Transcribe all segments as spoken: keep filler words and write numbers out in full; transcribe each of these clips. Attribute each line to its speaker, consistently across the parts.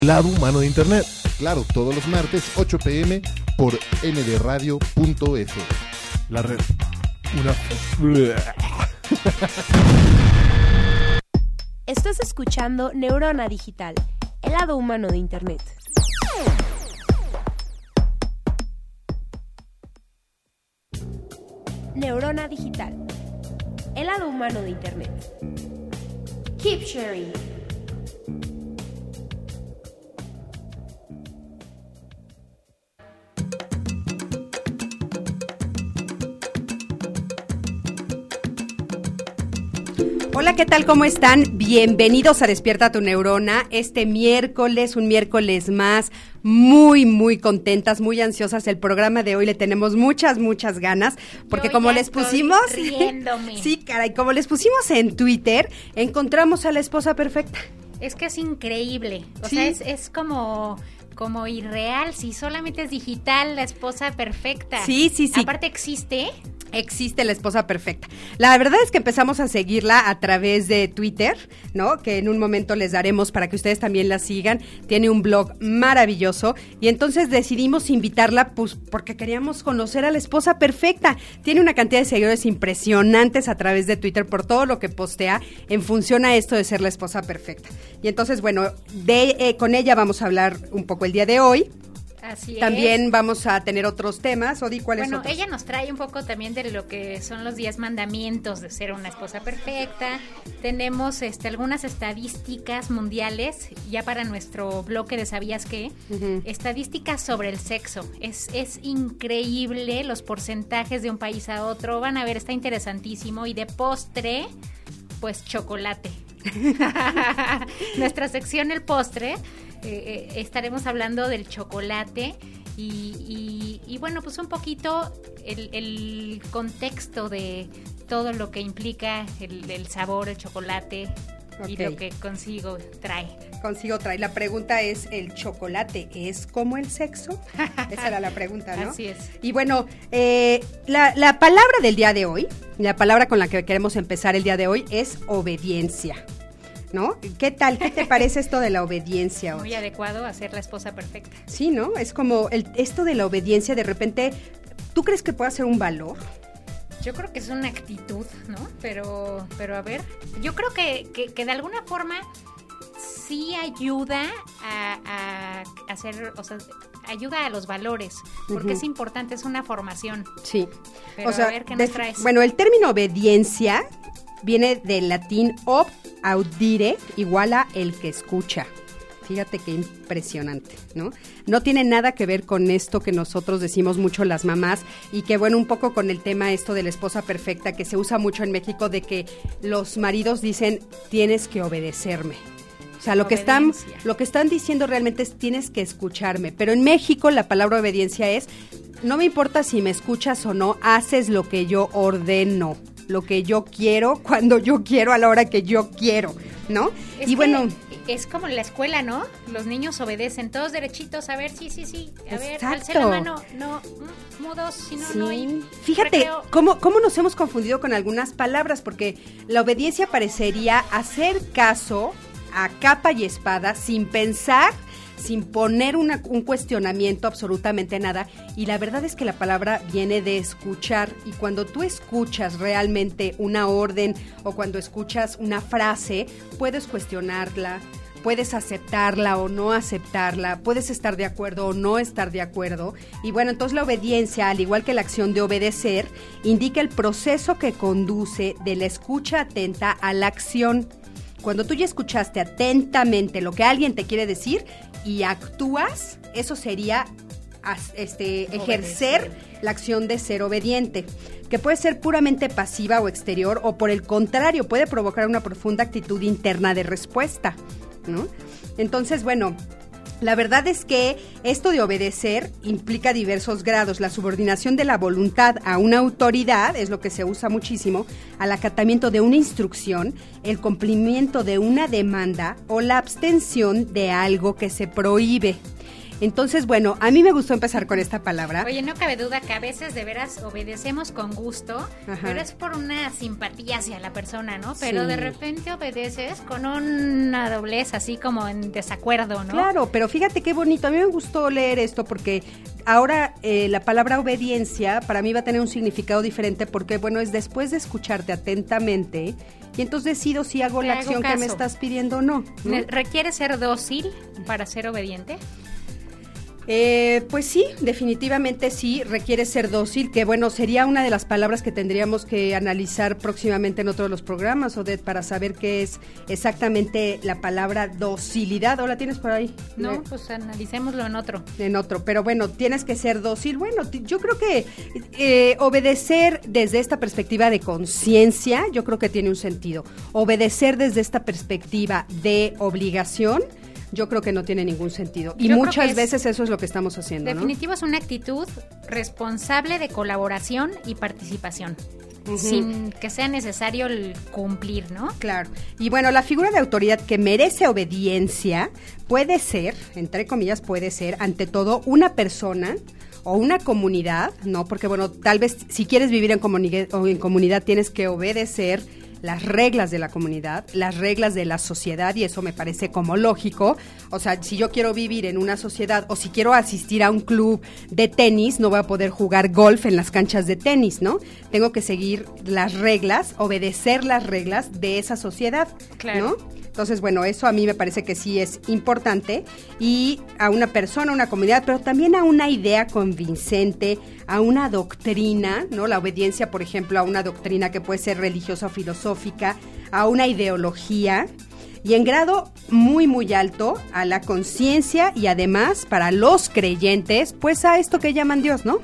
Speaker 1: Lado Humano de Internet. Claro, todos los martes, ocho pm, por n d radio punto f. La red. Una...
Speaker 2: Estás escuchando Neurona Digital, el lado humano de Internet. Neurona Digital, el lado humano de Internet. Keep sharing.
Speaker 3: Hola, ¿qué tal? ¿Cómo están? Bienvenidos a Despierta tu Neurona. Este miércoles, un miércoles más, muy, muy contentas, muy ansiosas. El programa de hoy le tenemos muchas, muchas ganas, porque
Speaker 4: Yo
Speaker 3: como
Speaker 4: ya
Speaker 3: les pusimos...
Speaker 4: riéndome.
Speaker 3: Sí, caray, como les pusimos en Twitter, encontramos a la esposa perfecta.
Speaker 4: Es que es increíble, o
Speaker 3: Sí.
Speaker 4: sea, es, es como... como irreal, si solamente es digital, la esposa perfecta.
Speaker 3: Sí, sí, sí.
Speaker 4: Aparte existe...
Speaker 3: Existe la esposa perfecta. La verdad es que empezamos a seguirla a través de Twitter, ¿no? Que en un momento les daremos para que ustedes también la sigan. Tiene un blog maravilloso y entonces decidimos invitarla pues porque queríamos conocer a la esposa perfecta. Tiene una cantidad de seguidores impresionantes a través de Twitter por todo lo que postea en función a esto de ser la esposa perfecta. Y entonces, bueno, de, eh, con ella vamos a hablar un poco el día de hoy.
Speaker 4: Así
Speaker 3: También
Speaker 4: es.
Speaker 3: vamos a tener otros temas. Odi, ¿cuáles
Speaker 4: Bueno,
Speaker 3: otros?
Speaker 4: ella nos trae un poco también de lo que son los diez mandamientos de ser una esposa perfecta. Tenemos este, algunas estadísticas mundiales, ya para nuestro bloque de ¿Sabías qué?
Speaker 3: Uh-huh.
Speaker 4: Estadísticas sobre el sexo. Es, es increíble los porcentajes de un país a otro. Van a ver, está interesantísimo. Y de postre, pues chocolate. Nuestra sección, el postre. Eh, eh, estaremos hablando del chocolate y, y, y bueno, pues un poquito el, el contexto de todo lo que implica el, el sabor, el chocolate. Okay. Y lo que consigo trae.
Speaker 3: Consigo trae. La pregunta es, ¿el chocolate es como el sexo? Esa era la pregunta, ¿no?
Speaker 4: Así es.
Speaker 3: Y bueno, eh, la, la palabra del día de hoy, la palabra con la que queremos empezar el día de hoy es obediencia, ¿no? ¿Qué tal? ¿Qué te parece esto de la obediencia?
Speaker 4: Muy adecuado a ser la esposa perfecta.
Speaker 3: Sí, ¿no? Es como el, esto de la obediencia, de repente, ¿tú crees que pueda ser un valor?
Speaker 4: Yo creo que es una actitud, ¿no? Pero, pero a ver, yo creo que, que, que de alguna forma sí ayuda a, a hacer, o sea, ayuda a los valores, porque uh-huh. es importante, es una formación.
Speaker 3: Sí.
Speaker 4: Pero
Speaker 3: o sea,
Speaker 4: a ver, ¿qué nos
Speaker 3: de,
Speaker 4: traes?
Speaker 3: Bueno, el término obediencia viene del latín ob audire, igual a el que escucha. Fíjate qué impresionante, ¿no? No tiene nada que ver con esto que nosotros decimos mucho las mamás y que, bueno, un poco con el tema esto de la esposa perfecta que se usa mucho en México, de que los maridos dicen, tienes que obedecerme. O sea, lo que están, lo que están diciendo realmente es, tienes que escucharme. Pero en México la palabra obediencia es, no me importa si me escuchas o no, haces lo que yo ordeno, lo que yo quiero, cuando yo quiero, a la hora que yo quiero, ¿no?
Speaker 4: Es
Speaker 3: y bueno...
Speaker 4: Es como en la escuela, ¿no? Los niños obedecen, todos derechitos, a ver, sí, sí, sí, a ver,
Speaker 3: Exacto.
Speaker 4: alce la mano, no, mm, mudos, si no,
Speaker 3: sí.
Speaker 4: no. Y
Speaker 3: fíjate cómo, cómo nos hemos confundido con algunas palabras, porque la obediencia parecería hacer caso a capa y espada, sin pensar, sin poner una, un cuestionamiento, absolutamente nada, y la verdad es que la palabra viene de escuchar, y cuando tú escuchas realmente una orden o cuando escuchas una frase, puedes cuestionarla, puedes aceptarla o no aceptarla, puedes estar de acuerdo o no estar de acuerdo, y bueno, entonces la obediencia, al igual que la acción de obedecer, indica el proceso que conduce de la escucha atenta a la acción. Cuando tú ya escuchaste atentamente lo que alguien te quiere decir y actúas, eso sería este, ejercer Obedecer. La acción de ser obediente, que puede ser puramente pasiva o exterior, o por el contrario, puede provocar una profunda actitud interna de respuesta, ¿no? Entonces, bueno, la verdad es que esto de obedecer implica diversos grados. La subordinación de la voluntad a una autoridad es lo que se usa muchísimo, al acatamiento de una instrucción, el cumplimiento de una demanda o la abstención de algo que se prohíbe. Entonces, bueno, a mí me gustó empezar con esta palabra.
Speaker 4: Oye, no cabe duda que a veces de veras obedecemos con gusto,
Speaker 3: Ajá.
Speaker 4: pero es por una simpatía hacia la persona, ¿no? Pero
Speaker 3: Sí.
Speaker 4: de repente obedeces con una doblez así como en desacuerdo, ¿no?
Speaker 3: Claro, pero fíjate qué bonito. A mí me gustó leer esto porque ahora eh, la palabra obediencia para mí va a tener un significado diferente porque, bueno, es después de escucharte atentamente y entonces decido si hago
Speaker 4: Te
Speaker 3: la
Speaker 4: hago
Speaker 3: acción que me
Speaker 4: caso.
Speaker 3: estás pidiendo o no, ¿no?
Speaker 4: Ne- ¿Requiere ser dócil para ser obediente?
Speaker 3: Eh, pues sí, definitivamente sí, requiere ser dócil, que bueno, sería una de las palabras que tendríamos que analizar próximamente en otro de los programas, Odette, para saber qué es exactamente la palabra docilidad. ¿O la tienes por ahí?
Speaker 4: No,
Speaker 3: Eh,
Speaker 4: pues analicémoslo en otro.
Speaker 3: En otro, pero bueno, tienes que ser dócil. Bueno, t- yo creo que eh, obedecer desde esta perspectiva de conciencia, yo creo que tiene un sentido. Obedecer desde esta perspectiva de obligación, yo creo que no tiene ningún sentido. Y
Speaker 4: Yo creo
Speaker 3: muchas
Speaker 4: que es-
Speaker 3: veces eso es lo que estamos haciendo, ¿no?
Speaker 4: Definitivo es una actitud responsable de colaboración y participación,
Speaker 3: Ujú.
Speaker 4: sin que sea necesario el cumplir, ¿no?
Speaker 3: Claro. Y bueno, la figura de autoridad que merece obediencia puede ser, entre comillas, puede ser, ante todo, una persona o una comunidad, ¿no? Porque, bueno, tal vez si quieres vivir en comunidad o en comunidad tienes que obedecer las reglas de la comunidad, las reglas de la sociedad, y eso me parece como lógico. O sea, si yo quiero vivir en una sociedad o si quiero asistir a un club de tenis, no voy a poder jugar golf en las canchas de tenis, ¿no? Tengo que seguir las reglas, obedecer las reglas de esa sociedad,
Speaker 4: Claro.
Speaker 3: ¿no? Entonces, bueno, eso a mí me parece que sí es importante, y a una persona, a una comunidad, pero también a una idea convincente, a una doctrina, ¿no? La obediencia, por ejemplo, a una doctrina que puede ser religiosa o filosófica, a una ideología, y en grado muy, muy alto a la conciencia, y además, para los creyentes, pues a esto que llaman Dios, ¿no?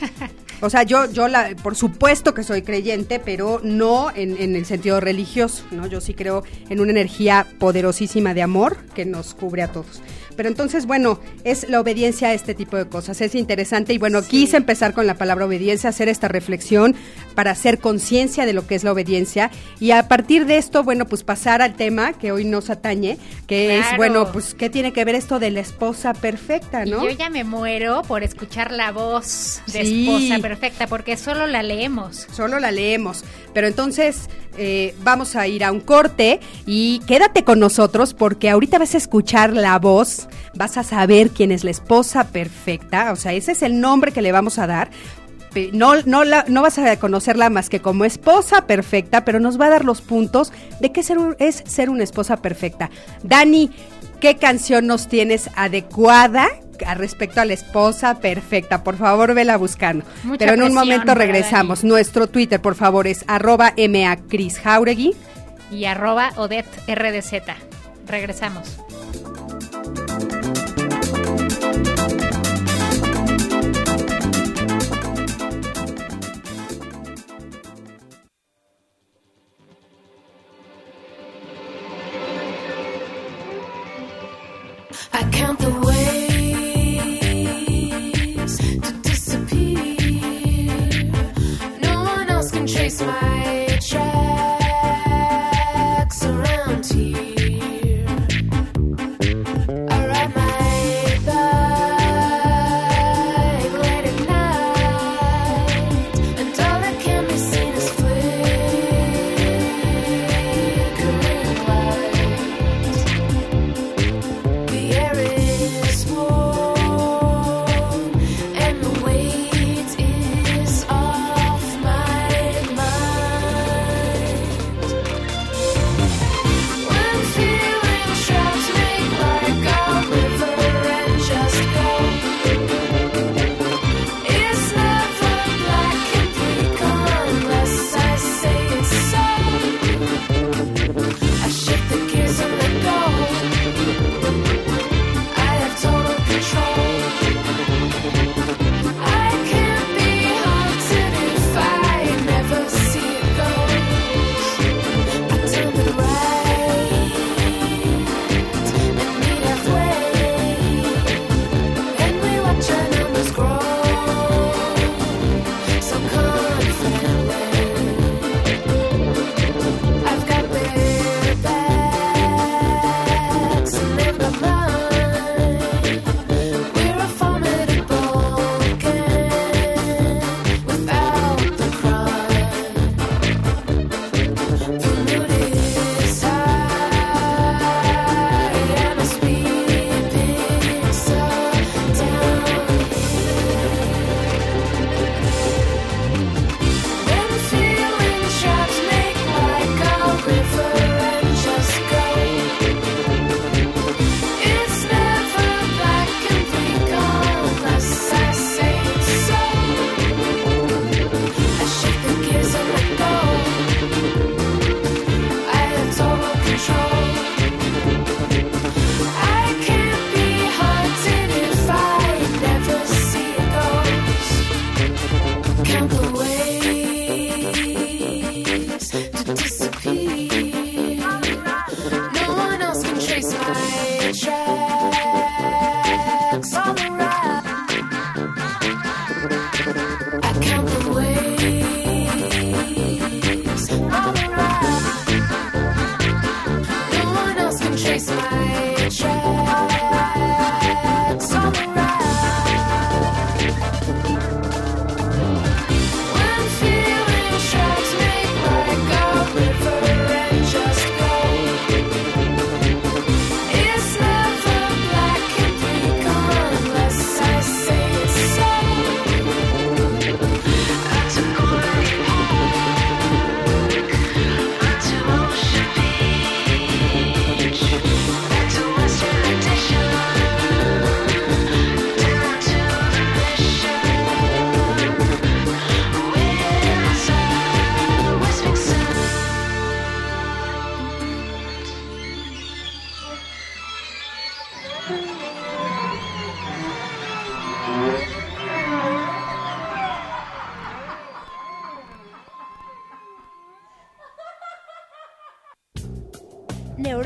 Speaker 3: O sea, yo, yo la, por supuesto que soy creyente, pero no en, en el sentido religioso, ¿no? Yo sí creo en una energía poderosísima de amor que nos cubre a todos. Pero entonces, bueno, es la obediencia a este tipo de cosas. Es interesante y bueno,
Speaker 4: Sí.
Speaker 3: quise empezar con la palabra obediencia, hacer esta reflexión para hacer conciencia de lo que es la obediencia, y a partir de esto, bueno, pues pasar al tema que hoy nos atañe, que es,
Speaker 4: Claro.
Speaker 3: bueno, pues, ¿qué tiene que ver esto de la esposa perfecta, no?
Speaker 4: Y yo ya me muero por escuchar la voz de
Speaker 3: Sí.
Speaker 4: esposa perfecta, porque solo la leemos.
Speaker 3: Solo la leemos. Pero entonces eh, vamos a ir a un corte y quédate con nosotros porque ahorita vas a escuchar la voz, vas a saber quién es la esposa perfecta, o sea, ese es el nombre que le vamos a dar. Pe- No, no, la, no vas a conocerla más que como esposa perfecta, pero nos va a dar los puntos de qué ser un- es ser una esposa perfecta. Dani, ¿qué canción nos tienes adecuada a respecto a la esposa perfecta? Por favor, vela buscando.
Speaker 4: Mucha
Speaker 3: Pero en un
Speaker 4: presión
Speaker 3: momento
Speaker 4: para
Speaker 3: regresamos.
Speaker 4: Dani.
Speaker 3: Nuestro Twitter, por favor, es arroba ma Cris Jauregui.
Speaker 4: Y arroba Odette R D Z. Regresamos.
Speaker 5: I count the ways to disappear. No one else can trace my tracks around here. I ride my bike late at night, and all that can be seen is flickering lights. The air is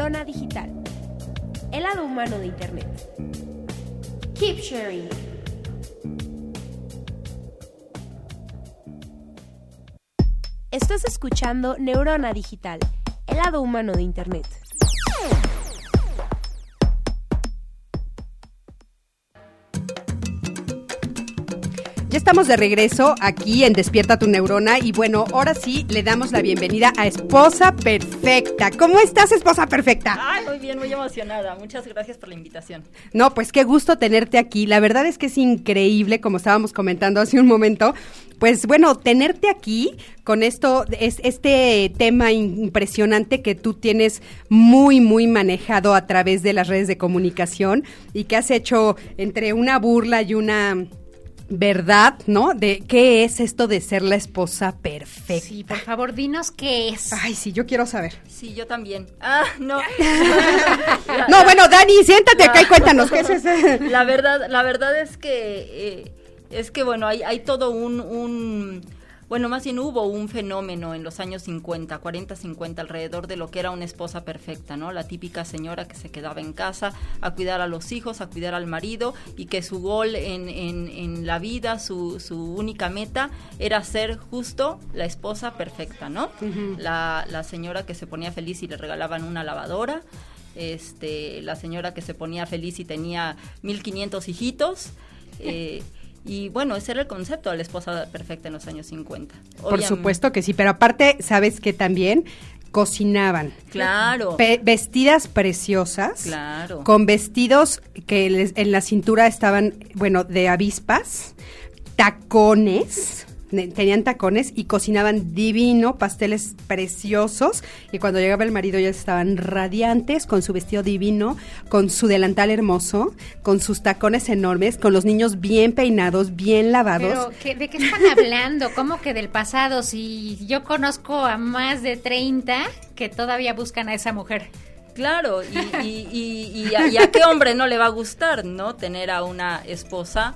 Speaker 2: Neurona Digital, el lado humano de Internet. Keep sharing. Estás escuchando Neurona Digital, el lado humano de Internet.
Speaker 3: Ya estamos de regreso aquí en Despierta tu Neurona y bueno, ahora sí le damos la bienvenida a Esposa Perfecta. ¿Cómo estás, Esposa Perfecta?
Speaker 6: Ay, muy bien, muy emocionada. Muchas gracias por la invitación.
Speaker 3: No, pues qué gusto tenerte aquí. La verdad es que es increíble, como estábamos comentando hace un momento. Pues bueno, tenerte aquí con esto, es este tema impresionante que tú tienes muy, muy manejado a través de las redes de comunicación y que has hecho entre una burla y una verdad, ¿no? De qué es esto de ser la esposa perfecta.
Speaker 4: Sí, por favor, dinos qué es.
Speaker 3: Ay, sí, yo quiero saber.
Speaker 6: Sí, yo también. Ah, no. La,
Speaker 3: no,
Speaker 6: la,
Speaker 3: bueno, Dani, siéntate
Speaker 6: la,
Speaker 3: acá y cuéntanos qué es eso.
Speaker 6: La verdad, la verdad es que eh, es que bueno, hay, hay todo un, un bueno, más bien hubo un fenómeno en los años cincuenta, cuarenta, cincuenta, alrededor de lo que era una esposa perfecta, ¿no? La típica señora que se quedaba en casa a cuidar a los hijos, a cuidar al marido, y que su gol en, en, en la vida, su, su única meta, era ser justo la esposa perfecta, ¿no? Uh-huh. La, la señora que se ponía feliz y le regalaban una lavadora, este, la señora que se ponía feliz y tenía mil quinientos hijitos, eh, y bueno, ese era el concepto de la esposa perfecta en los años cincuenta.
Speaker 3: Por
Speaker 6: Obviamente,
Speaker 3: supuesto que sí, pero aparte, ¿sabes qué también? Cocinaban.
Speaker 6: Claro.
Speaker 3: Pe- vestidas preciosas.
Speaker 6: Claro.
Speaker 3: Con vestidos que les, en la cintura estaban, bueno, de avispas, tacones. Tenían tacones y cocinaban divino, pasteles preciosos, y cuando llegaba el marido ya estaban radiantes, con su vestido divino, con su delantal hermoso, con sus tacones enormes, con los niños bien peinados, bien lavados.
Speaker 4: Pero, ¿qué, ¿de qué están hablando? ¿Cómo que del pasado? Si yo conozco a más de treinta que todavía buscan a esa mujer.
Speaker 6: Claro, y, y, y, y, a, y a qué hombre no le va a gustar, ¿no? Tener a una esposa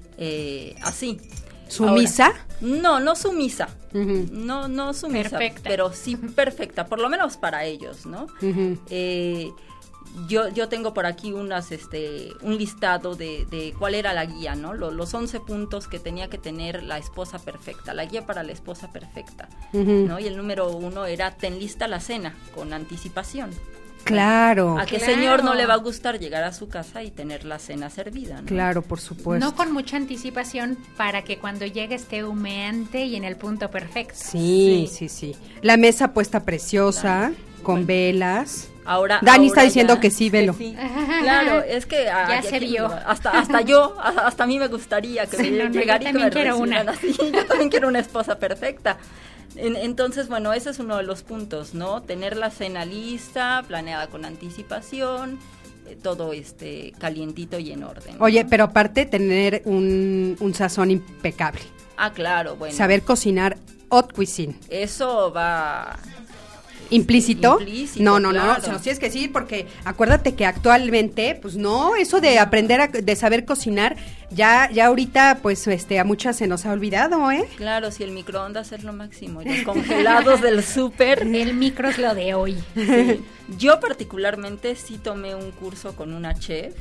Speaker 6: eh, así.
Speaker 3: ¿Sumisa?
Speaker 6: Ahora, no, no sumisa,
Speaker 3: uh-huh.
Speaker 6: no, no sumisa,
Speaker 4: perfecta.
Speaker 6: Pero sí perfecta, por lo menos para ellos, ¿no?
Speaker 3: Uh-huh.
Speaker 6: Eh, yo, yo tengo por aquí unas, este, un listado de, de cuál era la guía, ¿no? Los, los once puntos que tenía que tener la esposa perfecta, la guía para la esposa perfecta, uh-huh. ¿no? Y el número uno era: ten lista la cena con anticipación.
Speaker 3: Claro.
Speaker 6: ¿A qué
Speaker 4: claro.
Speaker 6: señor no le va a gustar llegar a su casa y tener la cena servida, ¿no?
Speaker 3: Claro, por supuesto.
Speaker 4: No con mucha anticipación para que cuando llegue esté humeante y en el punto perfecto.
Speaker 3: Sí, sí, sí. sí. La mesa puesta preciosa, claro. con bueno. velas.
Speaker 6: Ahora,
Speaker 3: Dani
Speaker 6: ahora
Speaker 3: está diciendo
Speaker 6: ya,
Speaker 3: que sí, velo.
Speaker 6: Que sí. Claro, es que
Speaker 4: ya
Speaker 6: a,
Speaker 4: se
Speaker 6: aquí,
Speaker 4: vio.
Speaker 6: Hasta, hasta yo, hasta a mí me gustaría que
Speaker 4: sí,
Speaker 6: me
Speaker 4: no, no,
Speaker 6: llegara y que me
Speaker 4: quiero una.
Speaker 6: Así. Yo también quiero una esposa perfecta. En, entonces, bueno, ese es uno de los puntos, ¿no? Tener la cena lista, planeada con anticipación, eh, todo este calientito y en orden, ¿no?
Speaker 3: Oye, pero aparte tener un, un sazón impecable.
Speaker 6: Ah, claro, bueno.
Speaker 3: Saber cocinar haute cuisine.
Speaker 6: Eso va...
Speaker 3: ¿Implícito?
Speaker 6: Implícito,
Speaker 3: no, no,
Speaker 6: claro.
Speaker 3: no, se los tienes que decir porque acuérdate que actualmente, pues no, eso de aprender a, de saber cocinar, ya ya ahorita, pues este a muchas se nos ha olvidado, ¿eh?
Speaker 6: Claro, si el microondas es lo máximo, los congelados del súper.
Speaker 4: El micro es lo de hoy.
Speaker 6: Sí. Yo particularmente sí tomé un curso con una chef,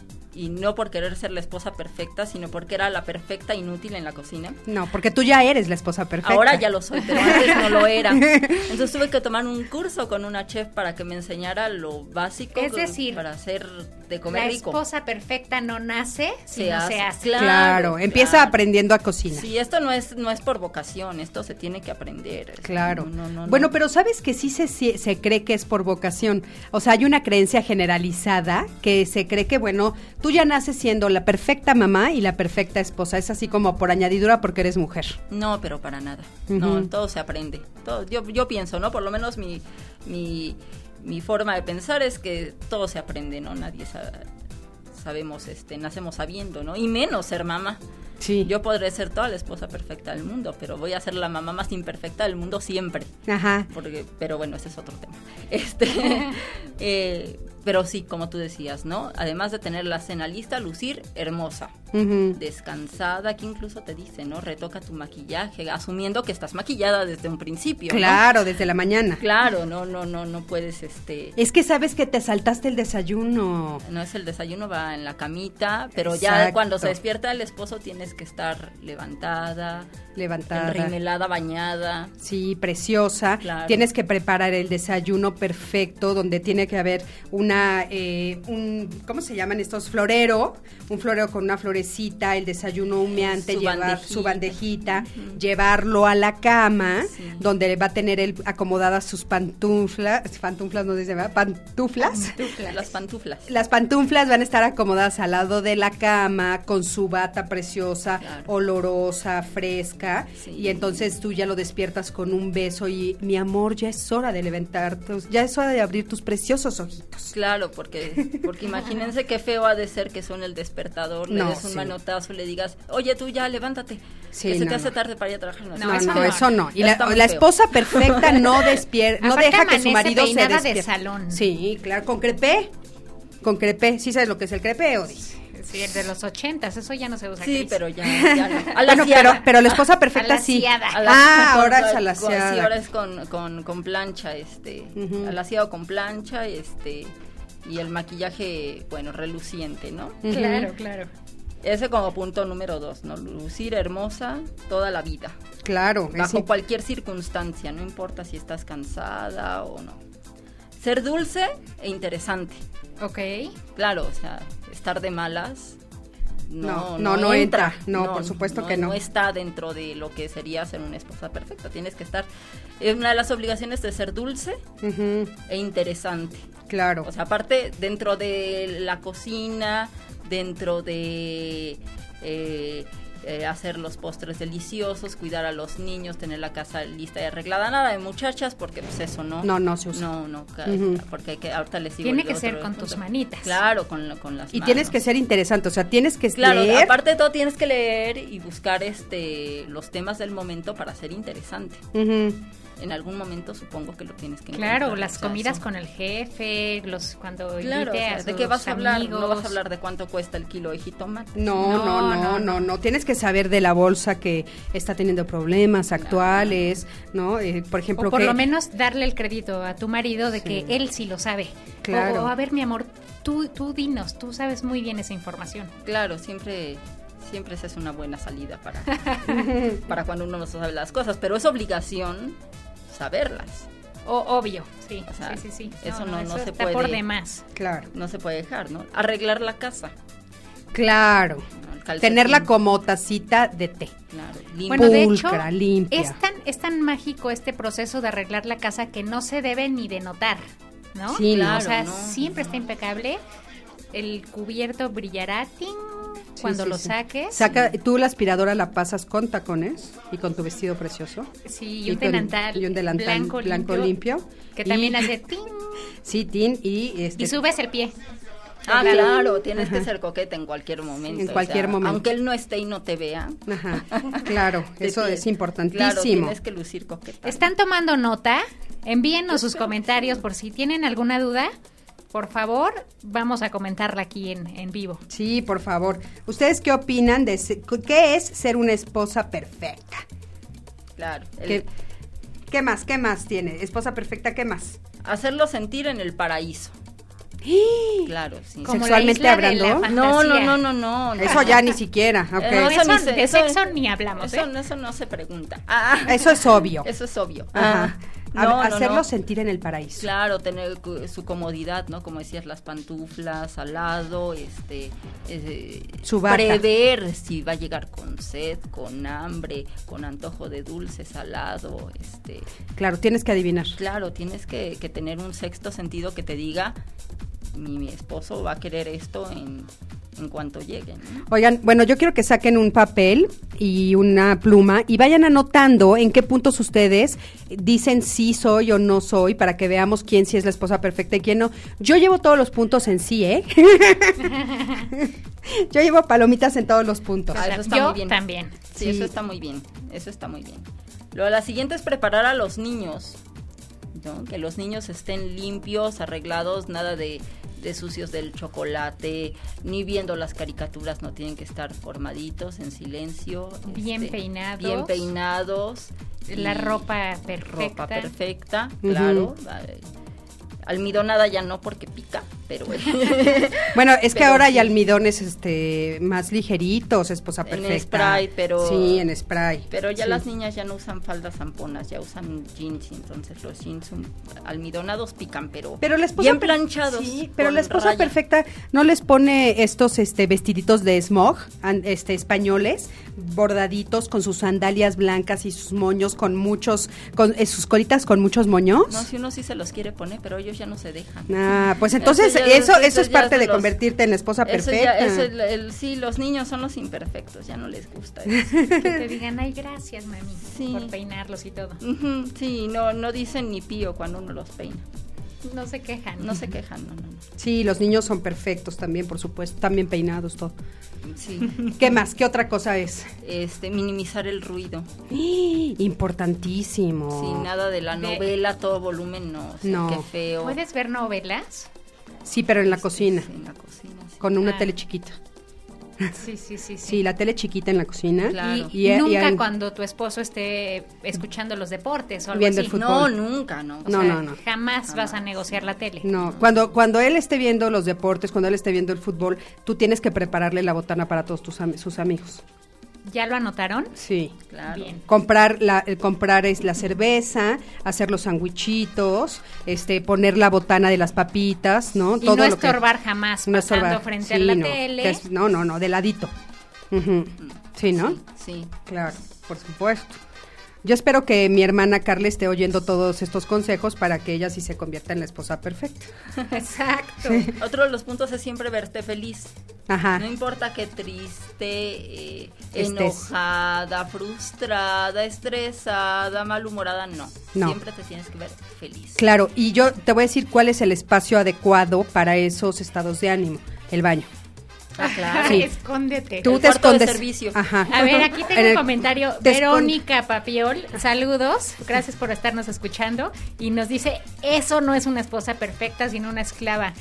Speaker 6: y no por querer ser la esposa perfecta, sino porque era la perfecta inútil en la cocina.
Speaker 3: No, porque tú ya eres la esposa perfecta.
Speaker 6: Ahora ya lo soy, pero antes no lo era. Entonces tuve que tomar un curso con una chef para que me enseñara lo básico,
Speaker 4: es decir,
Speaker 6: para hacer de comer
Speaker 4: la
Speaker 6: rico.
Speaker 4: La esposa perfecta no nace,
Speaker 6: se
Speaker 4: sino
Speaker 6: hace.
Speaker 4: se hace.
Speaker 3: Claro, claro, empieza
Speaker 6: claro.
Speaker 3: aprendiendo a cocinar.
Speaker 6: Sí, esto no es no es por vocación, esto se tiene que aprender.
Speaker 3: Claro.
Speaker 6: No, no, no,
Speaker 3: bueno,
Speaker 6: no.
Speaker 3: pero sabes que sí se, se, se cree que es por vocación. O sea, hay una creencia generalizada que se cree que, bueno, tú ya naces siendo la perfecta mamá y la perfecta esposa. Es así como por añadidura porque eres mujer.
Speaker 6: No, pero para nada.
Speaker 3: Uh-huh.
Speaker 6: No, todo se aprende. Todo, yo, yo pienso, ¿no? Por lo menos mi, mi, mi forma de pensar es que todo se aprende, ¿no? Nadie sabe, sabemos, este, nacemos sabiendo, ¿no? Y menos ser mamá.
Speaker 3: Sí.
Speaker 6: Yo podré ser toda la esposa perfecta del mundo, pero voy a ser la mamá más imperfecta del mundo siempre.
Speaker 3: Ajá.
Speaker 6: Porque, pero bueno, ese es otro tema. Este, eh, pero sí, como tú decías, ¿no? Además de tener la cena lista, lucir hermosa,
Speaker 3: Ujú.
Speaker 6: descansada, que incluso te dice, ¿no? Retoca tu maquillaje, asumiendo que estás maquillada desde un principio, ¿no?
Speaker 3: Claro, desde la mañana.
Speaker 6: Claro, no, no, no, no puedes, este...
Speaker 3: Es que sabes que te saltaste el desayuno.
Speaker 6: No es el desayuno, va en la camita, pero ya
Speaker 3: Exacto.
Speaker 6: cuando se despierta el esposo tienes que estar levantada,
Speaker 3: Levantada.
Speaker 6: enrimelada, bañada.
Speaker 3: Sí, preciosa.
Speaker 6: Claro.
Speaker 3: Tienes que preparar el desayuno perfecto, donde tiene que haber una, eh, un, ¿cómo se llaman estos? Florero, un florero con una florecita, el desayuno humeante,
Speaker 6: Su
Speaker 3: llevar
Speaker 6: bandejita.
Speaker 3: su bandejita, llevarlo a la cama,
Speaker 6: Sí.
Speaker 3: donde va a tener él acomodadas sus pantuflas, pantuflas no dice, ¿verdad? Pantuflas.
Speaker 6: Las pantuflas.
Speaker 3: Las pantuflas van a estar acomodadas al lado de la cama con su bata preciosa,
Speaker 6: Claro.
Speaker 3: olorosa, fresca,
Speaker 6: Sí.
Speaker 3: y entonces tú ya lo despiertas con un beso y mi amor, ya es hora de levantar, tus- ya es hora de abrir tus preciosos ojitos.
Speaker 6: Claro, porque porque imagínense qué feo ha de ser que suene el despertador, le
Speaker 3: No,
Speaker 6: des un
Speaker 3: sí.
Speaker 6: manotazo, le digas, oye, tú ya, levántate,
Speaker 3: Sí,
Speaker 6: que se
Speaker 3: no,
Speaker 6: te hace
Speaker 3: no.
Speaker 6: tarde para ir a trabajar.
Speaker 4: No,
Speaker 3: No,
Speaker 4: eso
Speaker 3: no,
Speaker 4: no.
Speaker 3: eso no. Y la,
Speaker 6: Está muy
Speaker 3: la
Speaker 6: feo.
Speaker 3: esposa perfecta no despierta, no
Speaker 4: Aparte
Speaker 3: deja que su
Speaker 4: amanece
Speaker 3: marido se
Speaker 4: peinada de
Speaker 3: despierte.
Speaker 4: salón.
Speaker 3: Sí, claro, con crepé. Con crepé, ¿sí sabes lo que es el crepé, Odi?
Speaker 4: Sí, el de los ochentas, eso ya no se usa.
Speaker 6: Sí,
Speaker 4: Cris.
Speaker 6: pero ya, ya no.
Speaker 3: Bueno,
Speaker 6: Alaciada.
Speaker 3: pero, pero la esposa perfecta sí.
Speaker 4: Alaciada.
Speaker 6: A la-
Speaker 3: Ah,
Speaker 6: con-
Speaker 3: ahora
Speaker 6: con-
Speaker 3: es
Speaker 6: con-
Speaker 3: alaciada.
Speaker 6: Sí, ahora es con, con, con plancha, este,
Speaker 3: Ujú.
Speaker 6: alaciado con plancha, este, y el maquillaje, bueno, reluciente, ¿no?
Speaker 3: Ujú.
Speaker 4: Claro, claro.
Speaker 6: Ese como punto número dos, ¿no? Lucir hermosa toda la vida,
Speaker 3: Claro, es
Speaker 6: bajo
Speaker 3: imp-
Speaker 6: cualquier circunstancia, no importa si estás cansada o no. Ser dulce e interesante,
Speaker 4: Ok.
Speaker 6: claro, o sea, estar de malas...
Speaker 3: No, no, no entra. No, por supuesto que no.
Speaker 6: No está dentro de lo que sería ser una esposa perfecta. Tienes que estar... Es una de las obligaciones de ser dulce
Speaker 3: Ujú,
Speaker 6: e interesante.
Speaker 3: claro.
Speaker 6: O sea, aparte, dentro de la cocina, dentro de eh, eh, hacer los postres deliciosos, cuidar a los niños, tener la casa lista y arreglada. Nada de muchachas, porque pues eso no...
Speaker 3: No, no se usa.
Speaker 6: No, no, ca-
Speaker 3: Ujú.
Speaker 6: porque hay que, ahorita les digo
Speaker 4: Tiene
Speaker 6: el
Speaker 4: que ser
Speaker 6: otro
Speaker 4: con tus
Speaker 6: punto.
Speaker 4: manitas.
Speaker 6: Claro, con, la- con las
Speaker 3: Y
Speaker 6: manos.
Speaker 3: tienes que ser interesante, o sea, tienes que
Speaker 6: Claro,
Speaker 3: leer.
Speaker 6: aparte de todo tienes que leer y buscar este los temas del momento para ser interesante.
Speaker 3: Ujú,
Speaker 6: En algún momento supongo que lo tienes que
Speaker 4: Claro,
Speaker 6: encontrar,
Speaker 4: las
Speaker 6: o sea,
Speaker 4: comidas
Speaker 6: son-
Speaker 4: con el jefe, los cuando
Speaker 6: Claro, o
Speaker 4: invite
Speaker 6: sea,
Speaker 4: a
Speaker 6: ¿de
Speaker 4: sus
Speaker 6: qué vas a hablar?
Speaker 4: amigos.
Speaker 6: No vas a hablar de cuánto cuesta el kilo de jitomate.
Speaker 3: No, no,
Speaker 4: No,
Speaker 3: no, no,
Speaker 4: no,
Speaker 3: no, Tienes que saber de la bolsa que está teniendo problemas actuales, ¿no? Eh, por ejemplo,
Speaker 4: O por
Speaker 3: que
Speaker 4: lo menos darle el crédito a tu marido de que él sí lo sabe.
Speaker 3: Claro.
Speaker 4: O, o, a ver, mi amor, tú, tú dinos, tú sabes muy bien esa información.
Speaker 6: Claro, siempre siempre esa es una buena salida para, para cuando uno no sabe las cosas, pero es obligación saberlas.
Speaker 4: O, obvio, sí,
Speaker 6: O sea,
Speaker 4: sí, sí, sí.
Speaker 6: eso no- no se
Speaker 4: está
Speaker 6: puede.
Speaker 4: por demás.
Speaker 3: claro,
Speaker 6: No se puede dejar, ¿no? Arreglar la casa.
Speaker 3: claro.
Speaker 6: ¿no? El calcetín,
Speaker 3: Tenerla como tacita de té.
Speaker 6: Claro, limpio.
Speaker 4: Bueno, de hecho,
Speaker 3: Pulcra, limpia.
Speaker 4: es tan, es tan mágico este proceso de arreglar la casa que no se debe ni de notar, ¿no?
Speaker 3: Sí,
Speaker 6: no.
Speaker 4: O sea,
Speaker 6: Claro, no,
Speaker 4: siempre
Speaker 6: no.
Speaker 4: está impecable. El cubierto brillará ting,
Speaker 3: Sí,
Speaker 4: cuando
Speaker 3: sí,
Speaker 4: lo
Speaker 3: sí.
Speaker 4: saques.
Speaker 3: Saca, tú la aspiradora la pasas con tacones y con tu vestido precioso.
Speaker 4: Sí, y un
Speaker 3: con-
Speaker 4: delantal,
Speaker 3: y un delantal
Speaker 4: blanco,
Speaker 3: blanco
Speaker 4: limpio,
Speaker 3: limpio.
Speaker 4: que
Speaker 3: Y-
Speaker 4: también hace ting
Speaker 3: Sí, Tin, y este
Speaker 4: y subes el pie.
Speaker 6: Ah,
Speaker 4: Claro.
Speaker 6: claro, tienes
Speaker 3: Ajá.
Speaker 6: que ser coqueta en cualquier momento.
Speaker 3: En
Speaker 6: o
Speaker 3: cualquier
Speaker 6: sea,
Speaker 3: momento.
Speaker 6: Aunque él no esté y no te vea.
Speaker 3: Ajá, claro,
Speaker 6: te
Speaker 3: eso
Speaker 6: pide-
Speaker 3: es importantísimo.
Speaker 6: Claro, tienes que lucir coqueta.
Speaker 4: ¿Están tomando nota? Envíennos sus comentarios por si tienen alguna duda. Por favor, vamos a comentarla aquí en, en vivo.
Speaker 3: Sí, por favor. ¿Ustedes qué opinan de se- qué es ser una esposa perfecta?
Speaker 6: Claro. el-
Speaker 3: ¿Qué, qué más? ¿Qué más tiene? Esposa perfecta, ¿qué más?
Speaker 6: hacerlo sentir en el paraíso.
Speaker 3: ¡Ah!
Speaker 6: Claro, sí.
Speaker 4: Como
Speaker 3: Sexualmente
Speaker 4: la isla de
Speaker 3: hablando.
Speaker 4: la
Speaker 6: No, no,
Speaker 4: fantasía.
Speaker 6: no, no, no. no.
Speaker 3: Eso ya ni siquiera, ok.
Speaker 6: Eh, no,
Speaker 4: Eso-
Speaker 6: ni se-
Speaker 4: de sexo ni hablamos,
Speaker 6: Eso,
Speaker 4: ¿eh?
Speaker 6: eso no se pregunta. Ah,
Speaker 3: Eso es obvio.
Speaker 6: Eso es obvio.
Speaker 3: Ajá.
Speaker 6: Ah,
Speaker 3: Ha-
Speaker 6: no, no,
Speaker 3: hacerlo
Speaker 6: no.
Speaker 3: sentir en el paraíso.
Speaker 6: Claro, tener cu- su comodidad, ¿no? Como decías, las pantuflas al lado, este, eh,
Speaker 3: Su bata.
Speaker 6: prever si va a llegar con sed, con hambre, con antojo de dulce, salado, este,
Speaker 3: Claro, tienes que adivinar.
Speaker 6: claro, tienes que, que tener un sexto sentido que te diga, mi, mi esposo va a querer esto en, en cuanto llegue, ¿no?
Speaker 3: Oigan, bueno, yo quiero que saquen un papel y una pluma y vayan anotando en qué puntos ustedes dicen sí soy o no soy para que veamos quién sí es la esposa perfecta y quién no. Yo llevo todos los puntos en sí, ¿eh? Yo llevo palomitas en todos los puntos.
Speaker 6: Ah, eso está
Speaker 4: Yo
Speaker 6: muy bien.
Speaker 4: también.
Speaker 6: Sí,
Speaker 3: Sí.
Speaker 6: eso está muy bien, eso está muy bien. Luego, la siguiente es preparar a los niños, ¿no? Que los niños estén limpios, arreglados, nada de, de sucios del chocolate, ni viendo las caricaturas, no tienen que estar formaditos en silencio.
Speaker 4: Bien
Speaker 6: este,
Speaker 4: peinados.
Speaker 6: Bien peinados.
Speaker 4: La ropa perfecta.
Speaker 6: Ropa perfecta,
Speaker 3: Uh-huh.
Speaker 6: claro. Almidonada ya no porque pica, pero
Speaker 3: Bueno, es que
Speaker 6: Pero
Speaker 3: ahora
Speaker 6: sí.
Speaker 3: hay almidones este más ligeritos, esposa
Speaker 6: En
Speaker 3: perfecta.
Speaker 6: spray, pero-
Speaker 3: Sí, en spray.
Speaker 6: pero ya
Speaker 3: Sí.
Speaker 6: las niñas ya no usan faldas zamponas, ya usan jeans, y entonces los jeans son almidonados pican, pero,
Speaker 3: Pero la esposa
Speaker 6: bien
Speaker 3: per-
Speaker 6: planchados.
Speaker 3: Sí, pero
Speaker 6: con
Speaker 3: la esposa
Speaker 6: raya.
Speaker 3: perfecta no les pone estos este vestiditos de smog, an- este españoles, bordaditos con sus sandalias blancas y sus moños con muchos con eh, sus colitas con muchos moños.
Speaker 6: No, si uno sí se los quiere poner, pero ellos ya no se dejan.
Speaker 3: Ah, pues entonces
Speaker 6: Eso
Speaker 3: eso
Speaker 6: ya-
Speaker 3: eso,
Speaker 6: eso
Speaker 3: es
Speaker 6: ya
Speaker 3: parte
Speaker 6: es de
Speaker 3: de
Speaker 6: los-
Speaker 3: convertirte en la esposa
Speaker 6: Eso
Speaker 3: perfecta.
Speaker 6: ya, eso, el, el- sí, los niños son los imperfectos, ya no les gusta eso.
Speaker 4: Que te digan, ay, gracias, mami,
Speaker 6: Sí.
Speaker 4: por peinarlos y todo.
Speaker 6: Ujú, sí, no, no dicen ni pío cuando uno los peina.
Speaker 4: No se quejan.
Speaker 6: No se quejan, no, no, no.
Speaker 3: Sí, los niños son perfectos también, por supuesto, también peinados todo.
Speaker 6: Sí.
Speaker 3: ¿Qué más? ¿Qué otra cosa es?
Speaker 6: Este, minimizar el ruido.
Speaker 3: ¡Ah! Importantísimo.
Speaker 6: Sin nada de la
Speaker 4: De-
Speaker 6: novela, todo volumen, no. O sea,
Speaker 3: No.
Speaker 6: Qué feo.
Speaker 4: ¿Puedes ver novelas?
Speaker 3: Sí, pero en la cocina,
Speaker 6: Sí, en la cocina, sí.
Speaker 3: con una
Speaker 4: Ah.
Speaker 3: tele chiquita.
Speaker 4: Sí, sí, sí.
Speaker 3: Sí, la tele chiquita en la cocina.
Speaker 6: Claro.
Speaker 4: Y,
Speaker 3: Y- y
Speaker 4: nunca
Speaker 3: en-
Speaker 4: cuando tu esposo esté escuchando los deportes o algo
Speaker 3: Viendo
Speaker 4: así.
Speaker 3: el fútbol.
Speaker 6: No, nunca, no.
Speaker 4: O
Speaker 3: No,
Speaker 4: sea,
Speaker 3: no, no.
Speaker 4: Jamás vas a
Speaker 6: Jamás.
Speaker 4: negociar la tele.
Speaker 3: No, cuando cuando él esté viendo los deportes, cuando él esté viendo el fútbol, tú tienes que prepararle la botana para todos tus am- sus amigos.
Speaker 4: ¿Ya lo anotaron?
Speaker 3: Sí.
Speaker 6: Claro.
Speaker 4: Bien.
Speaker 3: Comprar la el comprar es la cerveza, hacer los sandwichitos, este poner la botana de las papitas, ¿no?
Speaker 4: Y no
Speaker 3: lo que-
Speaker 4: estorbar jamás,
Speaker 3: no
Speaker 4: pasando
Speaker 3: estorbar.
Speaker 4: frente a
Speaker 3: Sí,
Speaker 4: la
Speaker 3: no,
Speaker 4: tele.
Speaker 3: que es- no, no, no, de ladito. Ujú. Sí, ¿no?
Speaker 6: Sí, sí.
Speaker 3: Claro, por supuesto. Yo espero que mi hermana Carla esté oyendo todos estos consejos para que ella sí se convierta en la esposa perfecta.
Speaker 4: Exacto.
Speaker 6: Otro de los puntos es siempre verte feliz.
Speaker 3: Ajá.
Speaker 6: No importa qué triste, eh,
Speaker 3: Estés.
Speaker 6: enojada, frustrada, estresada, malhumorada, no.
Speaker 3: No.
Speaker 6: Siempre te tienes que ver feliz.
Speaker 3: Claro, y yo te voy a decir cuál es el espacio adecuado para esos estados de ánimo, el baño.
Speaker 6: Ah, claro.
Speaker 3: Sí.
Speaker 4: Escóndete.
Speaker 3: Tú
Speaker 6: El
Speaker 3: te
Speaker 6: cuarto de
Speaker 3: escondes.
Speaker 6: servicio.
Speaker 3: Ajá.
Speaker 4: A ver, aquí tengo
Speaker 3: En el-
Speaker 4: un comentario.
Speaker 3: te escon-
Speaker 4: Verónica Papiol, saludos. Gracias por estarnos escuchando. Y nos dice, eso no es una esposa perfecta, sino una esclava.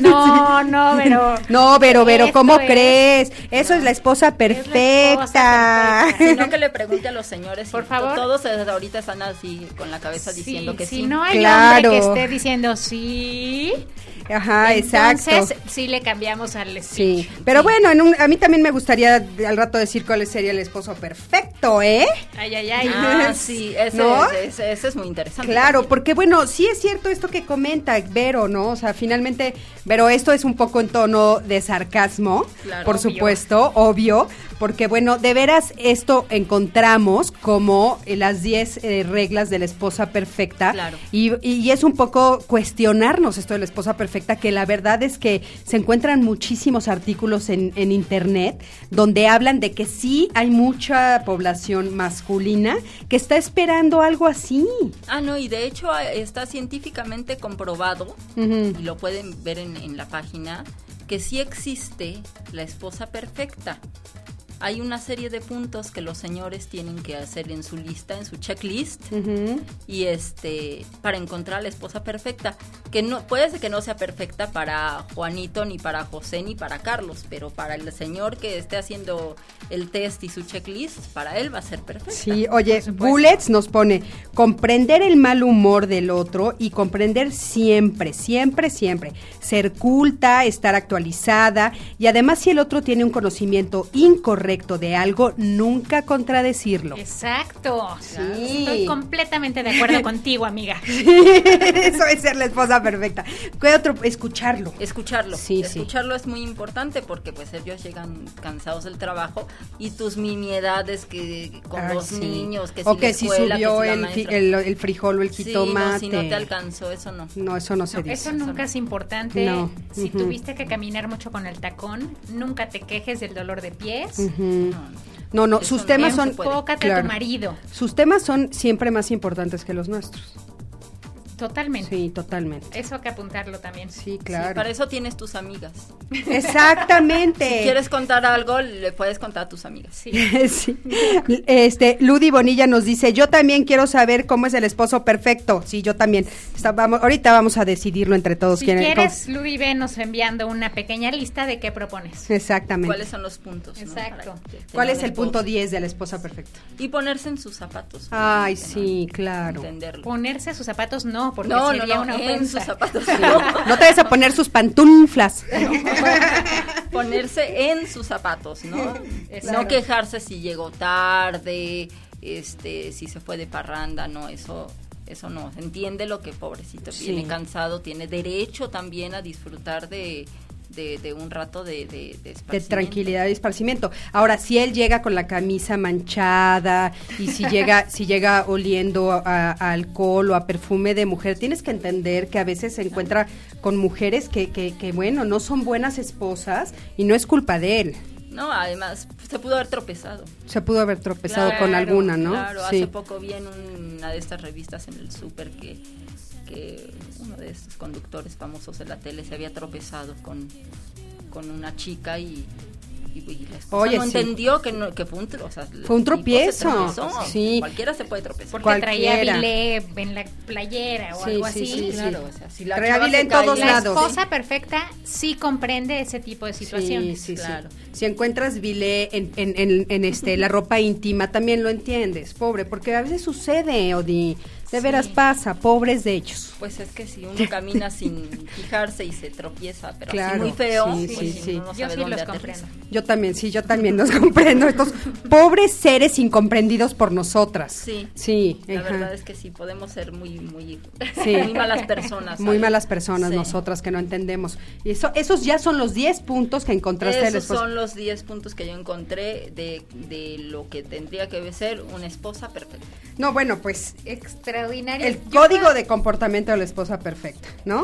Speaker 4: No, no, pero...
Speaker 3: No, Vero, Vero,
Speaker 4: esto
Speaker 3: ¿cómo
Speaker 4: es-
Speaker 3: crees? Eso es la esposa perfecta.
Speaker 4: esposa perfecta.
Speaker 6: Sino que le pregunte a los señores.
Speaker 4: Por
Speaker 6: y
Speaker 4: favor.
Speaker 6: to- Todos desde ahorita están así con la cabeza diciendo
Speaker 4: Sí,
Speaker 6: que
Speaker 4: si
Speaker 6: sí.
Speaker 4: no hay
Speaker 3: Claro.
Speaker 4: hombre que esté diciendo sí,
Speaker 3: Ajá, exacto.
Speaker 4: entonces sí le cambiamos al speech.
Speaker 3: Sí, pero bueno, en un- a mí también me gustaría al rato decir cuál sería el esposo perfecto, ¿eh?
Speaker 4: Ay, ay, ay.
Speaker 6: Ah, sí, ese,
Speaker 3: ¿No?
Speaker 6: ese- ese es muy interesante.
Speaker 3: Claro,
Speaker 6: también.
Speaker 3: porque bueno, sí es cierto esto que comenta Vero, ¿no? O sea, finalmente, Vero, esto es un poco en tono de sarcasmo,
Speaker 6: Claro,
Speaker 3: por
Speaker 6: obvio.
Speaker 3: supuesto, obvio, porque bueno, de veras esto encontramos como eh, las diez eh, reglas de la esposa perfecta.
Speaker 6: Claro.
Speaker 3: Y, y es un poco cuestionarnos esto de la esposa perfecta, que la verdad es que se encuentran muchísimos artículos en, en internet donde hablan de que sí hay mucha población masculina que está esperando algo así.
Speaker 6: Ah, no, y de hecho eh, está científicamente comprobado,
Speaker 3: Ujú.
Speaker 6: y lo pueden ver en, en la página, que sí existe la esposa perfecta. Hay una serie de puntos que los señores tienen que hacer en su lista, en su checklist,
Speaker 3: Ujú.
Speaker 6: y este para encontrar a la esposa perfecta, que no puede ser que no sea perfecta para Juanito, ni para José, ni para Carlos, pero para el señor que esté haciendo el test y su checklist, para él va a ser perfecta.
Speaker 3: Sí, oye,
Speaker 4: supuesto.
Speaker 3: Bullets nos pone comprender el mal humor del otro y comprender siempre, siempre, siempre, ser culta, estar actualizada y además si el otro tiene un conocimiento incorrecto de algo, nunca contradecirlo.
Speaker 4: Exacto.
Speaker 3: Sí.
Speaker 4: Estoy completamente de acuerdo contigo, amiga.
Speaker 3: Eso es ser la esposa perfecta. ¿Qué otro? Escucharlo.
Speaker 6: Escucharlo,
Speaker 3: Sí, sí.
Speaker 6: escucharlo es muy importante porque pues ellos llegan cansados del trabajo y tus mimiedades que con
Speaker 3: Ay,
Speaker 6: los
Speaker 3: sí.
Speaker 6: niños, que si
Speaker 3: o
Speaker 6: la
Speaker 3: que si
Speaker 6: escuela,
Speaker 3: subió
Speaker 6: que si la
Speaker 3: el, fi-
Speaker 6: maestra.
Speaker 3: el, el frijol o el
Speaker 6: Sí,
Speaker 3: jitomate.
Speaker 6: no, si no te alcanzó, eso no.
Speaker 3: No, eso no se
Speaker 4: No,
Speaker 3: dice.
Speaker 4: eso nunca es importante.
Speaker 3: No.
Speaker 4: Si
Speaker 3: Ujú.
Speaker 4: tuviste que caminar mucho con el tacón, nunca te quejes del dolor de pies.
Speaker 3: Ujú.
Speaker 6: No.
Speaker 3: No, no,
Speaker 6: Eso
Speaker 3: sus
Speaker 6: no,
Speaker 3: temas
Speaker 6: no
Speaker 3: son...
Speaker 6: se puede.
Speaker 4: Enfócate a
Speaker 3: claro.
Speaker 4: tu marido.
Speaker 3: Sus temas son siempre más importantes que los nuestros.
Speaker 4: Totalmente.
Speaker 3: Sí, totalmente.
Speaker 4: Eso hay que apuntarlo también.
Speaker 3: Sí,
Speaker 6: Sí,
Speaker 3: claro.
Speaker 6: para eso tienes tus amigas.
Speaker 3: Exactamente.
Speaker 6: Si quieres contar algo, le puedes contar a tus amigas.
Speaker 4: Sí.
Speaker 3: Sí. Este, Ludi Bonilla nos dice, yo también quiero saber cómo es el esposo perfecto. Sí, yo también. Está, vamos, ahorita vamos a decidirlo entre todos.
Speaker 4: Si
Speaker 3: quién-
Speaker 4: quieres,
Speaker 3: cómo-
Speaker 4: Ludi, venos enviando una pequeña lista de qué propones.
Speaker 3: Exactamente.
Speaker 6: ¿Cuáles son los puntos? ¿no?
Speaker 4: Exacto.
Speaker 6: Para que tenga
Speaker 3: ¿Cuál es
Speaker 6: un
Speaker 3: el punto
Speaker 6: esposo.
Speaker 3: diez de la esposa perfecta?
Speaker 6: Y ponerse en sus zapatos.
Speaker 3: Ay,
Speaker 6: obviamente,
Speaker 3: sí,
Speaker 6: ¿no?
Speaker 3: claro.
Speaker 6: Entenderlo.
Speaker 4: Ponerse sus zapatos no, porque
Speaker 6: No, no,
Speaker 4: sería
Speaker 6: no,
Speaker 4: una
Speaker 6: en
Speaker 4: ofensa.
Speaker 6: sus zapatos.
Speaker 3: No te vas a poner sus pantuflas.
Speaker 6: Ponerse en sus zapatos, ¿no?
Speaker 4: Exacto.
Speaker 6: No quejarse si llegó tarde, este, si se fue de parranda, no, eso, eso no. Se entiende lo que pobrecito
Speaker 3: Sí.
Speaker 6: viene cansado, tiene derecho también a disfrutar de, de, de un rato de, de, de
Speaker 3: De
Speaker 6: esparcimiento.
Speaker 3: tranquilidad y esparcimiento. Ahora, si él llega con la camisa manchada y si llega, si llega oliendo a, a alcohol o a perfume de mujer, tienes que entender que a veces se encuentra con mujeres que, que, que bueno, no son buenas esposas y no es culpa de él.
Speaker 6: No, además, se pudo haber tropezado.
Speaker 3: Se pudo haber tropezado
Speaker 6: Claro,
Speaker 3: con alguna, ¿no?
Speaker 6: Claro,
Speaker 3: Sí.
Speaker 6: hace poco vi en una de estas revistas en el súper que, que uno de estos conductores famosos de la tele se había tropezado con, con una chica y, y, y la esposa
Speaker 3: Oye,
Speaker 6: no
Speaker 3: sí.
Speaker 6: entendió que, no, que fue un, tro- o sea, el
Speaker 3: Fue un
Speaker 6: tipo se
Speaker 3: tropiezo,
Speaker 6: tropezó.
Speaker 3: sí.
Speaker 6: Cualquiera se puede tropezar.
Speaker 4: Porque
Speaker 3: Cualquiera.
Speaker 4: traía bilé en la playera o
Speaker 3: Sí,
Speaker 4: algo
Speaker 3: sí,
Speaker 4: así.
Speaker 3: sí, sí.
Speaker 6: Claro, o sea, si la
Speaker 3: Traía
Speaker 6: chava
Speaker 3: bilé
Speaker 6: se
Speaker 3: en todos
Speaker 6: caía-
Speaker 4: La
Speaker 3: lados.
Speaker 4: esposa perfecta sí comprende ese tipo de situaciones.
Speaker 3: Sí, sí,
Speaker 6: claro.
Speaker 3: sí. Si encuentras bilé en, en, en, en este la ropa íntima, también lo entiendes, pobre, porque a veces sucede, Odi. De
Speaker 4: Sí.
Speaker 3: veras pasa, pobres de hechos.
Speaker 6: Pues es que si uno camina sin fijarse y se tropieza, pero
Speaker 3: Claro,
Speaker 6: así muy feo,
Speaker 3: sí,
Speaker 6: pues
Speaker 3: sí,
Speaker 6: si
Speaker 3: sí.
Speaker 6: uno no
Speaker 4: Yo
Speaker 6: sabe
Speaker 4: sí
Speaker 6: dónde
Speaker 4: los
Speaker 6: aterriza.
Speaker 4: comprendo.
Speaker 3: Yo también, sí, yo también los comprendo. Estos pobres seres incomprendidos por nosotras.
Speaker 6: Sí.
Speaker 3: Sí,
Speaker 6: La
Speaker 3: ajá.
Speaker 6: verdad es que sí, podemos ser muy, muy,
Speaker 3: Sí.
Speaker 6: muy malas personas.
Speaker 3: Muy
Speaker 6: ahí.
Speaker 3: malas personas
Speaker 6: Sí.
Speaker 3: nosotras que no entendemos. Y eso, esos ya son los diez puntos que encontraste de la
Speaker 6: Esos
Speaker 3: esposa.
Speaker 6: son los diez puntos que yo encontré de, de lo que tendría que ser una esposa perfecta.
Speaker 3: No, bueno, pues
Speaker 4: Extraordinario.
Speaker 3: el
Speaker 4: Yo
Speaker 3: código
Speaker 4: creo-
Speaker 3: de comportamiento de la esposa perfecta, ¿no?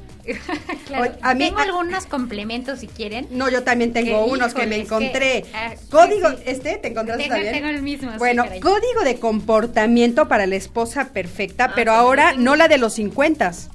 Speaker 4: Claro,
Speaker 3: Oye, a mí-
Speaker 4: tengo algunos complementos si quieren.
Speaker 3: No, yo también tengo
Speaker 4: Que,
Speaker 3: unos que me
Speaker 4: híjole, es que,
Speaker 3: encontré.
Speaker 4: ah,
Speaker 3: Código,
Speaker 4: sí, sí.
Speaker 3: ¿este? ¿Te encontraste
Speaker 4: Tengo-
Speaker 3: también?
Speaker 4: tengo el mismo, sí,
Speaker 3: Bueno,
Speaker 4: caray.
Speaker 3: código de comportamiento para la esposa perfecta,
Speaker 6: Ah,
Speaker 3: pero
Speaker 6: también
Speaker 3: ahora
Speaker 6: lo tengo.
Speaker 3: no la de los cincuentas.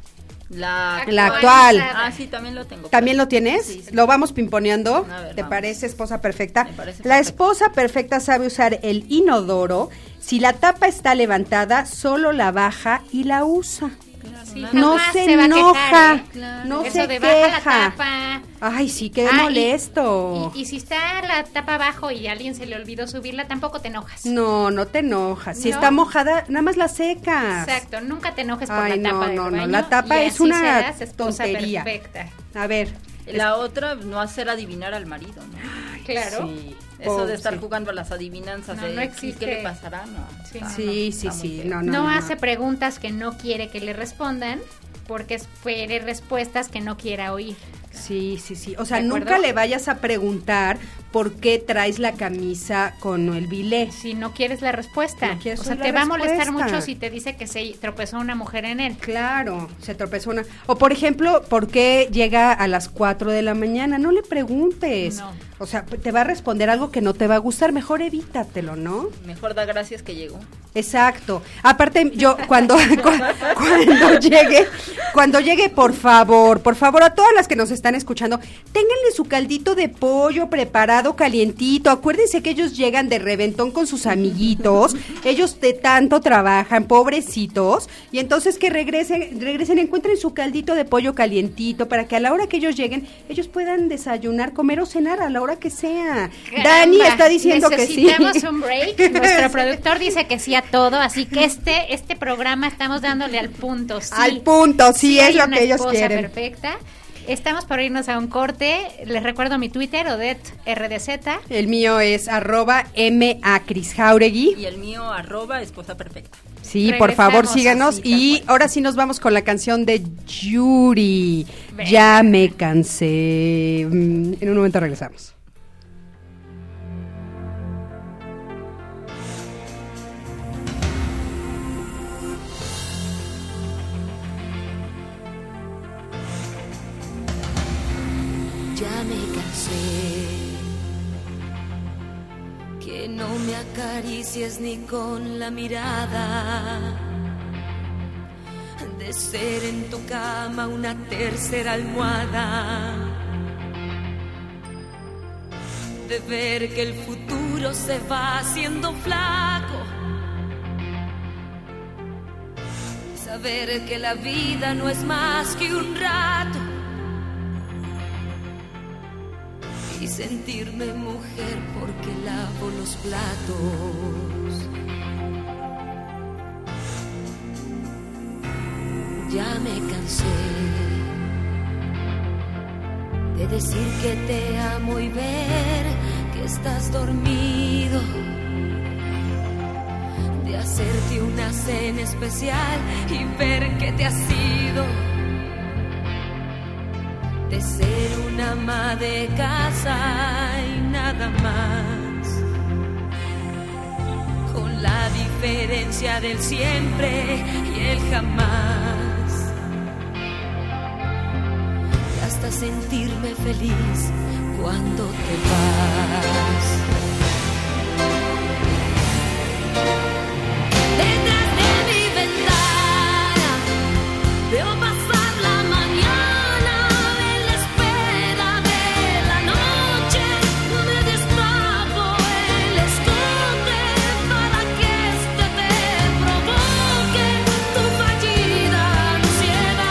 Speaker 6: La,
Speaker 3: La actual.
Speaker 6: Ah, sí, también lo tengo.
Speaker 3: ¿También lo tienes?
Speaker 6: Sí, sí.
Speaker 3: Lo vamos pimponeando.
Speaker 6: A ver,
Speaker 3: ¿Te
Speaker 6: vamos.
Speaker 3: parece esposa perfecta?
Speaker 6: Me parece
Speaker 3: La
Speaker 6: perfecto.
Speaker 3: esposa perfecta sabe usar el inodoro. Si la tapa está levantada, solo la baja y la usa.
Speaker 6: Claro,
Speaker 4: Sí,
Speaker 6: nada.
Speaker 3: No
Speaker 4: jamás
Speaker 3: se,
Speaker 4: se va a
Speaker 3: enoja,
Speaker 4: quejar, ¿eh?
Speaker 6: Claro.
Speaker 3: no
Speaker 4: Eso
Speaker 3: se
Speaker 4: de baja la
Speaker 3: queja.
Speaker 4: tapa.
Speaker 3: Ay, sí, qué
Speaker 4: Ah, y-
Speaker 3: molesto.
Speaker 4: Y, y si está la tapa abajo y a alguien se le olvidó subirla, tampoco te enojas.
Speaker 3: No, no te enojas. Si
Speaker 4: No.
Speaker 3: está mojada, nada más la secas.
Speaker 4: Exacto, nunca te enojes por
Speaker 3: Ay,
Speaker 4: la tapa
Speaker 3: no,
Speaker 4: del
Speaker 3: no, no,
Speaker 4: baño,
Speaker 3: la tapa
Speaker 4: y
Speaker 3: es
Speaker 4: así
Speaker 3: una
Speaker 4: serás esposa
Speaker 3: tontería.
Speaker 4: perfecta.
Speaker 3: A ver.
Speaker 6: La otra, no hacer adivinar al marido, ¿no?
Speaker 4: Claro.
Speaker 3: Sí,
Speaker 6: Eso de estar
Speaker 3: sí.
Speaker 6: jugando a las adivinanzas
Speaker 4: No,
Speaker 6: de
Speaker 4: no
Speaker 6: ¿y
Speaker 4: existe.
Speaker 6: ¿qué le pasará? No,
Speaker 4: Sí.
Speaker 6: está-
Speaker 3: Sí,
Speaker 6: no,
Speaker 3: sí,
Speaker 6: está muy
Speaker 3: sí.
Speaker 6: feo.
Speaker 3: No,
Speaker 4: No,
Speaker 3: no, no.
Speaker 4: hace preguntas que no quiere que le respondan porque espere respuestas que no quiera oír.
Speaker 3: Sí, sí, sí. O sea,
Speaker 4: ¿De acuerdo?
Speaker 3: nunca le vayas a preguntar por qué traes la camisa con el bilé.
Speaker 4: Si no quieres la respuesta.
Speaker 3: No quieres
Speaker 4: o sea,
Speaker 3: oír
Speaker 4: te
Speaker 3: la
Speaker 4: va a molestar
Speaker 3: respuesta.
Speaker 4: mucho si te dice que se tropezó una mujer en él.
Speaker 3: Claro, se tropezó una. O por ejemplo, ¿por qué llega a las cuatro de la mañana? No le preguntes.
Speaker 4: No.
Speaker 3: O sea, te va a responder algo que no te va a gustar, mejor evítatelo, ¿no?
Speaker 6: Mejor da gracias que llegó.
Speaker 3: Exacto. Aparte, yo cuando cu- cuando llegue, cuando llegue, por favor, por favor, a todas las que nos están escuchando, ténganle su caldito de pollo preparado, calientito. Acuérdense que ellos llegan de reventón con sus amiguitos, ellos de tanto trabajan, pobrecitos, y entonces que regresen, regresen, encuentren su caldito de pollo calientito para que a la hora que ellos lleguen, ellos puedan desayunar, comer o cenar a la hora que sea. Dani
Speaker 4: Caramba,
Speaker 3: está diciendo que sí.
Speaker 4: necesitamos un break. Nuestro productor dice que sí a todo, así que este este programa estamos dándole al punto. Sí,
Speaker 3: Al punto, sí, es
Speaker 4: hay
Speaker 3: lo
Speaker 4: una
Speaker 3: que ellos
Speaker 4: esposa
Speaker 3: quieren.
Speaker 4: Perfecta. Estamos por irnos a un corte. Les recuerdo mi Twitter, Odette R D Z.
Speaker 3: El mío es arroba M A Cris Jauregui.
Speaker 6: Y el mío, arroba esposa perfecta.
Speaker 3: Sí, por favor,
Speaker 4: Regresamos
Speaker 3: síganos.
Speaker 6: así, tal
Speaker 3: Y
Speaker 6: cual.
Speaker 3: ahora sí nos vamos con la canción de Yuri.
Speaker 4: Venga.
Speaker 3: Ya me cansé. Mm, En un momento regresamos.
Speaker 5: Ya me cansé, que no me acaricies ni con la mirada, de
Speaker 7: de ser en tu cama una tercera almohada, de ver que el futuro se va haciendo flaco, saber que la vida no es más que un rato y sentirme mujer porque lavo los platos. Ya me cansé de decir que te amo y ver que estás dormido, de hacerte una cena especial y ver que te has ido, de ser una ama de casa y nada más, con la diferencia del siempre y el jamás. Sentirme feliz cuando te vas. Detrás de mi ventana veo pasar la mañana, en la espera de la noche me destapo el escote para que este te provoque tu fallida ansiedad.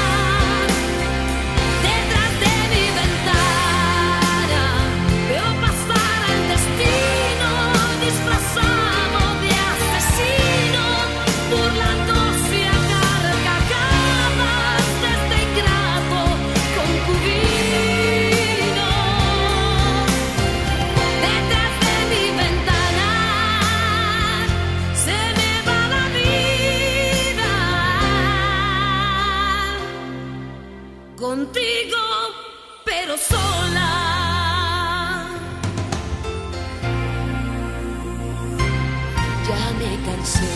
Speaker 7: Contigo, pero sola. Ya me cansé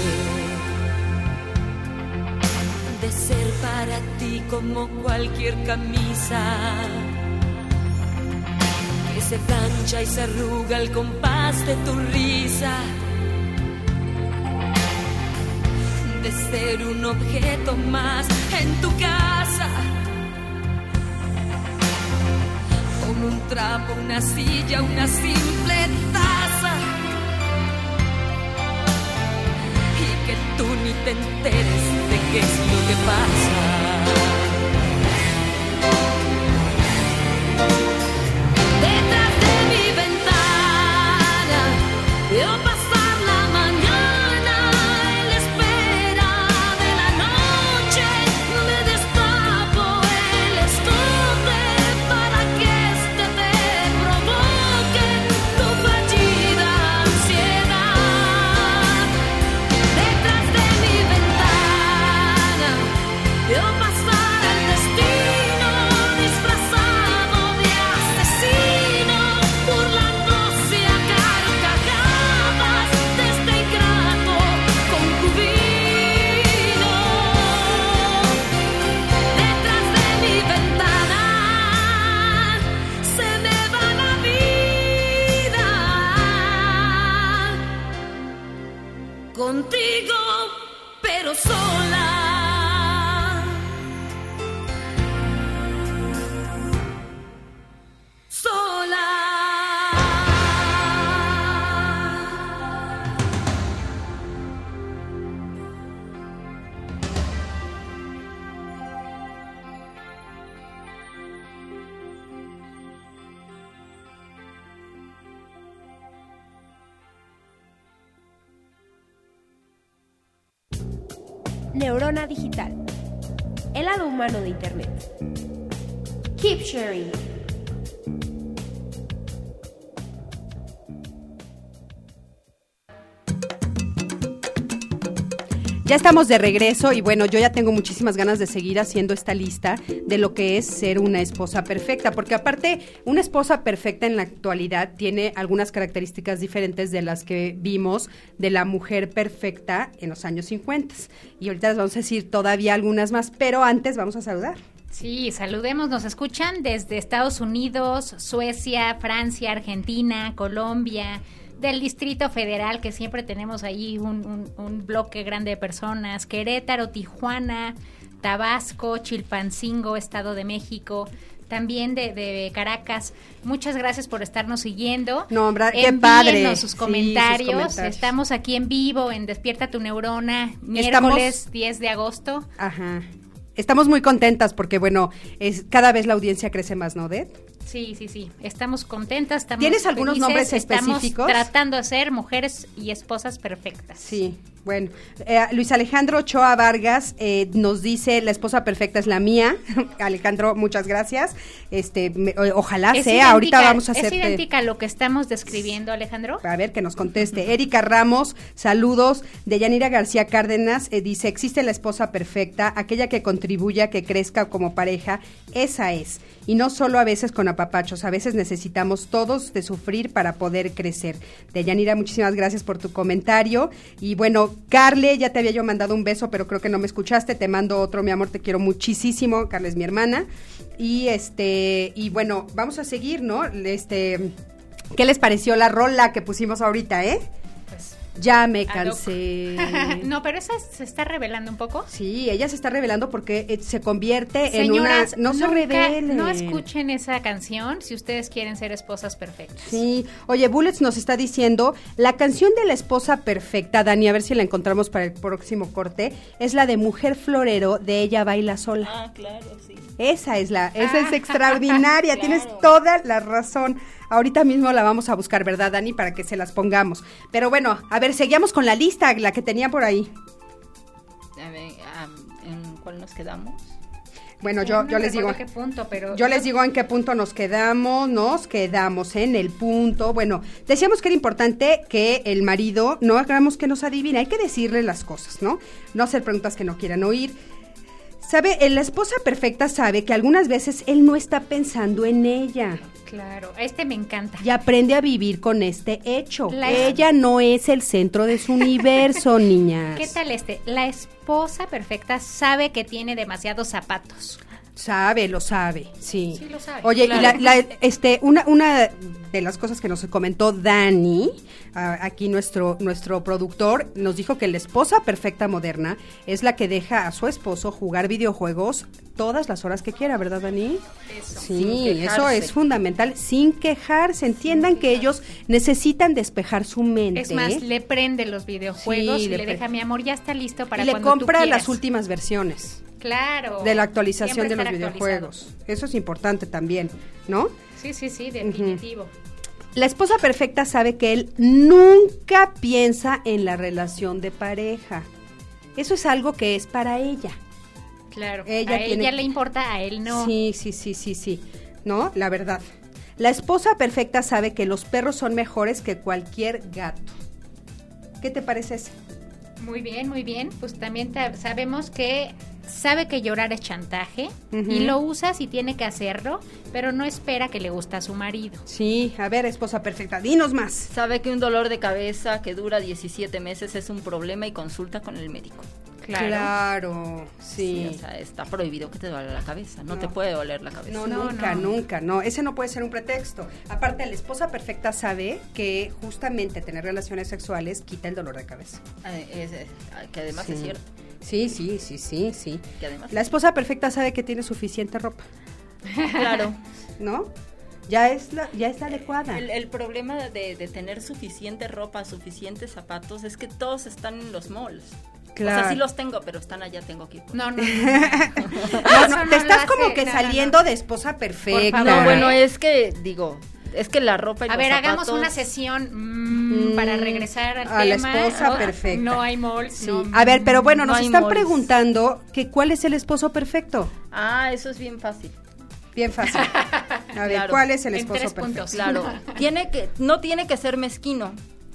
Speaker 7: de ser para ti como cualquier camisa que se plancha y se arruga al compás de tu risa, de ser un objeto más en tu casa, un trapo, una silla, una simple taza, y que tú ni te enteres de qué es lo que pasa. Detrás de mi ventana veo pasar la mañana, en la espera de la noche me destapo el escote para que veo pasar el destino disfrazado de asesino, burlándose a carcajadas de este ingrato concubino. Detrás de mi ventana se me va la vida, contigo pero sola.
Speaker 2: Neurona Digital, el lado humano de Internet. Keep sharing.
Speaker 3: Ya estamos de regreso y bueno, yo ya tengo muchísimas ganas de seguir haciendo esta lista de lo que es ser una esposa perfecta, porque aparte, una esposa perfecta en la actualidad tiene algunas características diferentes de las que vimos de la mujer perfecta en los años cincuenta. Y ahorita les vamos a decir todavía algunas más, pero antes vamos a saludar.
Speaker 4: Sí, saludemos, nos escuchan desde Estados Unidos, Suecia, Francia, Argentina, Colombia, del Distrito Federal, que siempre tenemos ahí un, un, un bloque grande de personas, Querétaro, Tijuana, Tabasco, Chilpancingo, Estado de México, también de, de Caracas. Muchas gracias por estarnos siguiendo.
Speaker 3: No, hombre, qué padre.
Speaker 4: Envíennos sus
Speaker 3: Sí,
Speaker 4: comentarios.
Speaker 3: sus comentarios.
Speaker 4: Estamos aquí en vivo en Despierta tu Neurona, miércoles
Speaker 3: Estamos-
Speaker 4: diez de agosto.
Speaker 3: Ajá. Estamos muy contentas porque, bueno, es cada vez la audiencia crece más, ¿no, Odette?
Speaker 4: Sí, sí, sí. Estamos contentas. Estamos
Speaker 3: ¿Tienes algunos
Speaker 4: felices,
Speaker 3: nombres
Speaker 4: estamos
Speaker 3: específicos?
Speaker 4: tratando de ser mujeres y esposas perfectas.
Speaker 3: Sí, bueno. Eh, Luis Alejandro Ochoa Vargas eh, nos dice, la esposa perfecta es la mía. Alejandro, muchas gracias. Este, me- o- ojalá
Speaker 4: Es
Speaker 3: sea,
Speaker 4: idéntica-
Speaker 3: ahorita vamos a
Speaker 4: Es
Speaker 3: hacerte...
Speaker 4: idéntica a lo que estamos describiendo, Alejandro.
Speaker 3: A ver, que nos conteste. Erika Ramos, saludos. Deyanira García Cárdenas eh, dice, existe la esposa perfecta, aquella que contribuya a que crezca como pareja, esa es. Y no solo a veces con apapachos, a veces necesitamos todos de sufrir para poder crecer. Deyanira, muchísimas gracias por tu comentario. Y bueno, Carle, ya te había yo mandado un beso, pero creo que no me escuchaste. Te mando otro, mi amor, te quiero muchísimo. Carle es mi hermana. Y este, y bueno, vamos a seguir, ¿no? Este, ¿qué les pareció la rola que pusimos ahorita, eh?
Speaker 4: Pues,
Speaker 3: Ya me
Speaker 4: ad hoc.
Speaker 3: cansé.
Speaker 4: No, pero esa se está revelando un poco.
Speaker 3: Sí, ella se está revelando porque eh, se convierte
Speaker 4: Señoras,
Speaker 3: en una... No se
Speaker 4: nunca-
Speaker 3: revelen.
Speaker 4: no escuchen esa canción si ustedes quieren ser esposas perfectas.
Speaker 3: Sí, oye, Bullets nos está diciendo, la canción de la esposa perfecta, Dani, a ver si la encontramos para el próximo corte, es la de Mujer Florero, de Ella Baila Sola.
Speaker 6: Ah, claro, sí.
Speaker 3: Esa es la, esa es
Speaker 4: Ah.
Speaker 3: extraordinaria,
Speaker 6: Claro.
Speaker 3: tienes toda la razón. Ahorita mismo la vamos a buscar, ¿verdad, Dani? Para que se las pongamos. Pero bueno, a ver, seguíamos con la lista, la que tenía por ahí.
Speaker 6: A ver, ah, ¿en cuál nos quedamos?
Speaker 3: Bueno,
Speaker 4: Sí,
Speaker 3: yo,
Speaker 4: no
Speaker 3: yo les digo...
Speaker 4: recuerdo qué punto, pero
Speaker 3: Yo les digo en qué punto nos quedamos, nos quedamos en el punto. Bueno, decíamos que era importante que el marido no hagamos que nos adivine, hay que decirle las cosas, ¿no? No hacer preguntas que no quieran oír. Sabe, la esposa perfecta sabe que algunas veces él no está pensando en ella
Speaker 4: claro, este me encanta.
Speaker 3: y aprende a vivir con este hecho.
Speaker 4: La-
Speaker 3: Ella no es el centro de su universo, niñas.
Speaker 4: ¿Qué tal este? La esposa perfecta sabe que tiene demasiados zapatos.
Speaker 3: Sabe, lo sabe, sí.
Speaker 4: Sí, lo sabe.
Speaker 3: Oye,
Speaker 4: Claro.
Speaker 3: y la, la- este, una, una de las cosas que nos comentó Dani, ah, aquí nuestro, nuestro productor, nos dijo que la esposa perfecta moderna es la que deja a su esposo jugar videojuegos todas las horas que quiera, ¿verdad, Dani?
Speaker 4: Eso.
Speaker 3: Sí,
Speaker 6: Sin
Speaker 3: eso
Speaker 6: quejarse.
Speaker 3: es fundamental, sin quejarse. Entiendan que ellos necesitan despejar su mente.
Speaker 4: Es más, le prende los videojuegos
Speaker 3: Sí,
Speaker 4: y
Speaker 3: le
Speaker 4: le,
Speaker 3: pre-
Speaker 4: deja, mi amor, ya está listo para
Speaker 3: y le
Speaker 4: cuando tú
Speaker 3: compra
Speaker 4: quieras.
Speaker 3: las últimas versiones
Speaker 4: Claro.
Speaker 3: de la actualización
Speaker 4: Siempre
Speaker 3: de los
Speaker 4: estar
Speaker 3: videojuegos. Eso es importante también, ¿no?
Speaker 4: actualizado. Sí, sí, sí, definitivo.
Speaker 3: La esposa perfecta sabe que él nunca piensa en la relación de pareja. Eso es algo que es para ella.
Speaker 4: Claro.
Speaker 3: Ella
Speaker 4: a
Speaker 3: tiene-
Speaker 4: ella le importa, a él no.
Speaker 3: Sí, sí, sí, sí, sí. ¿No? La verdad. La esposa perfecta sabe que los perros son mejores que cualquier gato. ¿Qué te parece eso?
Speaker 4: Muy bien, muy bien. Pues también ta- sabemos que sabe que llorar es chantaje
Speaker 3: Ujú.
Speaker 4: y lo usa si tiene que hacerlo, pero no espera que le guste a su marido.
Speaker 3: Sí, a ver, esposa perfecta, dinos más.
Speaker 6: Sabe que un dolor de cabeza que dura diecisiete meses es un problema y consulta con el médico.
Speaker 4: Claro.
Speaker 3: Claro, sí.
Speaker 6: Sí, o sea, está prohibido que te duele la cabeza. No,
Speaker 3: No.
Speaker 6: te puede doler la cabeza.
Speaker 3: No,
Speaker 4: No,
Speaker 3: nunca,
Speaker 4: no.
Speaker 3: nunca, no. Ese no puede ser un pretexto. Aparte, la esposa perfecta sabe que justamente tener relaciones sexuales quita el dolor de cabeza.
Speaker 6: Eh, es- es- que además
Speaker 3: Sí.
Speaker 6: es cierto.
Speaker 3: Sí, sí, sí, sí, sí.
Speaker 6: Que además
Speaker 3: La esposa perfecta sabe que tiene suficiente ropa,
Speaker 6: claro.
Speaker 3: ¿no? Ya es la, ya está adecuada.
Speaker 6: El, el problema de, de tener suficiente ropa, suficientes zapatos, es que todos están en los malls.
Speaker 3: Claro.
Speaker 6: O sea, sí los tengo, pero están allá, tengo que ir. por-
Speaker 4: No, no. no.
Speaker 3: No, no,
Speaker 4: Eso
Speaker 3: te
Speaker 4: no
Speaker 3: estás
Speaker 4: lo
Speaker 3: como
Speaker 4: hace,
Speaker 3: que
Speaker 4: no, no,
Speaker 3: saliendo
Speaker 4: no.
Speaker 3: de esposa perfecta.
Speaker 4: favor.
Speaker 6: No,
Speaker 4: ¿eh?
Speaker 6: bueno, es que, digo, es que la ropa y
Speaker 4: A
Speaker 6: los
Speaker 4: ver,
Speaker 6: zapatos...
Speaker 4: hagamos una sesión mm,
Speaker 3: Mm,
Speaker 4: para regresar al
Speaker 3: a la
Speaker 4: tema.
Speaker 3: esposa
Speaker 4: Oh,
Speaker 3: perfecta.
Speaker 4: No hay malls.
Speaker 3: Sí.
Speaker 4: no,
Speaker 3: A ver, pero bueno,
Speaker 6: no
Speaker 3: nos
Speaker 6: hay
Speaker 3: están
Speaker 6: malls.
Speaker 3: preguntando que cuál es el esposo perfecto.
Speaker 6: Ah, eso es bien fácil.
Speaker 3: Bien fácil. A ver,
Speaker 6: Claro.
Speaker 3: ¿cuál es el
Speaker 4: En
Speaker 3: esposo
Speaker 4: tres
Speaker 3: perfecto?
Speaker 4: puntos.
Speaker 6: Claro, tiene que, no tiene que ser mezquino,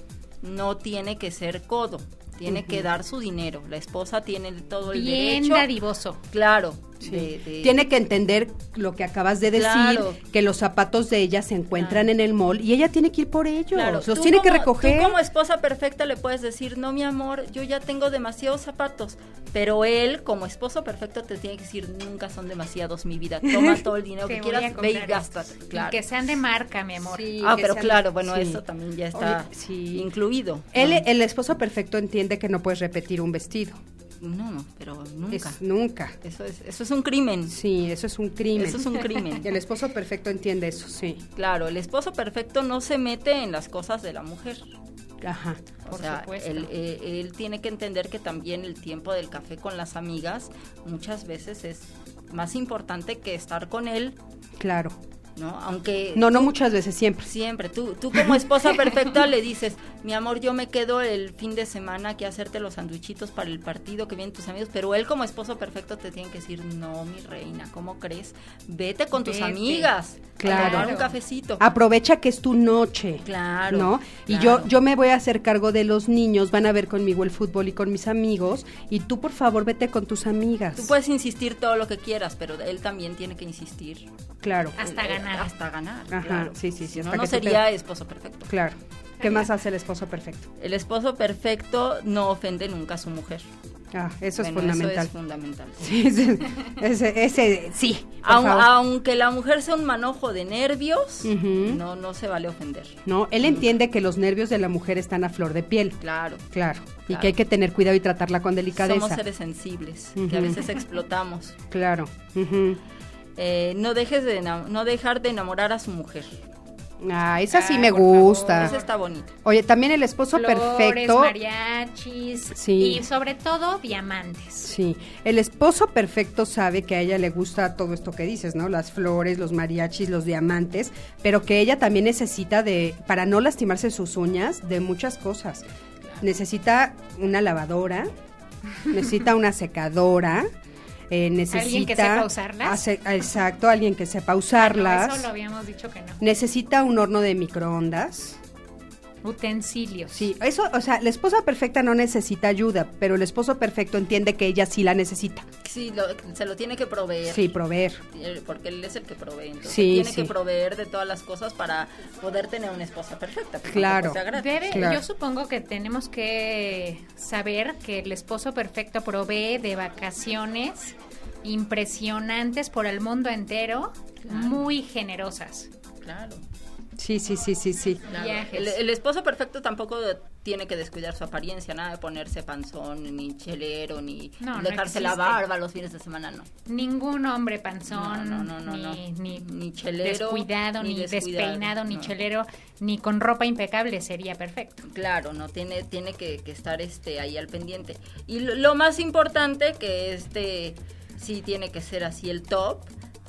Speaker 6: no tiene que ser codo, tiene que dar su dinero. La esposa tiene todo el
Speaker 4: Bien
Speaker 6: derecho.
Speaker 4: dadivoso.
Speaker 6: Claro,
Speaker 3: Sí.
Speaker 6: de- de-
Speaker 3: Tiene que entender lo que acabas de decir,
Speaker 6: Claro.
Speaker 3: que los zapatos de ella se encuentran
Speaker 6: Claro.
Speaker 3: en el mall y ella tiene que ir por ellos,
Speaker 6: Claro,
Speaker 3: los
Speaker 6: tú
Speaker 3: tiene que
Speaker 6: como-
Speaker 3: recoger.
Speaker 6: Tú como esposa perfecta le puedes decir, no, mi amor, yo ya tengo demasiados zapatos. Pero él, como esposo perfecto, te tiene que decir, nunca son demasiados, mi vida. Toma todo el dinero
Speaker 4: Te
Speaker 6: que
Speaker 4: voy a
Speaker 6: quieras, ve y
Speaker 4: comprar
Speaker 6: gástate.
Speaker 4: estos.
Speaker 6: Claro.
Speaker 4: Y que sean de marca, mi amor.
Speaker 3: Sí,
Speaker 6: Ah,
Speaker 3: que
Speaker 6: pero
Speaker 3: sean-
Speaker 6: claro, bueno,
Speaker 3: sí.
Speaker 6: eso también ya está
Speaker 3: Oye, sí.
Speaker 6: incluido.
Speaker 3: Él,
Speaker 6: ¿no?
Speaker 3: el esposo perfecto entiende que no puedes repetir un vestido.
Speaker 6: no, pero nunca.
Speaker 3: Es, nunca.
Speaker 6: Eso es, eso es un crimen.
Speaker 3: Sí, eso es un crimen.
Speaker 6: Eso es un crimen.
Speaker 3: Y el esposo perfecto entiende eso, sí.
Speaker 6: Claro, el esposo perfecto no se mete en las cosas de la mujer.
Speaker 3: Ajá.
Speaker 6: O
Speaker 4: Por
Speaker 6: sea,
Speaker 4: supuesto.
Speaker 6: él, eh, él tiene que entender que también el tiempo del café con las amigas muchas veces es más importante que estar con él,
Speaker 3: Claro.
Speaker 6: ¿no? Aunque
Speaker 3: No, no muchas veces, siempre.
Speaker 6: siempre, tú, tú como esposa perfecta le dices, mi amor, yo me quedo el fin de semana aquí a hacerte los sandwichitos para el partido que vienen tus amigos, pero él como esposo perfecto te tiene que decir, no, mi reina, ¿cómo crees? Vete con tus
Speaker 4: Vete.
Speaker 6: amigas,
Speaker 3: Claro.
Speaker 6: a tomar un cafecito.
Speaker 3: Aprovecha que es tu noche.
Speaker 6: Claro.
Speaker 3: ¿No? Y
Speaker 6: claro.
Speaker 3: yo yo me voy a hacer cargo de los niños, van a ver conmigo el fútbol y con mis amigos, y tú por favor vete con tus amigas.
Speaker 6: Tú puedes insistir todo lo que quieras, pero él también tiene que insistir.
Speaker 3: Claro.
Speaker 4: Hasta
Speaker 6: Eh,
Speaker 4: ganar.
Speaker 6: Hasta ganar,
Speaker 3: Ajá,
Speaker 6: claro.
Speaker 3: sí, sí, sí,
Speaker 6: Si no,
Speaker 3: hasta
Speaker 6: no
Speaker 3: que tú
Speaker 6: sería
Speaker 3: te-
Speaker 6: esposo perfecto.
Speaker 3: Claro. ¿Qué más hace el esposo perfecto?
Speaker 6: El esposo perfecto no ofende nunca a su mujer.
Speaker 3: Ah, eso es
Speaker 6: Bueno,
Speaker 3: fundamental.
Speaker 6: Eso es fundamental. sí.
Speaker 3: Sí, ese, ese, ese- sí, por
Speaker 6: Aun-
Speaker 3: favor.
Speaker 6: aunque la mujer sea un manojo de nervios,
Speaker 3: Ujú.
Speaker 6: no, no se vale ofender.
Speaker 3: No, él entiende que los nervios de la mujer están a flor de piel.
Speaker 6: Claro.
Speaker 3: Claro. Y
Speaker 6: Claro.
Speaker 3: que hay que tener cuidado y tratarla con delicadeza.
Speaker 6: Somos seres sensibles, que a
Speaker 3: Ujú.
Speaker 6: veces explotamos.
Speaker 3: Claro. Ujú.
Speaker 6: Eh, no dejes de enam- no dejar de enamorar a su mujer.
Speaker 3: Ah, esa sí
Speaker 4: Ah,
Speaker 3: me
Speaker 4: por favor.
Speaker 3: gusta.
Speaker 6: Eso está bonito.
Speaker 3: Oye, también el esposo
Speaker 4: Flores,
Speaker 3: perfecto.
Speaker 4: mariachis
Speaker 3: Sí.
Speaker 4: y sobre todo diamantes.
Speaker 3: Sí, el esposo perfecto sabe que a ella le gusta todo esto que dices, ¿no? Las flores, los mariachis, los diamantes, pero que ella también necesita de, para no lastimarse sus uñas, de muchas cosas. Necesita una lavadora, necesita una secadora, eh, necesita...
Speaker 4: ¿Alguien que sepa usarlas?
Speaker 3: hace- exacto, alguien que sepa usarlas.
Speaker 4: No, eso lo habíamos dicho que no.
Speaker 3: Necesita un horno de microondas.
Speaker 4: Utensilios.
Speaker 3: Sí, eso, o sea, la esposa perfecta no necesita ayuda, pero el esposo perfecto entiende que ella sí la necesita.
Speaker 6: Sí, lo- se lo tiene que proveer.
Speaker 3: Sí, proveer.
Speaker 6: Eh, Porque él es el que provee. Entonces
Speaker 3: Sí,
Speaker 6: tiene
Speaker 3: sí.
Speaker 6: que proveer de todas las cosas para poder tener una esposa perfecta. que
Speaker 3: Claro.
Speaker 6: tampoco sea gratis.
Speaker 4: Debe,
Speaker 3: Claro.
Speaker 4: Yo supongo que tenemos que saber que el esposo perfecto provee de vacaciones impresionantes por el mundo entero, muy generosas.
Speaker 6: Claro.
Speaker 3: Sí, sí, sí, sí, sí.
Speaker 6: Claro.
Speaker 4: Viajes.
Speaker 6: El, el esposo perfecto tampoco tiene que descuidar su apariencia, nada de ponerse panzón, ni chelero, ni
Speaker 4: No, no
Speaker 6: dejarse la
Speaker 4: existe.
Speaker 6: barba los fines de semana, no.
Speaker 4: Ningún hombre panzón,
Speaker 6: No, no, no, no,
Speaker 4: ni,
Speaker 6: no.
Speaker 4: ni,
Speaker 6: Ni chelero,
Speaker 4: descuidado,
Speaker 6: ni
Speaker 4: ni,
Speaker 6: descuidado,
Speaker 4: despeinado, ni
Speaker 6: no.
Speaker 4: chelero, ni con ropa impecable sería perfecto.
Speaker 6: Claro, no tiene tiene que, que estar este ahí al pendiente. Y lo, lo más importante que este sí tiene que ser así el top,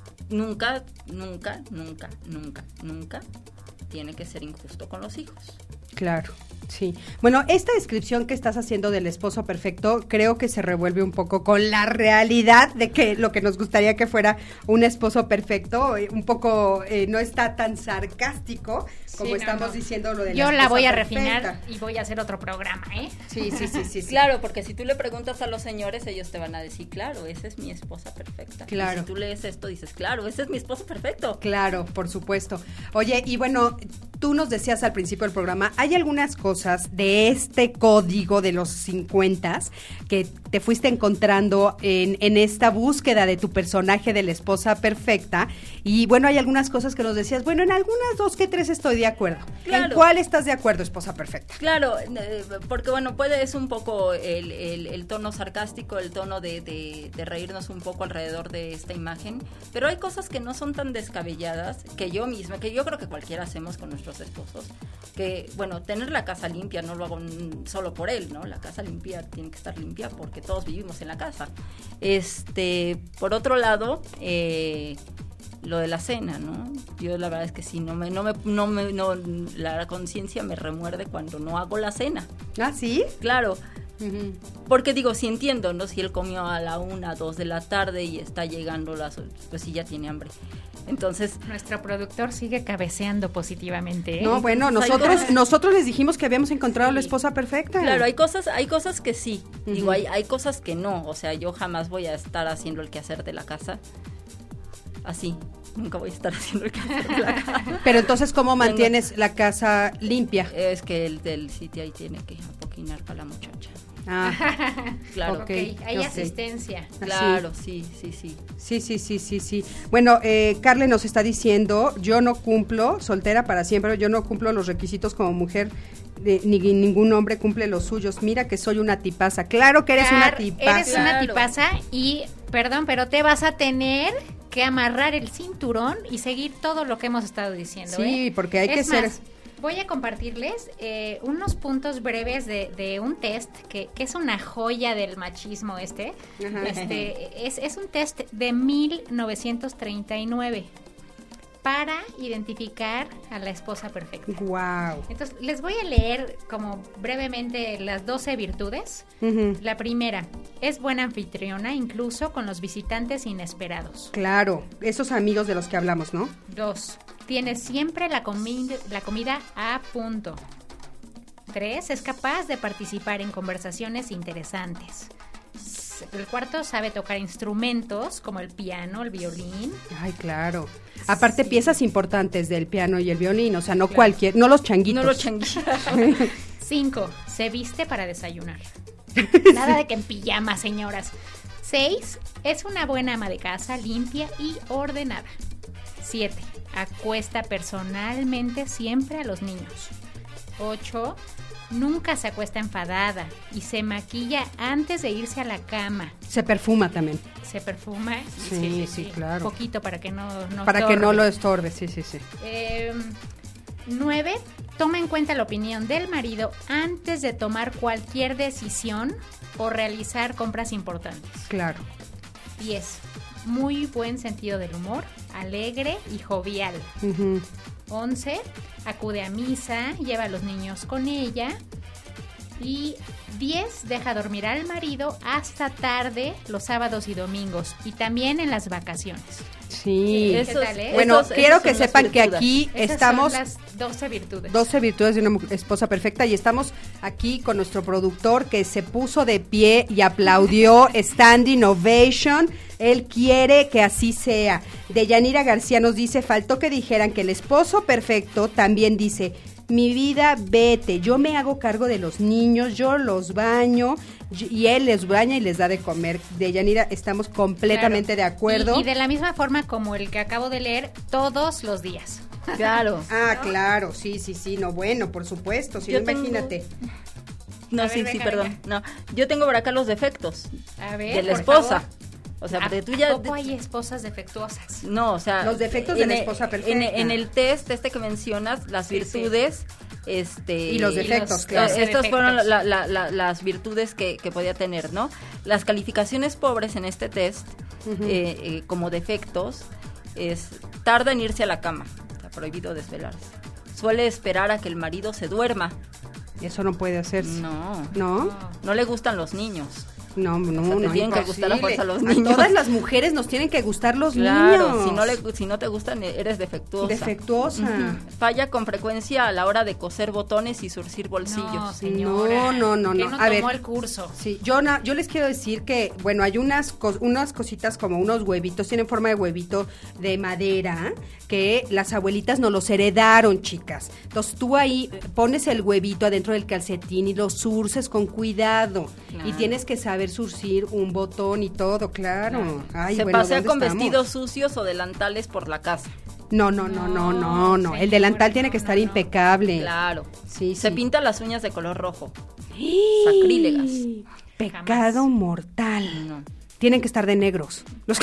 Speaker 6: nunca, nunca, nunca, nunca, nunca tiene que ser injusto con los hijos.
Speaker 3: Claro, sí. Bueno, esta descripción que estás haciendo del esposo perfecto creo que se revuelve un poco con la realidad de que lo que nos gustaría que fuera un esposo perfecto, eh, un poco eh, no está tan sarcástico como
Speaker 4: Sí, no,
Speaker 3: estamos
Speaker 4: no.
Speaker 3: diciendo lo de la
Speaker 4: Yo la
Speaker 3: esposa
Speaker 4: voy a
Speaker 3: perfecta.
Speaker 4: refinar y voy a hacer otro programa, ¿eh?
Speaker 3: Sí, sí, sí, sí, sí.
Speaker 6: Claro, porque si tú le preguntas a los señores, ellos te van a decir, claro, esa es mi esposa perfecta.
Speaker 3: Claro.
Speaker 6: Y si tú lees esto, dices, claro, ese es mi esposo perfecto.
Speaker 3: Claro, por supuesto. Oye, y bueno, tú nos decías al principio del programa, hay algunas cosas de este código de los cincuentas que te fuiste encontrando en, en esta búsqueda de tu personaje de la esposa perfecta. Y bueno, hay algunas cosas que nos decías, bueno, en algunas dos que tres estoy de acuerdo. ¿En
Speaker 6: Claro.
Speaker 3: cuál estás de acuerdo, esposa perfecta?
Speaker 6: Claro, eh, porque bueno, puede es un poco el, el- el tono sarcástico, el tono de, de- de reírnos un poco alrededor de esta imagen, pero hay cosas que no son tan descabelladas que yo misma, que yo creo que cualquiera hacemos con nuestros esposos, que bueno, tener la casa limpia no lo hago mm, solo por él, ¿no? La casa limpia tiene que estar limpia porque todos vivimos en la casa. Este, por otro lado, eh, lo de la cena, ¿no? Yo la verdad es que sí, no me, no me, no me, no, la conciencia me remuerde cuando no hago la cena.
Speaker 3: ¿Ah, sí?
Speaker 6: Claro,
Speaker 3: Ujú.
Speaker 6: porque digo, si entiendo, ¿no? Si él comió a la una, dos de la tarde y está llegando las, pues sí ya tiene hambre. Entonces,
Speaker 4: Nuestro productor sigue cabeceando positivamente, ¿eh?
Speaker 3: No, bueno,
Speaker 6: Entonces, hay
Speaker 3: nosotros,
Speaker 6: cosas-
Speaker 3: nosotros les dijimos que habíamos encontrado
Speaker 4: Sí.
Speaker 3: la esposa perfecta.
Speaker 6: claro, hay cosas, hay cosas que sí,
Speaker 3: Ujú.
Speaker 6: digo, hay, hay cosas que no, o sea, yo jamás voy a estar haciendo el quehacer de la casa, así, nunca voy a estar haciendo el quehacer de la casa.
Speaker 3: Pero entonces, ¿cómo mantienes la casa limpia?
Speaker 6: Es que el del sitio ahí tiene que apoquinar para la muchacha.
Speaker 3: Ah,
Speaker 6: Claro.
Speaker 3: ok,
Speaker 4: Ok, hay
Speaker 3: ok.
Speaker 4: asistencia.
Speaker 6: Claro, sí, sí, sí.
Speaker 3: Sí, sí, sí, sí, sí. Bueno, eh, Carle nos está diciendo, yo no cumplo, soltera para siempre, yo no cumplo los requisitos como mujer, de, ni ningún hombre cumple los suyos. Mira que soy una tipaza. Claro que eres
Speaker 4: Car,
Speaker 3: una tipaza.
Speaker 4: Eres una
Speaker 6: Claro.
Speaker 4: tipaza y, perdón, pero te vas a tener que amarrar el cinturón y seguir todo lo que hemos estado diciendo.
Speaker 3: Sí,
Speaker 4: ¿eh?
Speaker 3: porque hay
Speaker 4: Es
Speaker 3: que ser...
Speaker 4: más, voy a compartirles eh, unos puntos breves de, de un test que, que es una joya del machismo este.
Speaker 3: Ajá.
Speaker 4: Este es, es un test de mil novecientos treinta y nueve para identificar a la esposa perfecta.
Speaker 3: Wow.
Speaker 4: Entonces, les voy a leer como brevemente las doce virtudes. La primera, es buena anfitriona incluso con los visitantes inesperados.
Speaker 3: Claro, esos amigos de los que hablamos, ¿no?
Speaker 4: Dos, tiene siempre la, comi- la comida a punto. Tres, es capaz de participar en conversaciones interesantes. S- El cuarto, sabe tocar instrumentos como el piano, el violín.
Speaker 3: Ay, claro. Aparte,
Speaker 4: Sí.
Speaker 3: piezas importantes del piano y el violín, o sea, no
Speaker 4: Claro.
Speaker 3: cualquier, no los changuitos.
Speaker 6: No lo changuitos.
Speaker 4: Cinco, se viste para desayunar. Nada de que en pijama, señoras. Seis, es una buena ama de casa, limpia y ordenada. Siete, acuesta personalmente siempre a los niños. Ocho, nunca se acuesta enfadada y se maquilla antes de irse a la cama.
Speaker 3: Se perfuma también.
Speaker 4: Se perfuma.
Speaker 3: Sí, sí, claro.
Speaker 4: Poquito para que no, no
Speaker 3: para que no
Speaker 4: estorbe.
Speaker 3: lo estorbe, sí, sí, sí.
Speaker 4: Eh, nueve, toma en cuenta la opinión del marido antes de tomar cualquier decisión o realizar compras importantes.
Speaker 3: Claro.
Speaker 4: Diez, muy buen sentido del humor, alegre y jovial.
Speaker 3: Ujú.
Speaker 4: Once, acude a misa, lleva a los niños con ella. Y diez, deja dormir al marido hasta tarde los sábados y domingos y también en las vacaciones.
Speaker 3: Sí.
Speaker 4: ¿Qué
Speaker 6: Esos-
Speaker 4: tal, eh?
Speaker 3: Bueno,
Speaker 6: esos-
Speaker 3: quiero
Speaker 6: esos
Speaker 3: que
Speaker 6: son las
Speaker 3: sepan que
Speaker 6: virtudes.
Speaker 3: aquí
Speaker 4: Esas
Speaker 3: estamos...
Speaker 4: son las doce virtudes.
Speaker 3: doce virtudes de una mu- esposa perfecta y estamos aquí con nuestro productor que se puso de pie y aplaudió standing ovation. Él quiere que así sea. Deyanira García nos dice, faltó que dijeran que el esposo perfecto también dice, mi vida, vete, yo me hago cargo de los niños, yo los baño y- y él les baña y les da de comer. Deyanira, estamos completamente
Speaker 4: Claro.
Speaker 3: de acuerdo.
Speaker 4: Y, y de la misma forma como el que acabo de leer, todos los días.
Speaker 6: Claro.
Speaker 3: Ah, claro, sí, sí, sí, no, bueno, por supuesto, si
Speaker 6: Yo
Speaker 3: no,
Speaker 6: tengo-
Speaker 3: imagínate.
Speaker 6: No,
Speaker 4: A ver,
Speaker 6: sí, sí,
Speaker 4: venga,
Speaker 6: perdón. No, yo tengo por acá los defectos
Speaker 4: A ver,
Speaker 6: de la
Speaker 4: por
Speaker 6: esposa.
Speaker 4: favor.
Speaker 6: O sea,
Speaker 4: ¿A
Speaker 6: porque tú ya...
Speaker 4: poco hay esposas defectuosas?
Speaker 6: No, o sea...
Speaker 3: Los defectos de
Speaker 6: en
Speaker 3: la
Speaker 6: e-
Speaker 3: esposa perfecta.
Speaker 6: En, en el test este que mencionas, las
Speaker 4: Sí, sí.
Speaker 6: virtudes, este...
Speaker 3: Y los defectos,
Speaker 4: los-
Speaker 3: claro.
Speaker 4: los
Speaker 6: Eh, Estas fueron
Speaker 4: defectos.
Speaker 6: la- la- la- las virtudes que, que podía tener, ¿no? Las calificaciones pobres en este test,
Speaker 3: Ujú.
Speaker 6: eh, eh, como defectos, es tarda en irse a la cama, está prohibido desvelarse. Suele esperar a que el marido se duerma.
Speaker 3: Eso no puede hacerse.
Speaker 6: No,
Speaker 3: ¿No?
Speaker 6: no le gustan los niños.
Speaker 3: No, no,
Speaker 6: O sea, te
Speaker 3: no.
Speaker 6: tienen que gustar a
Speaker 3: imposible.
Speaker 6: fuerza los
Speaker 3: A
Speaker 6: niños.
Speaker 3: todas las mujeres nos tienen que gustar los
Speaker 6: Claro,
Speaker 3: niños.
Speaker 6: si no, le, si no te gustan, eres defectuosa.
Speaker 3: Defectuosa.
Speaker 6: Ujú. Falla con frecuencia a la hora de coser botones y surcir
Speaker 4: No,
Speaker 6: bolsillos.
Speaker 4: señora.
Speaker 3: No, no, no,
Speaker 4: ¿Qué
Speaker 3: no.
Speaker 4: no
Speaker 3: A
Speaker 4: tomó
Speaker 3: ver.
Speaker 4: el curso?
Speaker 3: Sí, yo, na- yo les quiero decir que, bueno, hay unas, cos- unas cositas como unos huevitos, tienen forma de huevito de madera, que las abuelitas nos los heredaron, chicas. Entonces tú ahí eh, pones el huevito adentro del calcetín y lo surces con cuidado.
Speaker 6: Claro.
Speaker 3: Y tienes que saber surcir un botón y todo, claro. Ay,
Speaker 6: Se
Speaker 3: bueno,
Speaker 6: pasea
Speaker 3: ¿dónde
Speaker 6: con
Speaker 3: estamos?
Speaker 6: vestidos sucios o delantales por la casa.
Speaker 3: No, no, no, no, no,
Speaker 4: No,
Speaker 3: no. El
Speaker 4: señora,
Speaker 3: delantal tiene que
Speaker 4: no,
Speaker 3: estar
Speaker 4: no, no.
Speaker 3: impecable.
Speaker 6: Claro.
Speaker 3: Sí,
Speaker 6: Se
Speaker 3: sí.
Speaker 6: pinta las uñas de color rojo.
Speaker 3: ¡Ih!
Speaker 6: Sacrílegas.
Speaker 3: Pecado
Speaker 4: Jamás.
Speaker 3: mortal.
Speaker 6: No.
Speaker 3: Tienen que estar de negros. Los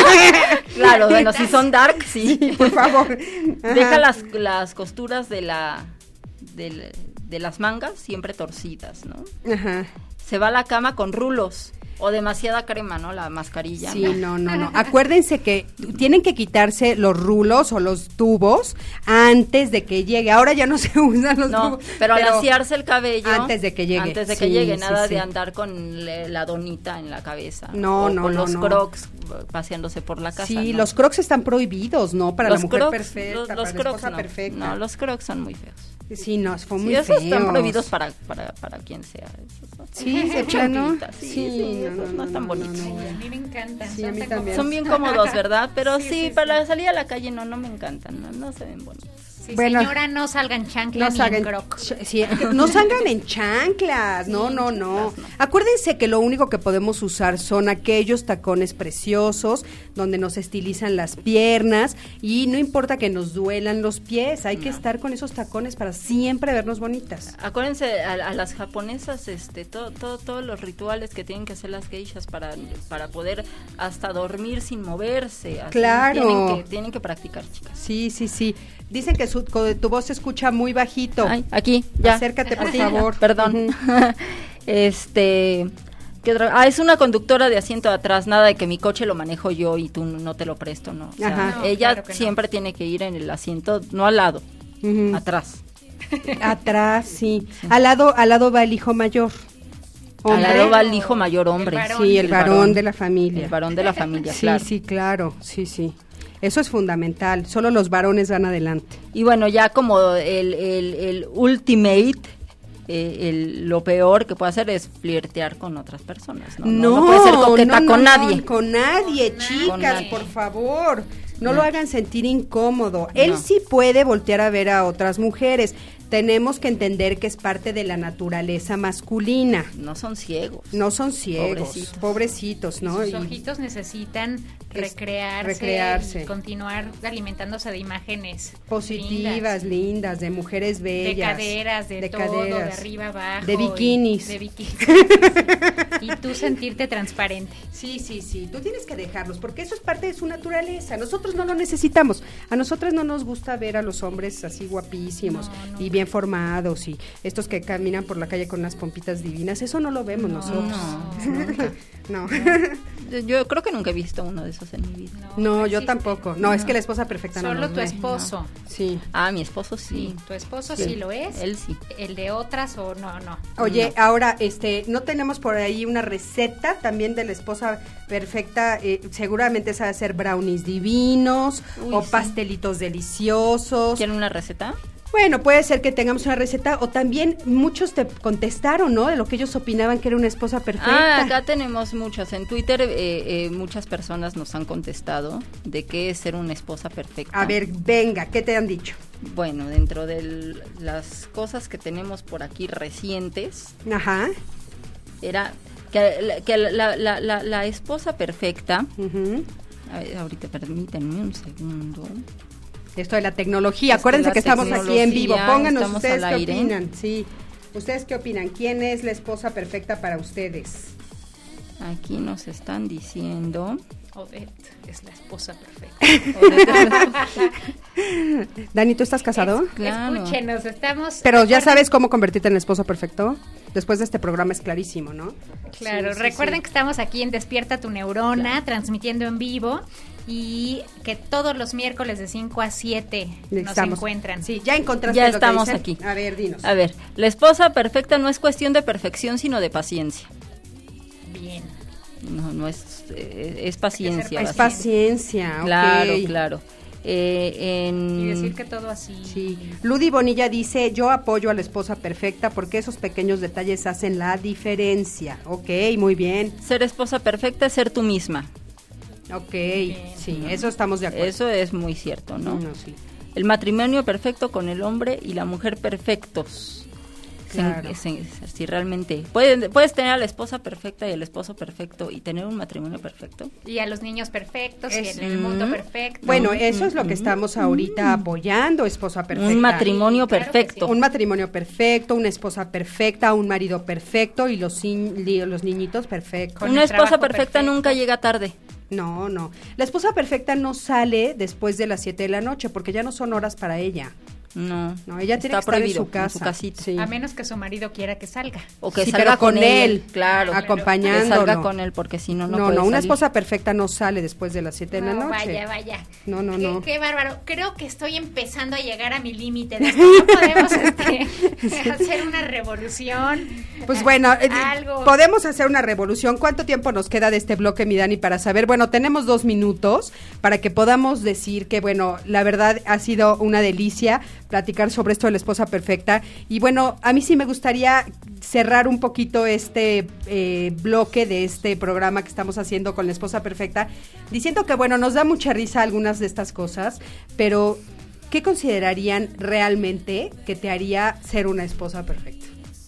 Speaker 6: Claro, bueno, si son dark, sí.
Speaker 3: por favor. Ajá.
Speaker 6: Deja las, las costuras de la del- de las mangas siempre torcidas, ¿no?
Speaker 3: Ajá.
Speaker 6: Se va a la cama con rulos o demasiada crema, ¿no? La mascarilla.
Speaker 3: Sí, no, no, no. Acuérdense que tienen que quitarse los rulos o los tubos antes de que llegue. Ahora ya no se usan los
Speaker 6: No,
Speaker 3: tubos.
Speaker 6: pero al asearse el cabello
Speaker 3: antes de que llegue.
Speaker 6: antes de que
Speaker 3: Sí,
Speaker 6: llegue,
Speaker 3: sí,
Speaker 6: nada
Speaker 3: sí.
Speaker 6: de andar con le- la donita en la cabeza.
Speaker 3: No,
Speaker 6: o
Speaker 3: no,
Speaker 6: con
Speaker 3: no,
Speaker 6: los
Speaker 3: no.
Speaker 6: crocs eh, paseándose por la casa.
Speaker 3: Sí,
Speaker 6: ¿no?
Speaker 3: los crocs están prohibidos, ¿no? Para
Speaker 6: Los
Speaker 3: la mujer
Speaker 6: crocs,
Speaker 3: perfecta,
Speaker 6: los,
Speaker 3: para
Speaker 6: los
Speaker 3: la
Speaker 6: crocs
Speaker 3: esposa
Speaker 6: no.
Speaker 3: perfecta.
Speaker 6: No, los crocs son muy feos.
Speaker 3: Sí, no, fue muy
Speaker 6: Sí, esos están
Speaker 3: feos.
Speaker 6: prohibidos para, para, para quien sea. Esos son-
Speaker 3: Sí, de plano.
Speaker 6: Chonquitas, Sí, sí, esos no, están bonitos.
Speaker 3: no,
Speaker 4: Ay, a mí me encantan.
Speaker 3: Sí,
Speaker 4: son
Speaker 3: a mí
Speaker 4: tan
Speaker 3: también.
Speaker 6: Son bien cómodos, ¿verdad? Pero sí,
Speaker 4: Sí, sí,
Speaker 6: para
Speaker 4: sí.
Speaker 6: salir a la calle no, no me encantan, no, no se ven bonitos.
Speaker 4: Sí,
Speaker 3: Bueno,
Speaker 4: señora, no salgan chanclas
Speaker 3: no
Speaker 4: ni
Speaker 3: salgan,
Speaker 4: en croc.
Speaker 3: ch- sí, no salgan en chanclas, no,
Speaker 6: Sí,
Speaker 3: no,
Speaker 6: en
Speaker 3: no.
Speaker 6: chanclas, no.
Speaker 3: Acuérdense que lo único que podemos usar son aquellos tacones preciosos, donde nos estilizan las piernas, y no importa que nos duelan los pies, hay que estar con esos tacones para siempre vernos bonitas.
Speaker 6: Acuérdense a, a las japonesas, este, todo, todo, todos los rituales que tienen que hacer las geishas para, para poder hasta dormir sin moverse. Así
Speaker 3: Claro.
Speaker 6: Tienen que, tienen que practicar, chicas.
Speaker 3: Sí, sí, sí. Dicen que su- co- tu voz se escucha muy bajito.
Speaker 6: Ay, aquí, ya.
Speaker 3: Acércate, por
Speaker 6: Así,
Speaker 3: favor.
Speaker 6: ya, Perdón.
Speaker 3: Ujú.
Speaker 6: este... ¿qué otra? Ah, es una conductora de asiento de atrás, nada de que mi coche lo manejo yo y tú no te lo presto, ¿no? O sea,
Speaker 3: Ajá.
Speaker 4: No,
Speaker 6: ella
Speaker 4: claro que no.
Speaker 6: siempre tiene que ir en el asiento, no al lado,
Speaker 3: Ujú.
Speaker 6: atrás.
Speaker 3: Atrás, sí. Al lado, al lado va el hijo mayor.
Speaker 6: Al
Speaker 3: Hombre.
Speaker 6: lado va el hijo mayor hombre.
Speaker 4: El varón.
Speaker 3: Sí, el varón de la familia.
Speaker 6: El varón de la familia,
Speaker 3: Sí,
Speaker 6: claro.
Speaker 3: sí, claro, sí, sí. Eso es fundamental, solo los varones van adelante.
Speaker 6: Y bueno, ya como el, el, el ultimate, eh, el, lo peor que puede hacer es flirtear con otras personas. No, no, no puede ser coqueta
Speaker 3: no,
Speaker 6: con
Speaker 3: no,
Speaker 6: nadie.
Speaker 3: no, con nadie,
Speaker 4: Con
Speaker 3: chicas,
Speaker 6: nadie.
Speaker 3: por favor. No,
Speaker 6: No.
Speaker 3: lo hagan sentir incómodo. Él
Speaker 6: No.
Speaker 3: sí puede voltear a ver a otras mujeres. Tenemos que entender que es parte de la naturaleza masculina.
Speaker 6: No son ciegos.
Speaker 3: No son ciegos,
Speaker 6: Pobrecitos.
Speaker 3: pobrecitos, ¿no?
Speaker 4: Sus
Speaker 3: Y-
Speaker 4: ojitos necesitan
Speaker 3: Es-
Speaker 4: recrearse,
Speaker 3: recrearse.
Speaker 4: y continuar alimentándose de imágenes
Speaker 3: positivas, lindas, de mujeres
Speaker 4: de
Speaker 3: bellas.
Speaker 4: caderas, de, todo,
Speaker 3: caderas.
Speaker 4: de arriba abajo.
Speaker 3: De
Speaker 4: y-
Speaker 3: bikinis.
Speaker 4: De bikinis. Y tú sentirte transparente.
Speaker 3: Sí, sí, sí, tú tienes que dejarlos, porque eso es parte de su naturaleza. Nosotros no lo necesitamos. A nosotras no nos gusta ver a los hombres así guapísimos
Speaker 4: No, no.
Speaker 3: y bien formados y estos que caminan por la calle con unas pompitas divinas. Eso no lo vemos
Speaker 4: No,
Speaker 3: nosotros.
Speaker 6: No,
Speaker 3: No.
Speaker 6: Yo, yo creo que nunca he visto uno de esos en mi vida.
Speaker 3: No, yo
Speaker 4: existe.
Speaker 3: tampoco. No, es que la esposa perfecta no
Speaker 4: Solo
Speaker 3: nos
Speaker 4: tu
Speaker 3: ve.
Speaker 4: esposo.
Speaker 3: Sí.
Speaker 6: Ah, mi esposo sí.
Speaker 4: Sí, tu esposo
Speaker 6: Sí.
Speaker 4: sí, lo es.
Speaker 6: Él sí.
Speaker 4: El de otras o no, no.
Speaker 3: Oye, ahora, este, ¿no tenemos por ahí una receta también de la esposa perfecta? Eh, seguramente sabe hacer brownies divinos
Speaker 6: Uy,
Speaker 3: o
Speaker 6: sí.
Speaker 3: pastelitos deliciosos.
Speaker 6: ¿Quieren una receta?
Speaker 3: Bueno, puede ser que tengamos una receta o también muchos te contestaron, ¿no? De lo que ellos opinaban que era una esposa perfecta.
Speaker 6: Ah, acá tenemos muchas. En Twitter eh, eh, muchas personas nos han contestado de qué es ser una esposa perfecta.
Speaker 3: A ver, venga, ¿qué te han dicho?
Speaker 6: Bueno, dentro de las cosas que tenemos por aquí recientes,
Speaker 3: Ajá.
Speaker 6: era que, la- que la, la, la, la esposa perfecta,
Speaker 3: Ujú.
Speaker 6: a ver, ahorita permítanme un segundo.
Speaker 3: Esto de la tecnología.
Speaker 6: Es que
Speaker 3: Acuérdense
Speaker 6: la
Speaker 3: que estamos aquí en vivo.
Speaker 6: tecnología,
Speaker 3: Pónganos
Speaker 6: estamos
Speaker 3: ustedes
Speaker 6: al
Speaker 3: qué
Speaker 6: aire.
Speaker 3: opinan. Sí. ¿Ustedes qué opinan? ¿Quién es la esposa perfecta para ustedes?
Speaker 6: Aquí nos están diciendo.
Speaker 4: Odette es la esposa perfecta.
Speaker 3: Dani, ¿tú estás casado?
Speaker 6: Claro.
Speaker 4: Escúchenos, estamos...
Speaker 3: Pero ya
Speaker 4: recuerden-
Speaker 3: sabes cómo convertirte en esposo perfecto. Después de este programa es clarísimo, ¿no?
Speaker 4: Claro,
Speaker 3: Sí, sí,
Speaker 4: recuerden
Speaker 3: sí.
Speaker 4: que estamos aquí en Despierta tu Neurona, transmitiendo en vivo, y que todos los miércoles de cinco a siete nos
Speaker 3: Estamos-
Speaker 4: encuentran.
Speaker 3: Sí, ya encontraste
Speaker 6: Ya
Speaker 3: lo que
Speaker 6: estamos
Speaker 3: dicen?
Speaker 6: aquí.
Speaker 3: A ver, dinos.
Speaker 6: A ver, la esposa perfecta no es cuestión de perfección, sino de paciencia.
Speaker 4: Bien.
Speaker 6: No, no es, eh, es paciencia.
Speaker 3: Es
Speaker 6: básicamente.
Speaker 3: paciencia, ok.
Speaker 6: Claro, claro. Eh, en...
Speaker 4: Y decir que todo así...
Speaker 3: Sí. Ludi Bonilla dice, yo apoyo a la esposa perfecta porque esos pequeños detalles hacen la diferencia. Ok, muy bien.
Speaker 6: Ser esposa perfecta es ser tú misma.
Speaker 3: Ok, sí, eso estamos de acuerdo.
Speaker 6: Eso es muy cierto, ¿no?
Speaker 3: No, sí.
Speaker 6: El matrimonio perfecto con el hombre y la mujer perfectos.
Speaker 3: Claro.
Speaker 6: Se- se- si realmente puedes, puedes tener a la esposa perfecta y el esposo perfecto y tener un matrimonio perfecto.
Speaker 4: Y a los niños perfectos
Speaker 3: Es-
Speaker 4: y en el mundo
Speaker 6: Mm.
Speaker 4: perfecto.
Speaker 3: Bueno, eso es lo que estamos ahorita apoyando, esposa perfecta.
Speaker 6: Un matrimonio
Speaker 4: Sí, claro que
Speaker 6: perfecto.
Speaker 3: Un matrimonio perfecto, una esposa perfecta, un marido perfecto y los, in- li- los niñitos perfectos.
Speaker 4: Con
Speaker 6: Una
Speaker 4: el
Speaker 6: esposa
Speaker 4: trabajo
Speaker 6: perfecta
Speaker 4: perfecto.
Speaker 6: nunca llega tarde.
Speaker 3: No, no. La esposa perfecta no sale después de las siete de la noche porque ya no son horas para ella.
Speaker 6: No,
Speaker 3: No, ella tiene
Speaker 6: está
Speaker 3: que estar en
Speaker 6: prohibido,
Speaker 3: su casa.
Speaker 6: casita.
Speaker 3: Sí.
Speaker 4: A menos que su marido quiera que salga.
Speaker 6: O que
Speaker 3: Sí,
Speaker 6: salga
Speaker 3: pero
Speaker 6: con,
Speaker 3: con
Speaker 6: él,
Speaker 3: él,
Speaker 6: claro.
Speaker 3: acompañándolo.
Speaker 6: Que salga con él porque si no, no
Speaker 3: No, no,
Speaker 6: puede
Speaker 3: una
Speaker 6: salir.
Speaker 3: esposa perfecta no sale después de las siete de la
Speaker 4: No,
Speaker 3: noche.
Speaker 4: vaya, vaya.
Speaker 3: No, no,
Speaker 4: Qué-
Speaker 3: no.
Speaker 4: Qué bárbaro. Creo que estoy empezando a llegar a mi límite. De esto. No podemos este, hacer una revolución.
Speaker 3: Pues bueno, eh,
Speaker 4: algo.
Speaker 3: podemos hacer una revolución. ¿Cuánto tiempo nos queda de este bloque, mi Dani, para saber? Bueno, tenemos dos minutos para que podamos decir que, bueno, la verdad ha sido una delicia platicar sobre esto de la esposa perfecta. Y bueno, a mí sí me gustaría cerrar un poquito este eh, bloque de este programa que estamos haciendo con la esposa perfecta, diciendo que, bueno, nos da mucha risa algunas de estas cosas, pero ¿qué considerarían realmente que te haría ser una esposa perfecta?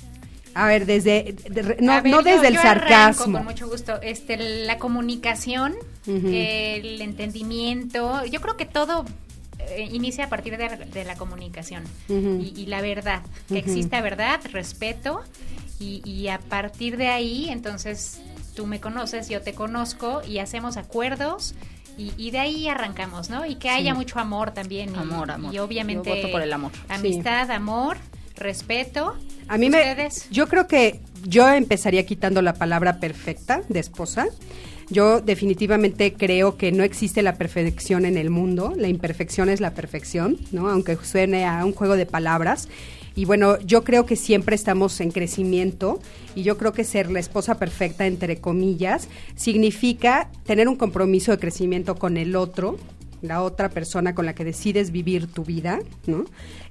Speaker 3: A ver, desde de, no,
Speaker 4: ver,
Speaker 3: no
Speaker 4: yo,
Speaker 3: desde el
Speaker 4: yo
Speaker 3: sarcasmo.
Speaker 4: Con mucho gusto. Este, la comunicación, uh-huh. el entendimiento. Yo creo que todo eh, inicia a partir de, de la comunicación uh-huh. y, y la verdad. Que uh-huh. exista verdad, respeto y, y a partir de ahí, entonces tú me conoces, yo te conozco y hacemos acuerdos. Y, y de ahí arrancamos, ¿no? Y que haya sí. mucho amor también.
Speaker 6: Amor,
Speaker 4: y,
Speaker 6: amor.
Speaker 4: Y obviamente
Speaker 6: yo voto por el amor.
Speaker 4: Amistad, sí. amor, respeto.
Speaker 3: A mí
Speaker 4: ¿Ustedes?
Speaker 3: me, yo creo que yo empezaría quitando la palabra perfecta de esposa. Yo definitivamente creo que no existe la perfección en el mundo, la imperfección es la perfección, ¿no? Aunque suene a un juego de palabras. Y bueno, yo creo que siempre estamos en crecimiento y yo creo que ser la esposa perfecta, entre comillas, significa tener un compromiso de crecimiento con el otro, la otra persona con la que decides vivir tu vida, ¿no?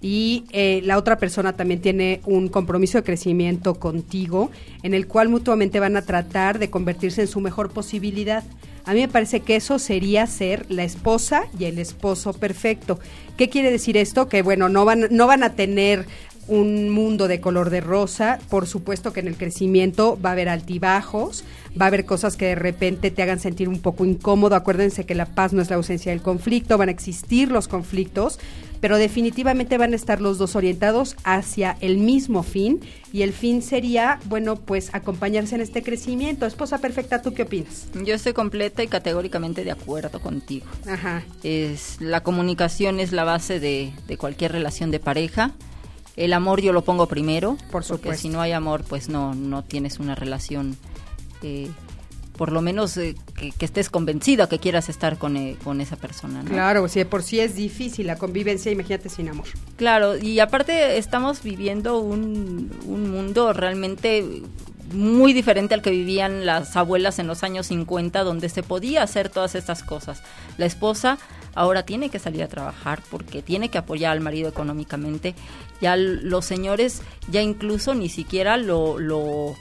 Speaker 3: Y eh, la otra persona también tiene un compromiso de crecimiento contigo, en el cual mutuamente van a tratar de convertirse en su mejor posibilidad. A mí me parece que eso sería ser la esposa y el esposo perfecto. ¿Qué quiere decir esto? Que bueno, no van, no van a tener un mundo de color de rosa, por supuesto que en el crecimiento va a haber altibajos, va a haber cosas que de repente te hagan sentir un poco incómodo. Acuérdense que la paz no es la ausencia del conflicto, van a existir los conflictos, pero definitivamente van a estar los dos orientados hacia el mismo fin, y el fin sería, bueno, pues acompañarse en este crecimiento. Esposa perfecta, ¿tú qué opinas?
Speaker 6: Yo estoy completa y categóricamente de acuerdo contigo.
Speaker 3: Ajá.
Speaker 6: Es, la comunicación es la base de, de cualquier relación de pareja. El amor yo lo pongo primero,
Speaker 3: por supuesto.
Speaker 6: Porque si no hay amor, pues no, no tienes una relación, eh, por lo menos eh, que, que estés convencido, que quieras estar con, eh, con esa persona, ¿no?
Speaker 3: Claro, si de por sí es difícil la convivencia, imagínate sin amor.
Speaker 6: Claro, y aparte estamos viviendo un, un mundo realmente muy diferente al que vivían las abuelas en los años cincuenta, donde se podía hacer todas estas cosas. La esposa ahora tiene que salir a trabajar porque tiene que apoyar al marido económicamente. Ya los señores ya incluso ni siquiera lo, lo,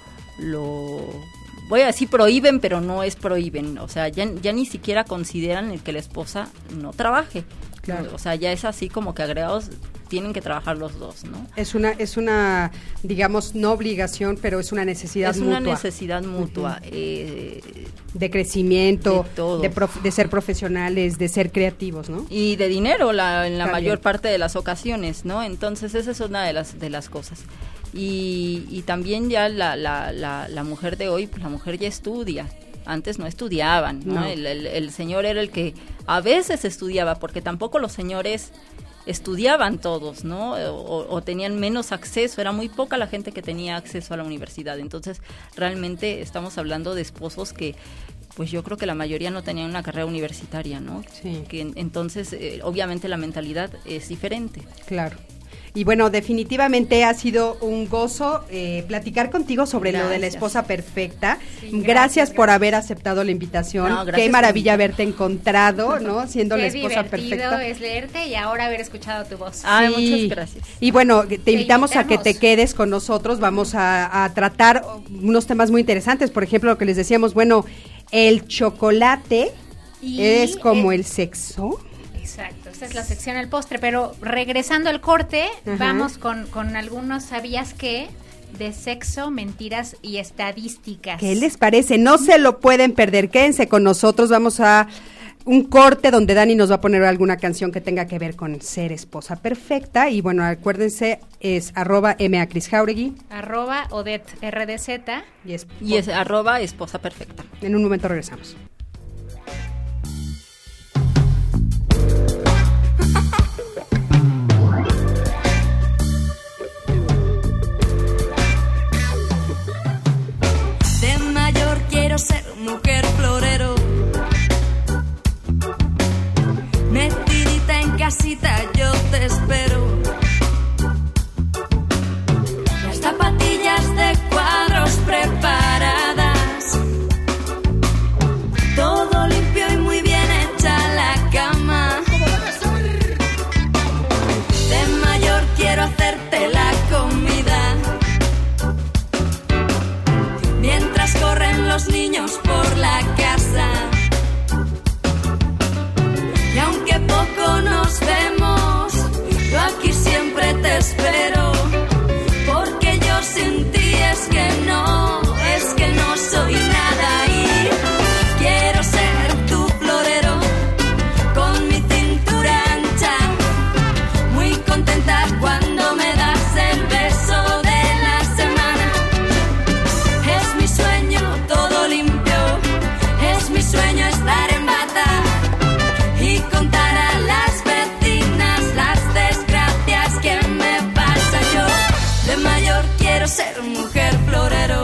Speaker 6: lo voy a decir prohíben, pero no es prohíben. O sea, ya, ya ni siquiera consideran el que la esposa no trabaje. Claro. O sea, ya es así como que agregados tienen que trabajar los dos, ¿no?
Speaker 3: Es una, es una, digamos, no obligación, pero es una necesidad
Speaker 6: es
Speaker 3: mutua.
Speaker 6: Es una necesidad mutua.
Speaker 3: Uh-huh.
Speaker 6: eh,
Speaker 3: de crecimiento,
Speaker 6: de, todo.
Speaker 3: de, prof, de ser profesionales, de ser creativos, ¿no?
Speaker 6: Y de dinero la, en la
Speaker 3: También.
Speaker 6: mayor parte de las ocasiones, ¿no? Entonces esa es una de las, de las cosas. Y, y también ya la, la, la, la mujer de hoy, pues la mujer ya estudia. Antes no estudiaban, ¿no?
Speaker 3: No.
Speaker 6: El, el, el señor era el que a veces estudiaba, porque tampoco los señores estudiaban todos, ¿no? O, o tenían menos acceso, era muy poca la gente que tenía acceso a la universidad. Entonces, realmente estamos hablando de esposos que, pues yo creo que la mayoría no tenían una carrera universitaria, ¿no?
Speaker 3: Sí.
Speaker 6: Que entonces, eh, obviamente la mentalidad es diferente.
Speaker 3: Claro. Y bueno, definitivamente ha sido un gozo eh, platicar contigo sobre
Speaker 6: Gracias.
Speaker 3: Lo de la esposa perfecta.
Speaker 4: Sí,
Speaker 3: gracias,
Speaker 4: gracias
Speaker 3: por
Speaker 4: gracias.
Speaker 3: haber aceptado la invitación.
Speaker 6: No, gracias
Speaker 3: Qué maravilla
Speaker 6: por
Speaker 3: haberte encontrado, ¿no? Siendo
Speaker 4: Qué
Speaker 3: la esposa
Speaker 4: divertido
Speaker 3: perfecta.
Speaker 4: es leerte y ahora haber escuchado tu voz.
Speaker 6: Ah,
Speaker 3: Sí.
Speaker 6: muchas gracias.
Speaker 3: Y bueno, te invitamos a que
Speaker 4: invitamos.
Speaker 3: te quedes con nosotros. Vamos a, a tratar unos temas muy interesantes. Por ejemplo, lo que les decíamos, bueno, el chocolate
Speaker 4: Y
Speaker 3: es como
Speaker 4: el-
Speaker 3: el sexo.
Speaker 4: Exacto, esta es la sección del postre, pero regresando al corte,
Speaker 3: Ajá.
Speaker 4: vamos con, con algunos ¿sabías qué? De sexo, mentiras y estadísticas.
Speaker 3: ¿Qué les parece? No se lo pueden perder. Quédense con nosotros. Vamos a un corte donde Dani nos va a poner alguna canción que tenga que ver con ser esposa perfecta. Y bueno, acuérdense, es arroba macrisjauregui.
Speaker 4: Arroba Odette R D Z.
Speaker 3: Y es,
Speaker 6: Y es arroba esposa perfecta.
Speaker 3: en un momento regresamos.
Speaker 7: De mayor quiero ser mujer florero, metidita en casita yo te espero. Las zapatillas de cuadros preparadas, ser mujer florero.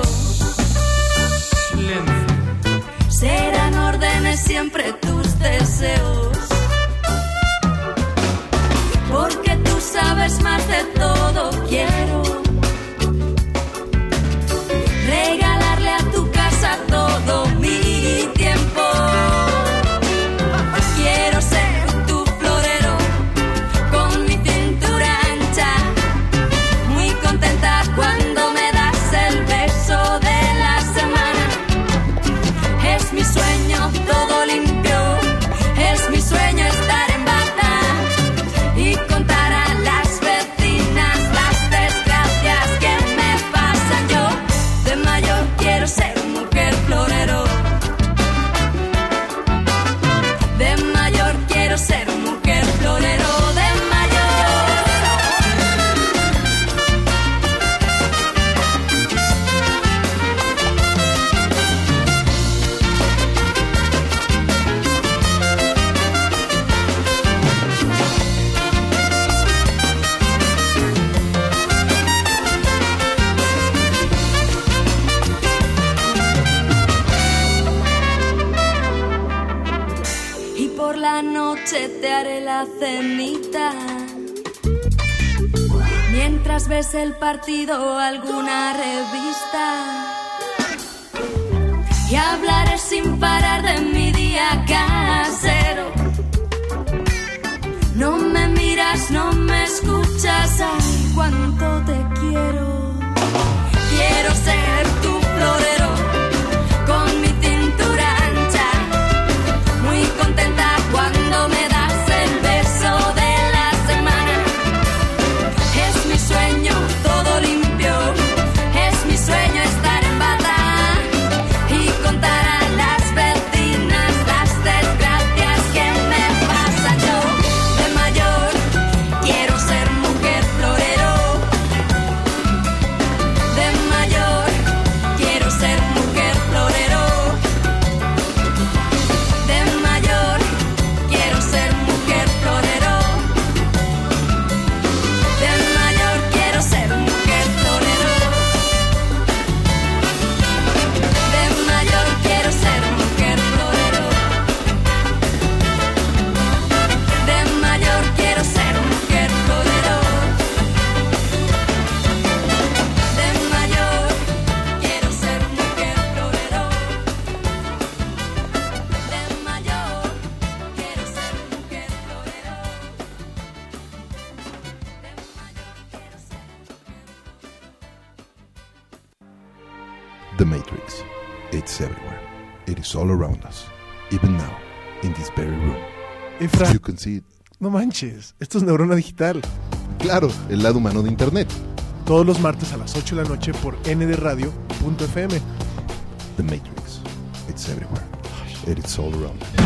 Speaker 7: Serán órdenes siempre tus deseos, porque tú sabes más de todo. Quiero regalarle a tu casa todo mi tiempo. Quiero ser tu florero con mi cintura ancha, muy contenta cuando me das el beso de la semana. Es mi sueño todo limpio, es mi sueño estar en bata y contar a las vecinas las desgracias que me pasan. Yo de mayor quiero ser mujer florero, de mayor quiero ser mujer florero, de mayor. Y por la noche te haré la cenita, mientras ves el partido o alguna revista, y hablaré sin parar de mi día casero. No me miras, no me escuchas, ay, cuánto te quiero. Quiero ser tu florero con mi cintura ancha, muy contenta cuando me das el beso de la semana. Es mi sueño todo limpio, es mi sueño estar en bata y contar a las vecinas las desgracias que me pasan. Yo de mayor quiero ser mujer florero, de mayor quiero ser mujer florero, de mayor quiero ser mujer florero, de mayor quiero ser mujer florero, de mayor quiero ser mujer florero, de mayor quiero ser mujer florero, de mayor quiero ser mujer florero, de mayor quiero ser mujer florero, de mayor quiero ser.
Speaker 1: The Matrix. It's everywhere. It is all around us. Even now, in this very room.
Speaker 8: Efra,
Speaker 1: You can see it.
Speaker 8: no manches, esto es Neurona Digital.
Speaker 1: Claro, el lado humano de Internet.
Speaker 8: Todos los martes a las ocho de la noche por n d radio punto f m.
Speaker 1: The Matrix. It's everywhere. It is all around us.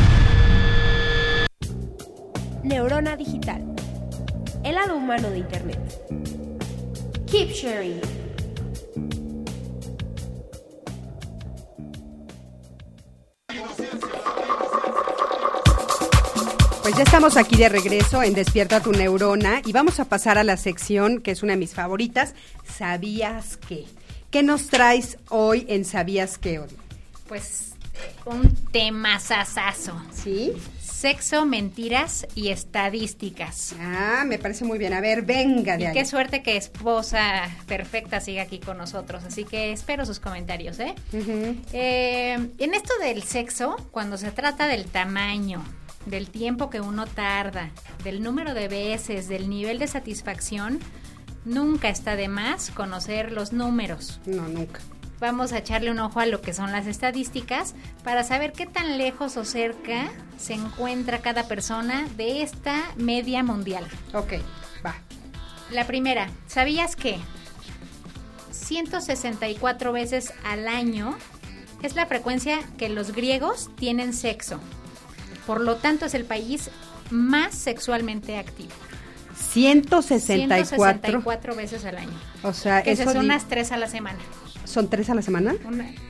Speaker 2: Neurona Digital. El lado humano de Internet. Keep sharing.
Speaker 3: Pues ya estamos aquí de regreso en Despierta tu Neurona y vamos a pasar a la sección que es una de mis favoritas, ¿Sabías qué? ¿Qué nos traes hoy en ¿Sabías qué, Odi?
Speaker 4: Pues un tema sasazo.
Speaker 3: ¿Sí?
Speaker 4: Sexo, mentiras y estadísticas.
Speaker 3: Ah, me parece muy bien. A ver, venga de
Speaker 4: Y
Speaker 3: ahí.
Speaker 4: qué suerte que Esposa Perfecta siga aquí con nosotros, así que espero sus comentarios, ¿eh?
Speaker 3: Ujú.
Speaker 4: Eh, en esto del sexo, cuando se trata del tamaño, del tiempo que uno tarda, del número de veces, del nivel de satisfacción, nunca está de más conocer los números.
Speaker 3: No, nunca.
Speaker 4: Vamos a echarle un ojo a lo que son las estadísticas para saber qué tan lejos o cerca se encuentra cada persona de esta media mundial.
Speaker 3: Ok, va.
Speaker 4: La primera, ¿sabías que ciento sesenta y cuatro veces al año es la frecuencia que los griegos tienen sexo? Por lo tanto, es el país más sexualmente activo.
Speaker 3: ciento sesenta y cuatro.
Speaker 4: ciento sesenta y cuatro veces al año.
Speaker 3: O sea,
Speaker 4: Que
Speaker 3: eso
Speaker 4: son
Speaker 3: di-
Speaker 4: unas tres a la semana.
Speaker 3: ¿Son tres a la semana?
Speaker 4: Una-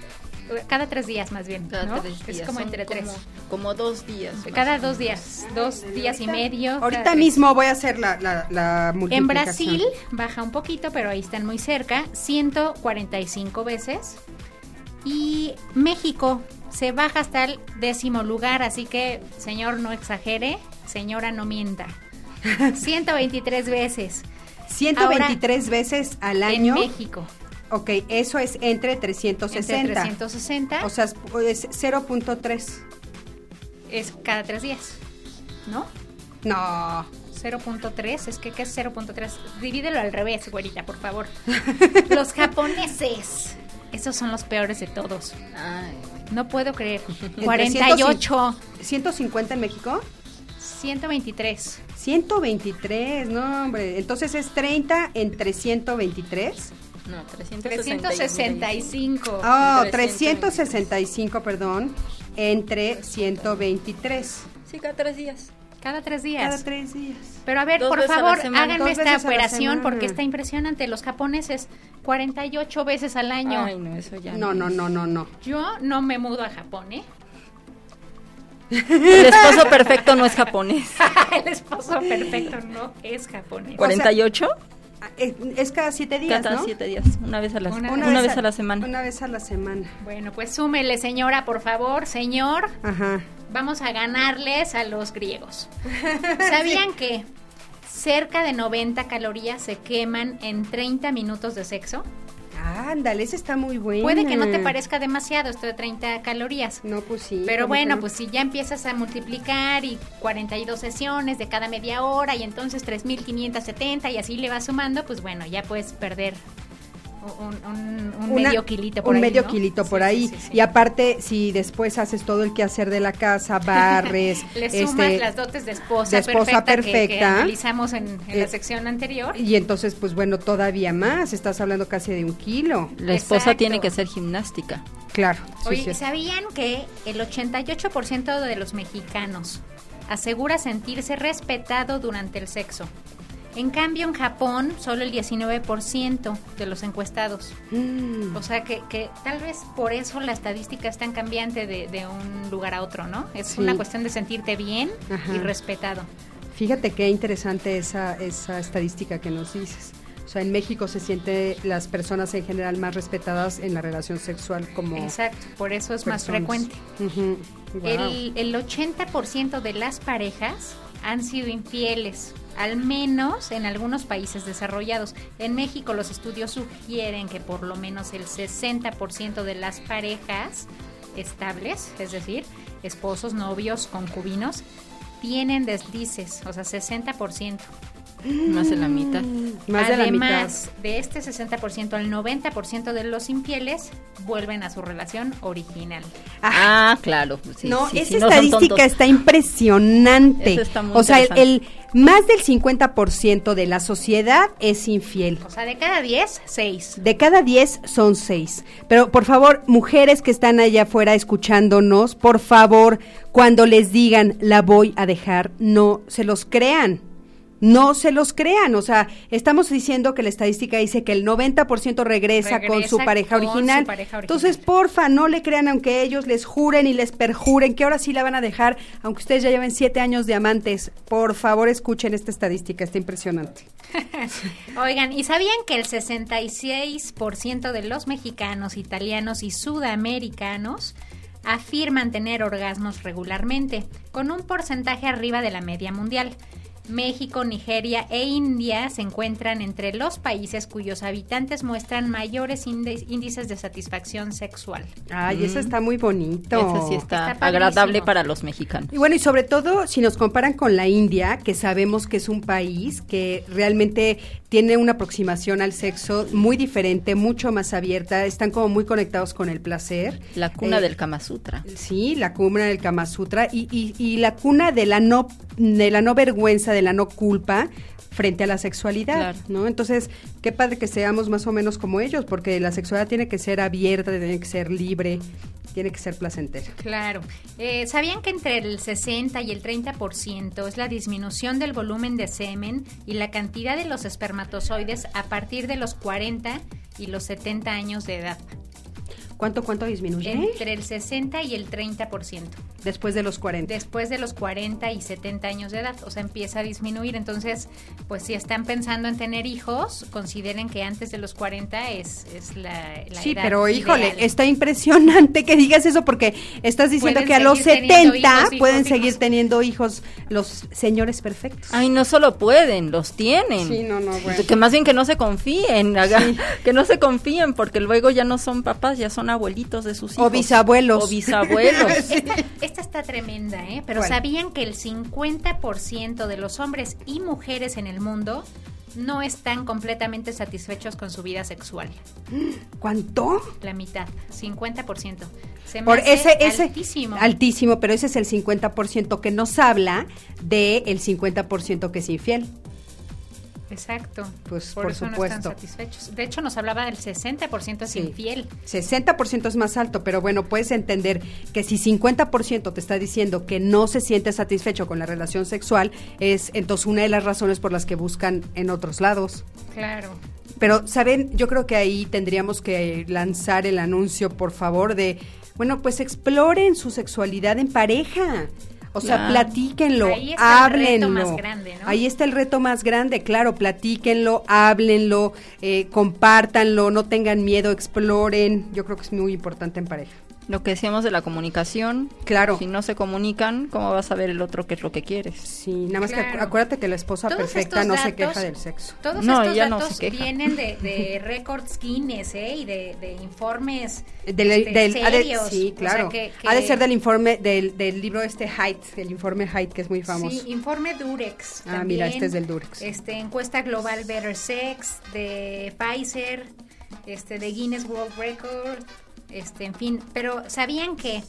Speaker 4: Cada tres días más bien,
Speaker 6: Cada
Speaker 4: ¿no?
Speaker 6: tres días.
Speaker 4: Es como
Speaker 6: Son
Speaker 4: entre tres.
Speaker 6: Como, como dos días. más
Speaker 4: Cada
Speaker 6: o menos.
Speaker 4: dos días, dos días y medio.
Speaker 3: Ahorita
Speaker 4: cada-
Speaker 3: mismo voy a hacer la, la, la
Speaker 4: En
Speaker 3: multiplicación.
Speaker 4: Brasil baja un poquito, pero ahí están muy cerca, ciento cuarenta y cinco veces. Y México se baja hasta el décimo lugar, así que, señor, no exagere, señora, no mienta. ciento veintitrés veces
Speaker 3: ciento veintitrés veces al año.
Speaker 4: en México.
Speaker 3: Ok, eso es entre trescientos sesenta.
Speaker 4: Entre trescientos sesenta,
Speaker 3: O sea, es, es cero punto tres.
Speaker 4: es cada tres días, ¿no?
Speaker 3: No.
Speaker 4: cero punto tres, es que ¿qué es cero punto tres? Divídelo al revés, güerita, por favor. Los japoneses, esos son los peores de todos.
Speaker 6: Ay,
Speaker 4: No puedo creer.
Speaker 3: Entre
Speaker 4: cuarenta y ocho,
Speaker 3: ¿ciento cincuenta en México?
Speaker 4: ciento veintitrés.
Speaker 3: ciento veintitrés, no, hombre. Entonces es treinta entre ciento veintitrés.
Speaker 6: no,
Speaker 4: trescientos sesenta y cinco.
Speaker 3: Oh,
Speaker 6: Entre
Speaker 3: trescientos sesenta y cinco, perdón, entre ciento veintitrés.
Speaker 6: Sí, cada tres días.
Speaker 4: Cada tres días.
Speaker 3: Cada tres días.
Speaker 4: Pero a ver,
Speaker 6: Dos
Speaker 4: por
Speaker 6: veces a la
Speaker 4: favor,
Speaker 6: semana.
Speaker 4: háganme
Speaker 3: Dos
Speaker 4: esta
Speaker 3: veces a la
Speaker 4: operación
Speaker 3: semana.
Speaker 4: porque está impresionante. Los japoneses, cuarenta y ocho veces al año.
Speaker 6: Ay, no, eso ya
Speaker 3: No, no, no, no, no.
Speaker 4: Yo no me mudo a Japón, ¿eh?
Speaker 6: El esposo perfecto no es japonés.
Speaker 4: El esposo perfecto no es japonés.
Speaker 6: ¿cuarenta y ocho?
Speaker 3: Es, es cada siete días,
Speaker 6: Cada
Speaker 3: ¿no?
Speaker 6: siete días. Una vez a la,
Speaker 4: Una
Speaker 6: una vez a la semana.
Speaker 3: Una vez a la semana.
Speaker 4: Bueno, pues súmele, señora, por favor. Señor,
Speaker 3: Ajá.
Speaker 4: vamos a ganarles a los griegos. ¿Sabían que cerca de noventa calorías se queman en treinta minutos de sexo?
Speaker 3: Ándale, ese está muy bueno.
Speaker 4: Puede que no te parezca demasiado esto de treinta calorías.
Speaker 3: No, pues sí.
Speaker 4: Pero
Speaker 3: ¿cómo que
Speaker 4: bueno,
Speaker 3: no?
Speaker 4: pues si ya empiezas a multiplicar y cuarenta y dos sesiones de cada media hora y entonces tres mil quinientos setenta y así le vas sumando, pues bueno, ya puedes perder un, un- un
Speaker 3: Una-
Speaker 4: medio kilito por
Speaker 3: un
Speaker 4: ahí,
Speaker 3: medio
Speaker 4: ¿no?
Speaker 3: kilito
Speaker 4: Sí,
Speaker 3: por
Speaker 4: sí,
Speaker 3: ahí.
Speaker 4: sí, sí.
Speaker 3: Y aparte, si después haces todo el quehacer de la casa, barres,
Speaker 4: Le sumas
Speaker 3: este,
Speaker 4: las dotes de esposa,
Speaker 3: de esposa
Speaker 4: perfecta, que- Que,
Speaker 3: perfecta.
Speaker 4: analizamos en, en
Speaker 3: Eh,
Speaker 4: la sección anterior.
Speaker 3: y entonces, pues bueno, todavía más. Estás hablando casi de un kilo.
Speaker 6: La esposa
Speaker 4: Exacto.
Speaker 6: tiene que hacer gimnástica.
Speaker 3: Claro. sí,
Speaker 4: Oye,
Speaker 3: sí.
Speaker 4: ¿sabían que el ochenta y ocho por ciento de los mexicanos asegura sentirse respetado durante el sexo? En cambio, en Japón, solo el diecinueve por ciento de los encuestados.
Speaker 3: Mm.
Speaker 4: O sea, que, que tal vez por eso la estadística es tan cambiante de, de un lugar a otro, ¿no? Es
Speaker 3: Sí.
Speaker 4: una cuestión de sentirte bien
Speaker 3: Ajá.
Speaker 4: y respetado.
Speaker 3: Fíjate qué interesante esa, esa estadística que nos dices. O sea, en México se siente las personas en general más respetadas en la relación sexual como
Speaker 4: Exacto, por eso es más
Speaker 3: personas.
Speaker 4: frecuente.
Speaker 3: Ujú. Guau.
Speaker 4: El, el ochenta por ciento de las parejas han sido infieles, al menos en algunos países desarrollados. En México los estudios sugieren que por lo menos el sesenta por ciento de las parejas estables, es decir, esposos, novios, concubinos, tienen deslices, o sea, sesenta por ciento.
Speaker 6: Más de la mitad.
Speaker 3: Más de la mitad.
Speaker 4: Además de este sesenta por ciento, el noventa por ciento de los infieles vuelven a su relación original.
Speaker 6: Ah, claro. Sí,
Speaker 3: no,
Speaker 6: sí,
Speaker 3: esa
Speaker 6: sí, no son
Speaker 3: estadística
Speaker 6: tontos.
Speaker 3: está impresionante.
Speaker 6: Eso está muy
Speaker 3: o sea, el,
Speaker 6: interesante.
Speaker 3: el más del cincuenta por ciento de la sociedad es infiel.
Speaker 4: O sea, de cada diez, seis.
Speaker 3: De cada diez son seis. Pero por favor, mujeres que están allá afuera escuchándonos, por favor, cuando les digan la voy a dejar, no se los crean. No se los crean, o sea, estamos diciendo que la estadística dice que el noventa por ciento regresa, con su
Speaker 4: Regresa
Speaker 3: pareja
Speaker 4: con
Speaker 3: original.
Speaker 4: su pareja original.
Speaker 3: Entonces, porfa, no le crean aunque ellos les juren y les perjuren que ahora sí la van a dejar, aunque ustedes ya lleven siete años de amantes. Por favor, escuchen esta estadística, está impresionante.
Speaker 4: Oigan, ¿y sabían que el sesenta y seis por ciento de los mexicanos, italianos y sudamericanos afirman tener orgasmos regularmente, con un porcentaje arriba de la media mundial? México, Nigeria e India se encuentran entre los países cuyos habitantes muestran mayores índices índices de satisfacción sexual.
Speaker 3: Ay, eso está muy bonito.
Speaker 6: Ese sí está,
Speaker 4: Está
Speaker 6: agradable
Speaker 4: padrísimo.
Speaker 6: para los mexicanos.
Speaker 3: Y bueno, y sobre todo si nos comparan con la India, que sabemos que es un país que realmente tiene una aproximación al sexo muy diferente, mucho más abierta, están como muy conectados con el placer.
Speaker 6: La cuna
Speaker 3: Eh,
Speaker 6: del Kama Sutra.
Speaker 3: Sí, la cuna del Kama Sutra y, y, y la cuna de la no de la no vergüenza, de la no culpa frente a la sexualidad,
Speaker 6: Claro.
Speaker 3: ¿no? Entonces, qué padre que seamos más o menos como ellos, porque la sexualidad tiene que ser abierta, tiene que ser libre, tiene que ser placentera.
Speaker 4: Claro. Eh, ¿Sabían que entre el sesenta y el treinta por ciento es la disminución del volumen de semen y la cantidad de los espermatozoides a partir de los cuarenta y los setenta años de edad?
Speaker 3: ¿Cuánto, cuánto disminuye?
Speaker 4: Entre el sesenta y el treinta por ciento.
Speaker 3: Después de los cuarenta.
Speaker 4: Después de los cuarenta y setenta años de edad, o sea, empieza a disminuir. Entonces, pues si están pensando en tener hijos, consideren que antes de los cuarenta es, es la, la
Speaker 3: Sí,
Speaker 4: edad
Speaker 3: pero híjole,
Speaker 4: ideal.
Speaker 3: está impresionante que digas eso porque estás diciendo
Speaker 4: Pueden
Speaker 3: que a los
Speaker 4: seguir teniendo
Speaker 3: setenta
Speaker 4: hijos, hijos,
Speaker 3: pueden
Speaker 4: hijos.
Speaker 3: seguir teniendo hijos los señores perfectos.
Speaker 6: Ay, no solo pueden, los tienen.
Speaker 3: Sí, no, no, bueno.
Speaker 6: Que más bien que no se confíen, haga- que no se confíen, porque luego ya no son papás, ya son abuelitos de sus hijos.
Speaker 3: O bisabuelos.
Speaker 6: O bisabuelos.
Speaker 4: Esta, esta está tremenda, ¿eh? Pero
Speaker 3: ¿Cuál?
Speaker 4: ¿sabían que el cincuenta por ciento de los hombres y mujeres en el mundo no están completamente satisfechos con su vida sexual?
Speaker 3: ¿Cuánto?
Speaker 4: La mitad, cincuenta por ciento. Se me
Speaker 3: Por
Speaker 4: hace
Speaker 3: ese, ese
Speaker 4: altísimo.
Speaker 3: altísimo, pero ese es el cincuenta por ciento que nos habla de el cincuenta por ciento que es infiel.
Speaker 4: Exacto.
Speaker 3: Pues,
Speaker 4: por,
Speaker 3: por
Speaker 4: eso no
Speaker 3: supuesto.
Speaker 4: están satisfechos. De hecho, nos hablaba del sesenta por ciento es
Speaker 3: Sí.
Speaker 4: infiel.
Speaker 3: sesenta por ciento es más alto, pero bueno, puedes entender que si cincuenta por ciento te está diciendo que no se siente satisfecho con la relación sexual, es entonces una de las razones por las que buscan en otros lados.
Speaker 4: Claro.
Speaker 3: Pero, ¿saben? Yo creo que ahí tendríamos que lanzar el anuncio, por favor, de, bueno, pues exploren su sexualidad en pareja. O sea,
Speaker 6: Claro.
Speaker 3: platíquenlo,
Speaker 4: Ahí está el reto
Speaker 3: háblenlo.
Speaker 4: más grande, ¿no?
Speaker 3: Ahí está el reto más grande, claro, platíquenlo, háblenlo, eh, compártanlo, no tengan miedo, exploren. Yo creo que es muy importante en pareja.
Speaker 6: Lo que decíamos de la comunicación.
Speaker 3: Claro.
Speaker 6: Si no se comunican, ¿cómo va a saber el otro qué es lo que quieres?
Speaker 3: Sí, nada más que
Speaker 4: Claro.
Speaker 3: acu- acuérdate que la esposa
Speaker 4: Todos
Speaker 3: perfecta
Speaker 4: estos
Speaker 3: no se
Speaker 4: datos-
Speaker 3: queja del sexo.
Speaker 4: Todos
Speaker 6: No,
Speaker 4: estos
Speaker 6: ella no
Speaker 4: datos
Speaker 6: se queja.
Speaker 4: vienen de, de récords Guinness, ¿eh? Y de, de informes
Speaker 3: Del,
Speaker 4: este,
Speaker 3: del- ha de-
Speaker 4: serios.
Speaker 3: sí,
Speaker 4: O
Speaker 3: claro.
Speaker 4: sea, que-
Speaker 3: Ha de
Speaker 4: que-
Speaker 3: ser del informe, del, del libro este Height, el informe Height, que es muy famoso.
Speaker 4: Sí, informe Durex.
Speaker 3: Ah,
Speaker 4: también,
Speaker 3: mira, este es del Durex.
Speaker 4: Este, encuesta global Better Sex, de Pfizer, este, de Guinness World Record, este, en fin. Pero, ¿sabían que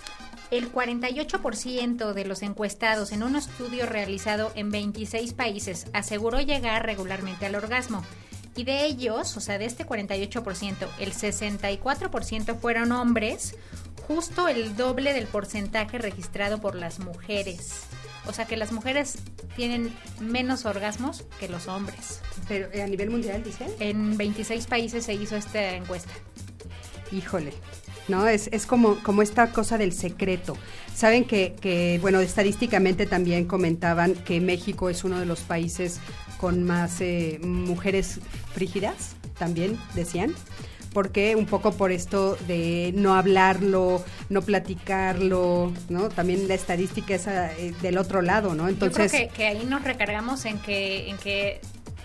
Speaker 4: el cuarenta y ocho por ciento de los encuestados en un estudio realizado en veintiséis países aseguró llegar regularmente al orgasmo? Y de ellos, o sea, de este cuarenta y ocho por ciento, el sesenta y cuatro por ciento fueron hombres, justo el doble del porcentaje registrado por las mujeres. O sea, que las mujeres tienen menos orgasmos que los hombres.
Speaker 3: Pero eh, a nivel mundial, dice.
Speaker 4: En veintiséis países se hizo esta encuesta.
Speaker 3: Híjole, ¿no? Es, es como, como esta cosa del secreto. Saben que, que, bueno, estadísticamente también comentaban que México es uno de los países con más eh, mujeres frígidas, también decían. Porque un poco por esto de no hablarlo, no platicarlo, ¿no? También la estadística es eh, del otro lado, ¿no? Entonces,
Speaker 4: yo creo que, que ahí nos recargamos en que, en que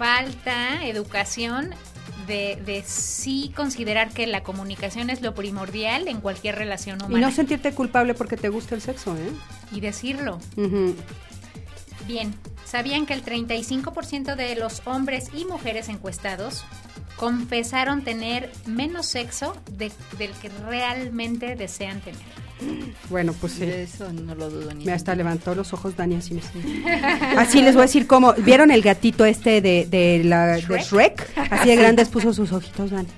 Speaker 4: falta educación de, de sí considerar que la comunicación es lo primordial en cualquier relación humana.
Speaker 3: y no sentirte culpable porque te gusta el sexo, ¿eh?
Speaker 4: Y decirlo.
Speaker 3: Ujú.
Speaker 4: Bien, ¿sabían que el treinta y cinco por ciento de los hombres y mujeres encuestados confesaron tener menos sexo de, del que realmente desean tener?
Speaker 3: Bueno, pues sí.
Speaker 6: De eso no lo dudo ni.
Speaker 3: Me hasta levantó los ojos Dani así. Así les voy a decir cómo. ¿Vieron el gatito este de, de, la, de
Speaker 4: ¿Shrek?
Speaker 3: Shrek? Así de grandes puso sus ojitos, Dani.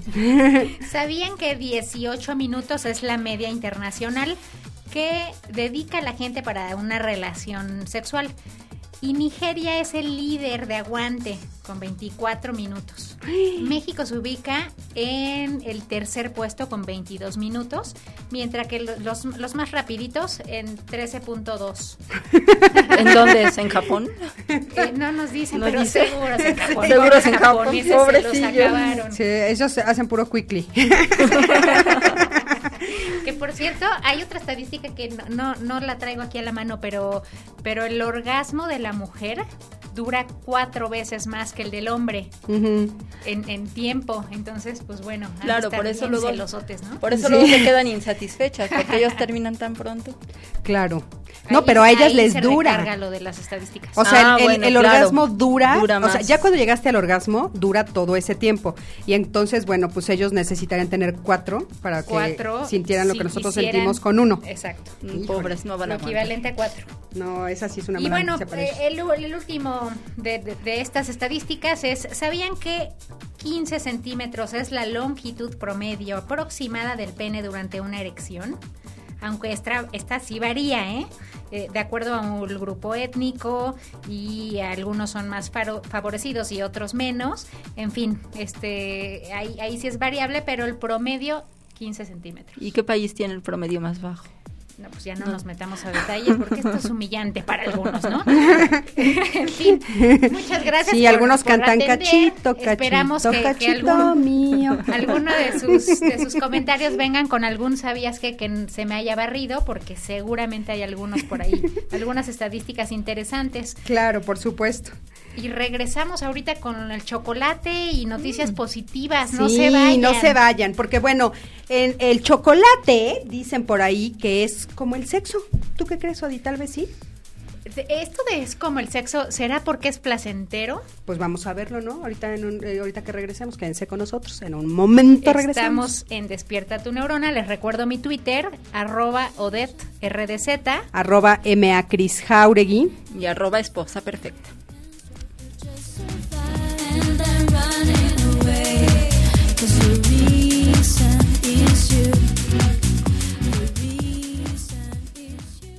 Speaker 4: ¿Sabían que dieciocho minutos es la media internacional que dedica la gente para una relación sexual? Y Nigeria es el líder de aguante con veinticuatro minutos. México se ubica en el tercer puesto con veintidós minutos, mientras que lo- los, los más rapiditos en trece punto dos.
Speaker 6: ¿En dónde es? ¿En Japón?
Speaker 4: Eh, no nos dicen,
Speaker 6: No
Speaker 4: pero
Speaker 6: dice.
Speaker 4: seguros en Japón.
Speaker 6: Seguros en
Speaker 4: Los
Speaker 6: Japón,
Speaker 4: japoneses se los
Speaker 6: pobrecillos.
Speaker 4: acabaron.
Speaker 3: Sí, ellos hacen puro quickly.
Speaker 4: Que por cierto, hay otra estadística que no, no, no la traigo aquí a la mano, pero, pero el orgasmo de la mujer dura cuatro veces más que el del hombre
Speaker 3: Ujú.
Speaker 4: en, en tiempo. Entonces, pues bueno, han de
Speaker 6: Claro,
Speaker 4: estar
Speaker 6: por eso
Speaker 4: bien
Speaker 6: luego-
Speaker 4: celosotes, ¿no?
Speaker 6: Por eso
Speaker 3: Sí.
Speaker 6: luego se quedan insatisfechas, porque ellos terminan tan pronto.
Speaker 3: Claro. No,
Speaker 4: Ahí-
Speaker 3: pero a ellas
Speaker 4: ahí
Speaker 3: les
Speaker 4: se
Speaker 3: dura.
Speaker 4: recarga lo de las estadísticas.
Speaker 3: O sea,
Speaker 6: Ah,
Speaker 3: el, el-
Speaker 6: bueno,
Speaker 3: el
Speaker 6: claro.
Speaker 3: orgasmo dura,
Speaker 6: Dura
Speaker 3: o sea,
Speaker 6: más.
Speaker 3: ya cuando llegaste al orgasmo, dura todo ese tiempo. Y entonces, bueno, pues ellos necesitarían tener cuatro para que
Speaker 4: Cuatro,
Speaker 3: sintieran lo
Speaker 4: si
Speaker 3: que nosotros
Speaker 4: quisieran-
Speaker 3: sentimos con uno.
Speaker 4: Exacto.
Speaker 6: Mm, Pobres, no van
Speaker 4: Lo
Speaker 6: a aguantar.
Speaker 4: equivalente a cuatro.
Speaker 3: No, esa sí es una
Speaker 4: Y
Speaker 3: mala
Speaker 4: bueno,
Speaker 3: noticia para
Speaker 4: eh,
Speaker 3: ellos.
Speaker 4: el, el último de, de- de estas estadísticas es, ¿sabían que quince centímetros es la longitud promedio aproximada del pene durante una erección? Aunque esta, esta sí varía, ¿eh? Eh, de acuerdo a un grupo étnico, y algunos son más faro- favorecidos y otros menos. En fin, este ahí, ahí sí es variable, pero el promedio quince centímetros.
Speaker 6: ¿Y qué país tiene el promedio más bajo?
Speaker 4: No, pues ya no, no nos metamos a detalles porque esto es humillante para algunos, ¿no? En fin, muchas gracias.
Speaker 3: Sí,
Speaker 4: por,
Speaker 3: algunos
Speaker 4: por
Speaker 3: cantan
Speaker 4: atender.
Speaker 3: cachito, cachito,
Speaker 4: Esperamos que,
Speaker 3: cachito
Speaker 4: que algún,
Speaker 3: mío.
Speaker 4: alguno de sus, de sus comentarios vengan con algún sabías que, que se me haya barrido, porque seguramente hay algunos por ahí, algunas estadísticas interesantes.
Speaker 3: Claro, por supuesto.
Speaker 4: Y regresamos ahorita con el chocolate y noticias mm. positivas,
Speaker 3: sí,
Speaker 4: no se vayan.
Speaker 3: no se vayan, porque bueno, en el chocolate dicen por ahí que es como el sexo. ¿Tú qué crees, Odi? Tal vez sí.
Speaker 4: Esto de es como el sexo, ¿será porque es placentero?
Speaker 3: Pues vamos a verlo, ¿no? Ahorita en un, eh, ahorita que regresemos, quédense con nosotros, en un momento
Speaker 4: Estamos
Speaker 3: regresamos.
Speaker 4: Estamos en Despierta tu Neurona, les recuerdo mi Twitter, arroba Odette R D Z,
Speaker 3: arroba M A Cris Jauregui
Speaker 6: y arroba Esposa Perfecta.
Speaker 7: And I'm running away, 'cause the reason is you. The reason is you.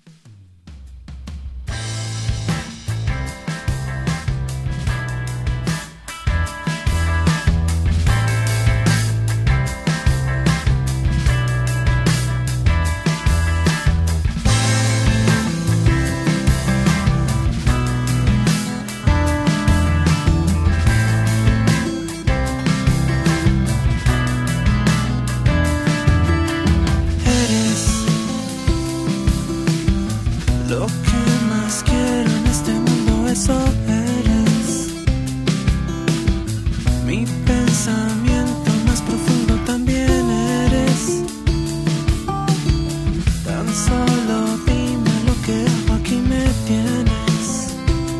Speaker 9: Lo que más quiero en este mundo, eso eres. Mi pensamiento más profundo también eres. Tan solo dime lo que hago, aquí me tienes.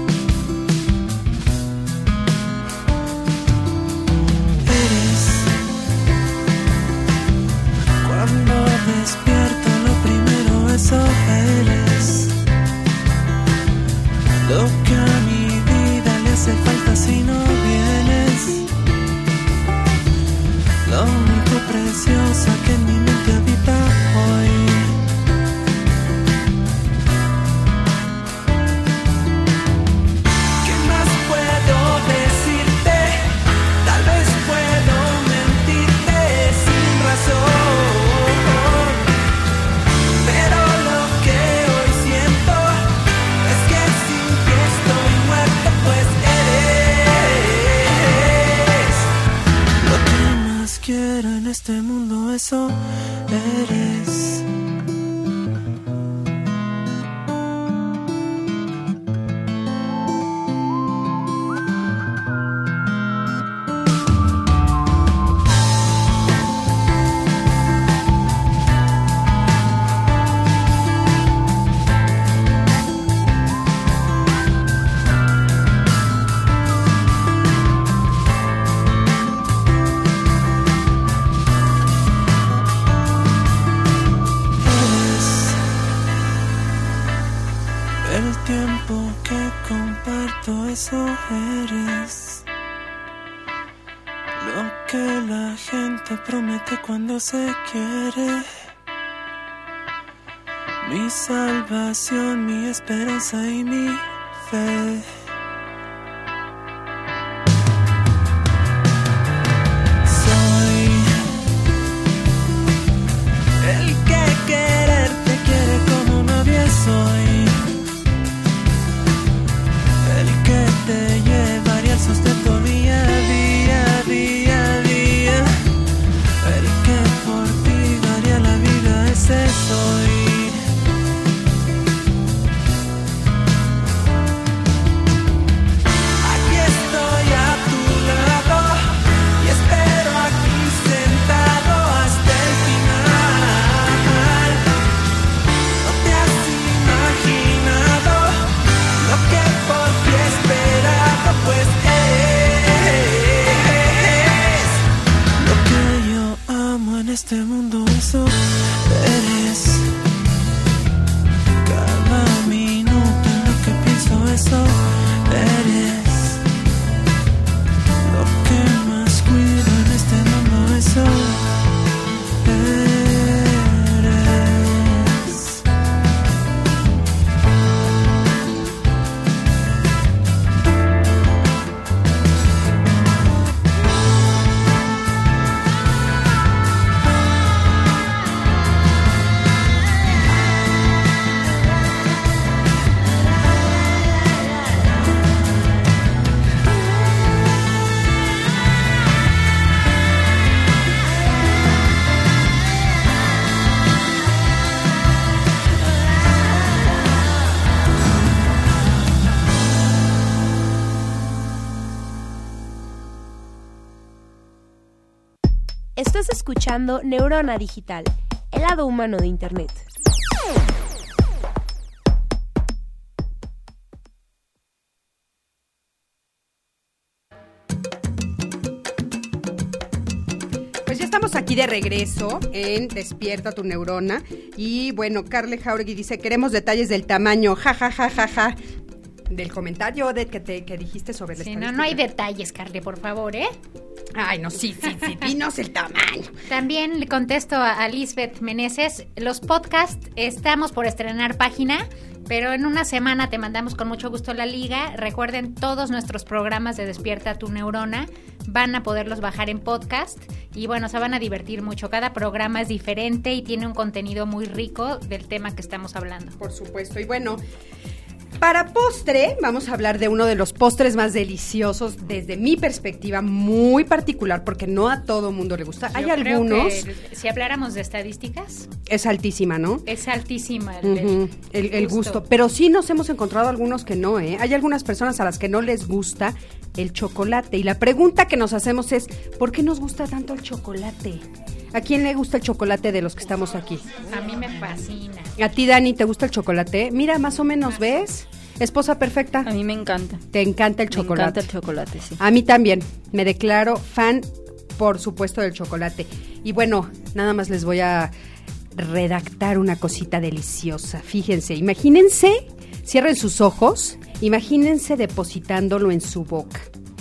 Speaker 9: Eres. Cuando despierto lo primero, eso eres. Lo que a mi vida le hace falta si no vienes. Lo único preciosa que en mi mente habita hoy. ¿Qué más puedo decirte? Tal vez puedo mentirte sin razón, pero lo que hoy siento es que sin ti estoy muerto, pues eres. Lo que más quiero en este mundo, eso eres. El tiempo que comparto, eso eres. Lo que la gente promete cuando se quiere. Mi salvación, mi esperanza y mi fe. Soy el que quererte quiere como nadie soy. Te llevaría el sustento día a día, día a día. El que por ti daría la vida, ese soy. Aquí estoy a tu lado y espero aquí sentado hasta el final. No te has imaginado lo que por ti esperaba, pues eres. Lo que yo amo en este mundo, eso eres. Cada minuto en lo que pienso, eso eres. Lo que más cuido en este mundo, eso eres.
Speaker 2: Estás escuchando Neurona Digital, el lado humano de Internet.
Speaker 3: Pues ya estamos aquí de regreso en Despierta tu Neurona. Y bueno, Carle Jauregui dice, queremos detalles del tamaño, ja, ja, ja, ja, ja. Del comentario de que te que dijiste sobre la
Speaker 4: Sí,
Speaker 3: estadística.
Speaker 4: no, no hay detalles, Carle, por favor, ¿eh?
Speaker 3: Ay, no, sí, sí, sí, dinos el tamaño.
Speaker 4: También le contesto a, a Lisbeth Meneses, los podcasts, estamos por estrenar página, pero en una semana te mandamos con mucho gusto la liga. Recuerden, todos nuestros programas de Despierta tu Neurona van a poderlos bajar en podcast y bueno, se van a divertir mucho. Cada programa es diferente y tiene un contenido muy rico del tema que estamos hablando.
Speaker 3: Por supuesto, y bueno, para postre, vamos a hablar de uno de los postres más deliciosos desde mi perspectiva muy particular, porque no a todo mundo le gusta. Hay
Speaker 4: Yo creo
Speaker 3: algunos...
Speaker 4: que, si habláramos de estadísticas,
Speaker 3: es altísima, ¿no?
Speaker 4: es altísima el,
Speaker 3: Ujú, el, el gusto. Pero sí nos hemos encontrado algunos que no, ¿eh? Hay algunas personas a las que no les gusta el chocolate. Y la pregunta que nos hacemos es, ¿por qué nos gusta tanto el chocolate? ¿A quién le gusta el chocolate de los que estamos aquí?
Speaker 4: A mí me fascina.
Speaker 3: ¿A ti, Dani, te gusta el chocolate? Mira, más o menos, ¿ves? Esposa perfecta.
Speaker 6: A mí me encanta.
Speaker 3: Te encanta el
Speaker 6: Me
Speaker 3: chocolate.
Speaker 6: encanta el chocolate, sí.
Speaker 3: A mí también. Me declaro fan, por supuesto, del chocolate. Y bueno, nada más les voy a redactar una cosita deliciosa. Fíjense, imagínense, cierren sus ojos, imagínense depositándolo en su boca.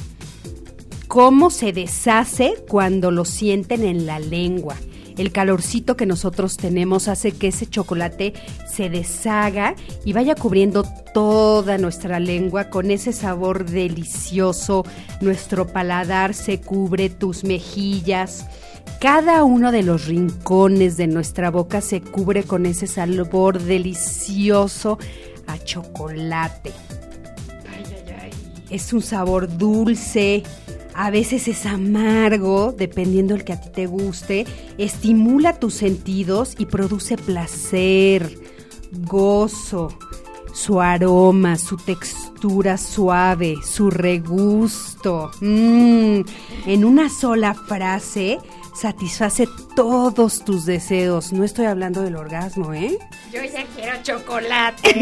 Speaker 3: Cómo se deshace cuando lo sienten en la lengua. El calorcito que nosotros tenemos hace que ese chocolate se deshaga y vaya cubriendo toda nuestra lengua con ese sabor delicioso. Nuestro paladar se cubre, tus mejillas. Cada uno de los rincones de nuestra boca se cubre con ese sabor delicioso a chocolate.
Speaker 4: Ay, ay, ay.
Speaker 3: Es un sabor dulce. A veces es amargo, dependiendo del que a ti te guste, estimula tus sentidos y produce placer, gozo, su aroma, su textura suave, su regusto. Mm, en una sola frase satisface todos tus deseos. No estoy hablando del orgasmo, ¿eh?
Speaker 4: Yo ya quiero chocolate.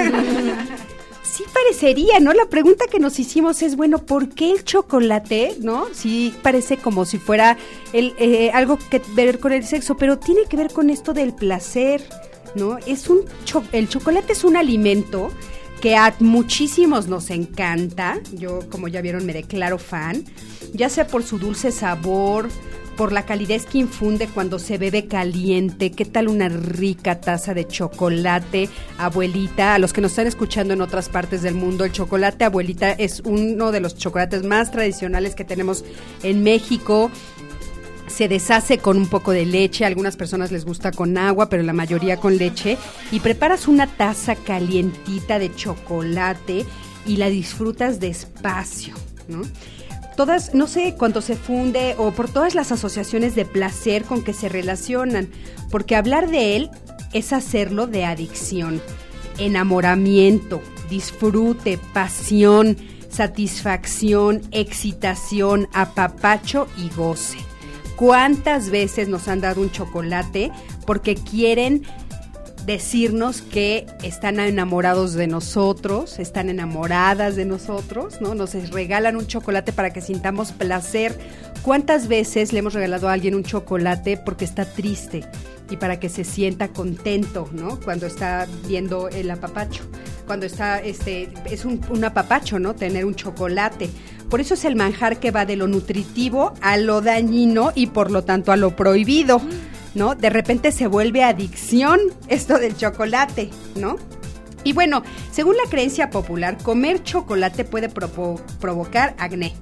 Speaker 3: Sí parecería, ¿no? La pregunta que nos hicimos es, bueno, ¿por qué el chocolate, no? Sí parece como si fuera el, eh, algo que ver con el sexo, pero tiene que ver con esto del placer, ¿no? Es un cho- el chocolate es un alimento que a muchísimos nos encanta. Yo, como ya vieron, me declaro fan, ya sea por su dulce sabor, por la calidez que infunde cuando se bebe caliente. ¿Qué tal una rica taza de chocolate, abuelita? A los que nos están escuchando en otras partes del mundo, el chocolate abuelita es uno de los chocolates más tradicionales que tenemos en México. Se deshace con un poco de leche, a algunas personas les gusta con agua, pero la mayoría con leche. Y preparas una taza calientita de chocolate y la disfrutas despacio, ¿no? Todas, no sé cuánto se funde o por todas las asociaciones de placer con que se relacionan, porque hablar de él es hacerlo de adicción, enamoramiento, disfrute, pasión, satisfacción, excitación, apapacho y goce. ¿Cuántas veces nos han dado un chocolate porque quieren decirnos que están enamorados de nosotros, están enamoradas de nosotros, ¿no? Nos regalan un chocolate para que sintamos placer. ¿Cuántas veces le hemos regalado a alguien un chocolate porque está triste y para que se sienta contento, ¿no? Cuando está viendo el apapacho, cuando está, este, es un, un apapacho, ¿no? Tener un chocolate. Por eso es el manjar que va de lo nutritivo a lo dañino y por lo tanto a lo prohibido, ¿no? De repente se vuelve adicción esto del chocolate, ¿no? Y bueno, según la creencia popular, comer chocolate puede provo- provocar acné,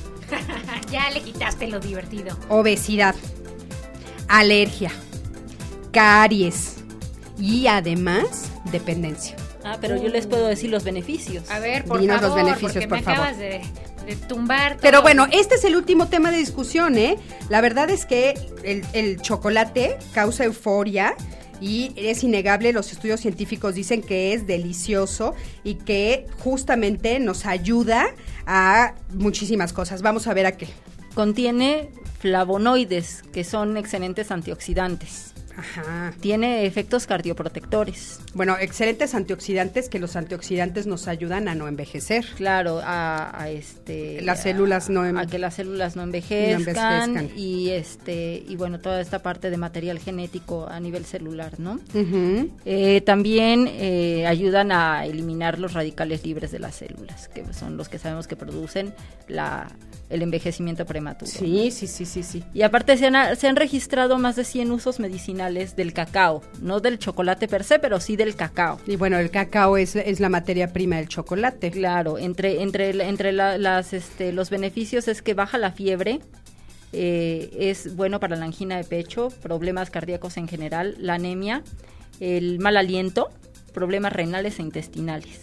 Speaker 4: Ya le quitaste lo divertido.
Speaker 3: obesidad, alergia, caries y además dependencia.
Speaker 6: Ah, pero yo les puedo decir los beneficios.
Speaker 4: A ver, por
Speaker 3: Dinos los
Speaker 4: favor,
Speaker 3: beneficios,
Speaker 4: porque
Speaker 3: por
Speaker 4: me
Speaker 3: favor.
Speaker 4: acabas de, de tumbar todo.
Speaker 3: Pero bueno, este es el último tema de discusión, ¿eh? La verdad es que el, el chocolate causa euforia y es innegable, los estudios científicos dicen que es delicioso y que justamente nos ayuda a muchísimas cosas. Vamos a ver a qué.
Speaker 6: Contiene flavonoides, que son excelentes antioxidantes.
Speaker 3: Ajá.
Speaker 6: Tiene efectos cardioprotectores.
Speaker 3: Bueno, excelentes antioxidantes, que los antioxidantes nos ayudan a no envejecer.
Speaker 6: Claro, a, a este
Speaker 3: Las
Speaker 6: a,
Speaker 3: células no em-
Speaker 6: a que las células no envejezcan,
Speaker 3: no envejezcan.
Speaker 6: y este y bueno, toda esta parte de material genético a nivel celular, ¿no?
Speaker 3: Uh-huh.
Speaker 6: Eh, también eh, ayudan a eliminar los radicales libres de las células, que son los que sabemos que producen la el envejecimiento prematuro.
Speaker 3: Sí, sí, sí, sí, sí.
Speaker 6: Y aparte se han, se han registrado más de cien usos medicinales del cacao, no del chocolate per se, pero sí del cacao.
Speaker 3: Y bueno, el cacao es, es la materia prima del chocolate.
Speaker 6: Claro, entre entre entre la, las este los beneficios es que baja la fiebre, eh, es bueno para la angina de pecho, problemas cardíacos en general, la anemia, el mal aliento, problemas renales e intestinales.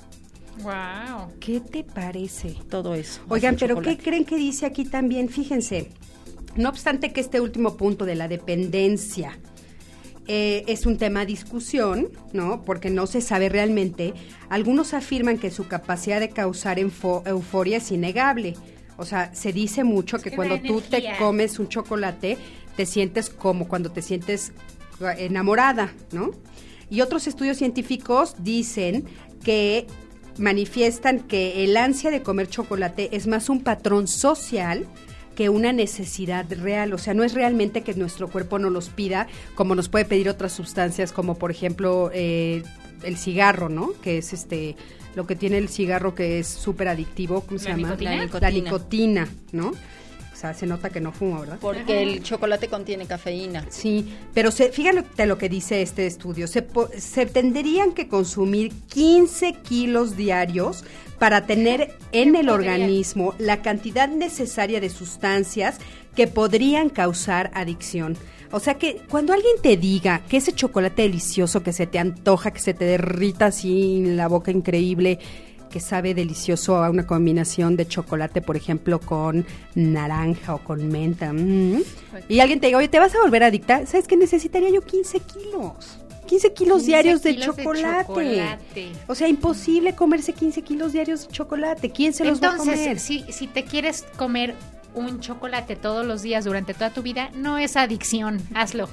Speaker 4: Wow.
Speaker 3: ¿Qué te parece?
Speaker 6: Todo eso.
Speaker 3: Oigan,
Speaker 6: es el
Speaker 3: pero
Speaker 6: chocolate.
Speaker 3: ¿qué creen que dice aquí también? Fíjense, no obstante que este último punto de la dependencia eh, es un tema de discusión, ¿no? Porque no se sabe realmente. Algunos afirman que su capacidad de causar enfo- euforia es innegable. O sea, se dice mucho que,
Speaker 4: que
Speaker 3: cuando
Speaker 4: da
Speaker 3: tú te
Speaker 4: energía.
Speaker 3: comes un chocolate, te sientes como cuando te sientes enamorada, ¿no? Y otros estudios científicos dicen que manifiestan que el ansia de comer chocolate es más un patrón social que una necesidad real. O sea, no es realmente que nuestro cuerpo nos los pida, como nos puede pedir otras sustancias, como por ejemplo eh, el cigarro, ¿no? Que es este lo que tiene el cigarro, que es súper adictivo. ¿Cómo se
Speaker 4: ¿La
Speaker 3: llama?
Speaker 4: nicotina?
Speaker 6: La nicotina.
Speaker 3: La nicotina, ¿no? O sea, se nota que no fumo, ¿verdad?
Speaker 6: Porque el chocolate contiene cafeína.
Speaker 3: Sí, pero se, fíjate lo que dice este estudio. Se, po- se tendrían que consumir quince kilos diarios para tener en el
Speaker 4: podría?
Speaker 3: organismo la cantidad necesaria de sustancias que podrían causar adicción. O sea que cuando alguien te diga que ese chocolate delicioso que se te antoja, que se te derrita así en la boca increíble, que sabe delicioso a una combinación de chocolate, por ejemplo, con naranja o con menta. Mm. Y alguien te diga, oye, ¿te vas a volver adicta? ¿Sabes qué? Necesitaría yo quince kilos. quince kilos
Speaker 4: quince
Speaker 3: diarios de
Speaker 4: kilos de
Speaker 3: chocolate.
Speaker 4: chocolate.
Speaker 3: O sea, imposible comerse quince kilos diarios de chocolate. ¿Quién se los va a comer?
Speaker 4: Entonces, si, si te quieres comer un chocolate todos los días durante toda tu vida, no es adicción, hazlo.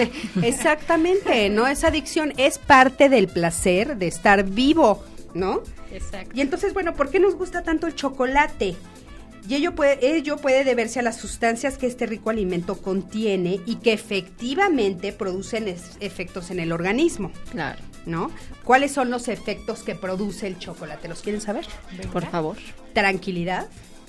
Speaker 3: Exactamente, no es adicción, es parte del placer de estar vivo, ¿no?
Speaker 4: Exacto.
Speaker 3: Y entonces, bueno, ¿por qué nos gusta tanto el chocolate? Y ello puede, ello puede deberse a las sustancias que este rico alimento contiene y que efectivamente producen es- efectos en el organismo,
Speaker 6: Claro.
Speaker 3: ¿no? ¿Cuáles son los efectos que produce el chocolate? ¿Los quieren saber?
Speaker 6: Por favor.
Speaker 3: Tranquilidad,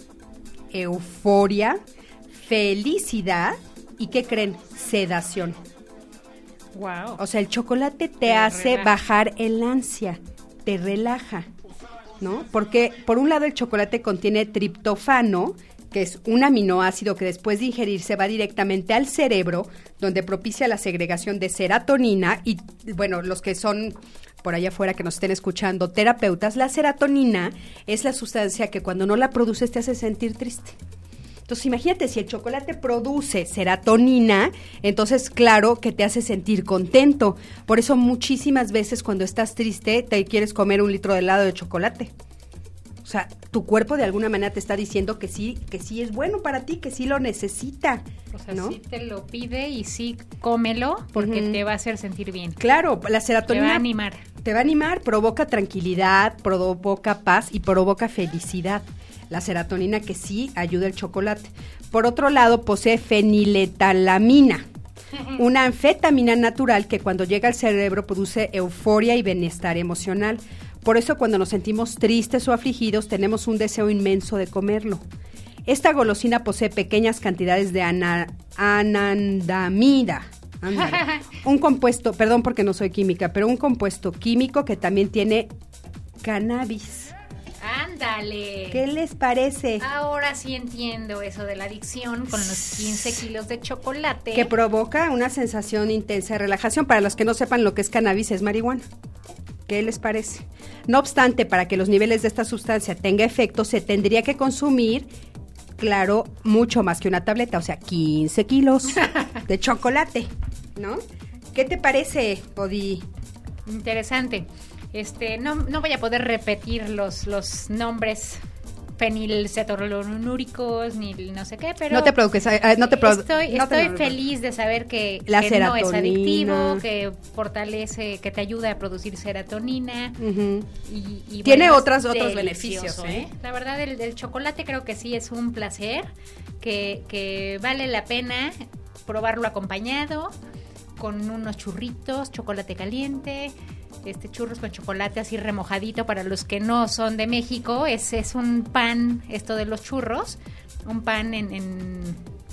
Speaker 3: euforia, felicidad y, ¿qué creen? Sedación.
Speaker 4: Wow.
Speaker 3: O sea, el chocolate te,
Speaker 4: Te
Speaker 3: hace
Speaker 4: relaja.
Speaker 3: bajar el ansia, te relaja, ¿no? Porque por un lado el chocolate contiene triptófano, que es un aminoácido que después de ingerirse va directamente al cerebro, donde propicia la segregación de serotonina y, bueno, los que son por allá afuera que nos estén escuchando, terapeutas, la serotonina es la sustancia que cuando no la produces te hace sentir triste. Entonces, imagínate, si el chocolate produce serotonina, entonces, claro, que te hace sentir contento. Por eso, muchísimas veces cuando estás triste, te quieres comer un litro de helado de chocolate. O sea, tu cuerpo de alguna manera te está diciendo que sí, que sí es bueno para ti, que sí lo necesita,
Speaker 4: O sea,
Speaker 3: ¿no?
Speaker 4: sí te lo pide y sí cómelo porque
Speaker 3: Ujú.
Speaker 4: te va a hacer sentir bien.
Speaker 3: Claro, la
Speaker 4: Te
Speaker 3: serotonina
Speaker 4: va a animar.
Speaker 3: te va a animar, provoca tranquilidad, provoca paz y provoca felicidad. La serotonina que sí ayuda el chocolate. Por otro lado, posee feniletalamina, una anfetamina natural que cuando llega al cerebro produce euforia y bienestar emocional. Por eso cuando nos sentimos tristes o afligidos tenemos un deseo inmenso de comerlo. Esta golosina posee pequeñas cantidades de ana- anandamida. Ándale. Un compuesto, perdón porque no soy química, pero un compuesto químico que también tiene cannabis.
Speaker 4: Ándale.
Speaker 3: ¿Qué les parece?
Speaker 4: Ahora sí entiendo eso de la adicción con los quince kilos de chocolate.
Speaker 3: Que provoca una sensación intensa de relajación. Para los que no sepan lo que es cannabis, es marihuana. ¿Qué les parece? No obstante, para que los niveles de esta sustancia tenga efecto, se tendría que consumir, claro, mucho más que una tableta, o sea, quince kilos de chocolate, ¿no? ¿Qué te parece, Odi?
Speaker 4: Interesante. Este, no, no voy a poder repetir los, los nombres fenilcetonúricos ni no sé qué, pero
Speaker 3: no te produces, eh, no te produ-
Speaker 4: estoy,
Speaker 3: no te
Speaker 4: estoy feliz de saber que,
Speaker 3: La
Speaker 4: que no es
Speaker 3: serotonina.
Speaker 4: adictivo, que fortalece, que te ayuda a producir serotonina.
Speaker 3: Uh-huh.
Speaker 4: y, y
Speaker 3: Tiene
Speaker 4: bueno,
Speaker 3: otras-
Speaker 4: es
Speaker 3: otros
Speaker 4: delicioso,
Speaker 3: beneficios, ¿eh?
Speaker 4: La verdad, el, el chocolate creo que sí es un placer, que, que vale la pena probarlo acompañado con unos churritos, chocolate caliente, este churros con chocolate así remojadito para los que no son de México. Es, es un pan, esto de los churros, un pan en, en,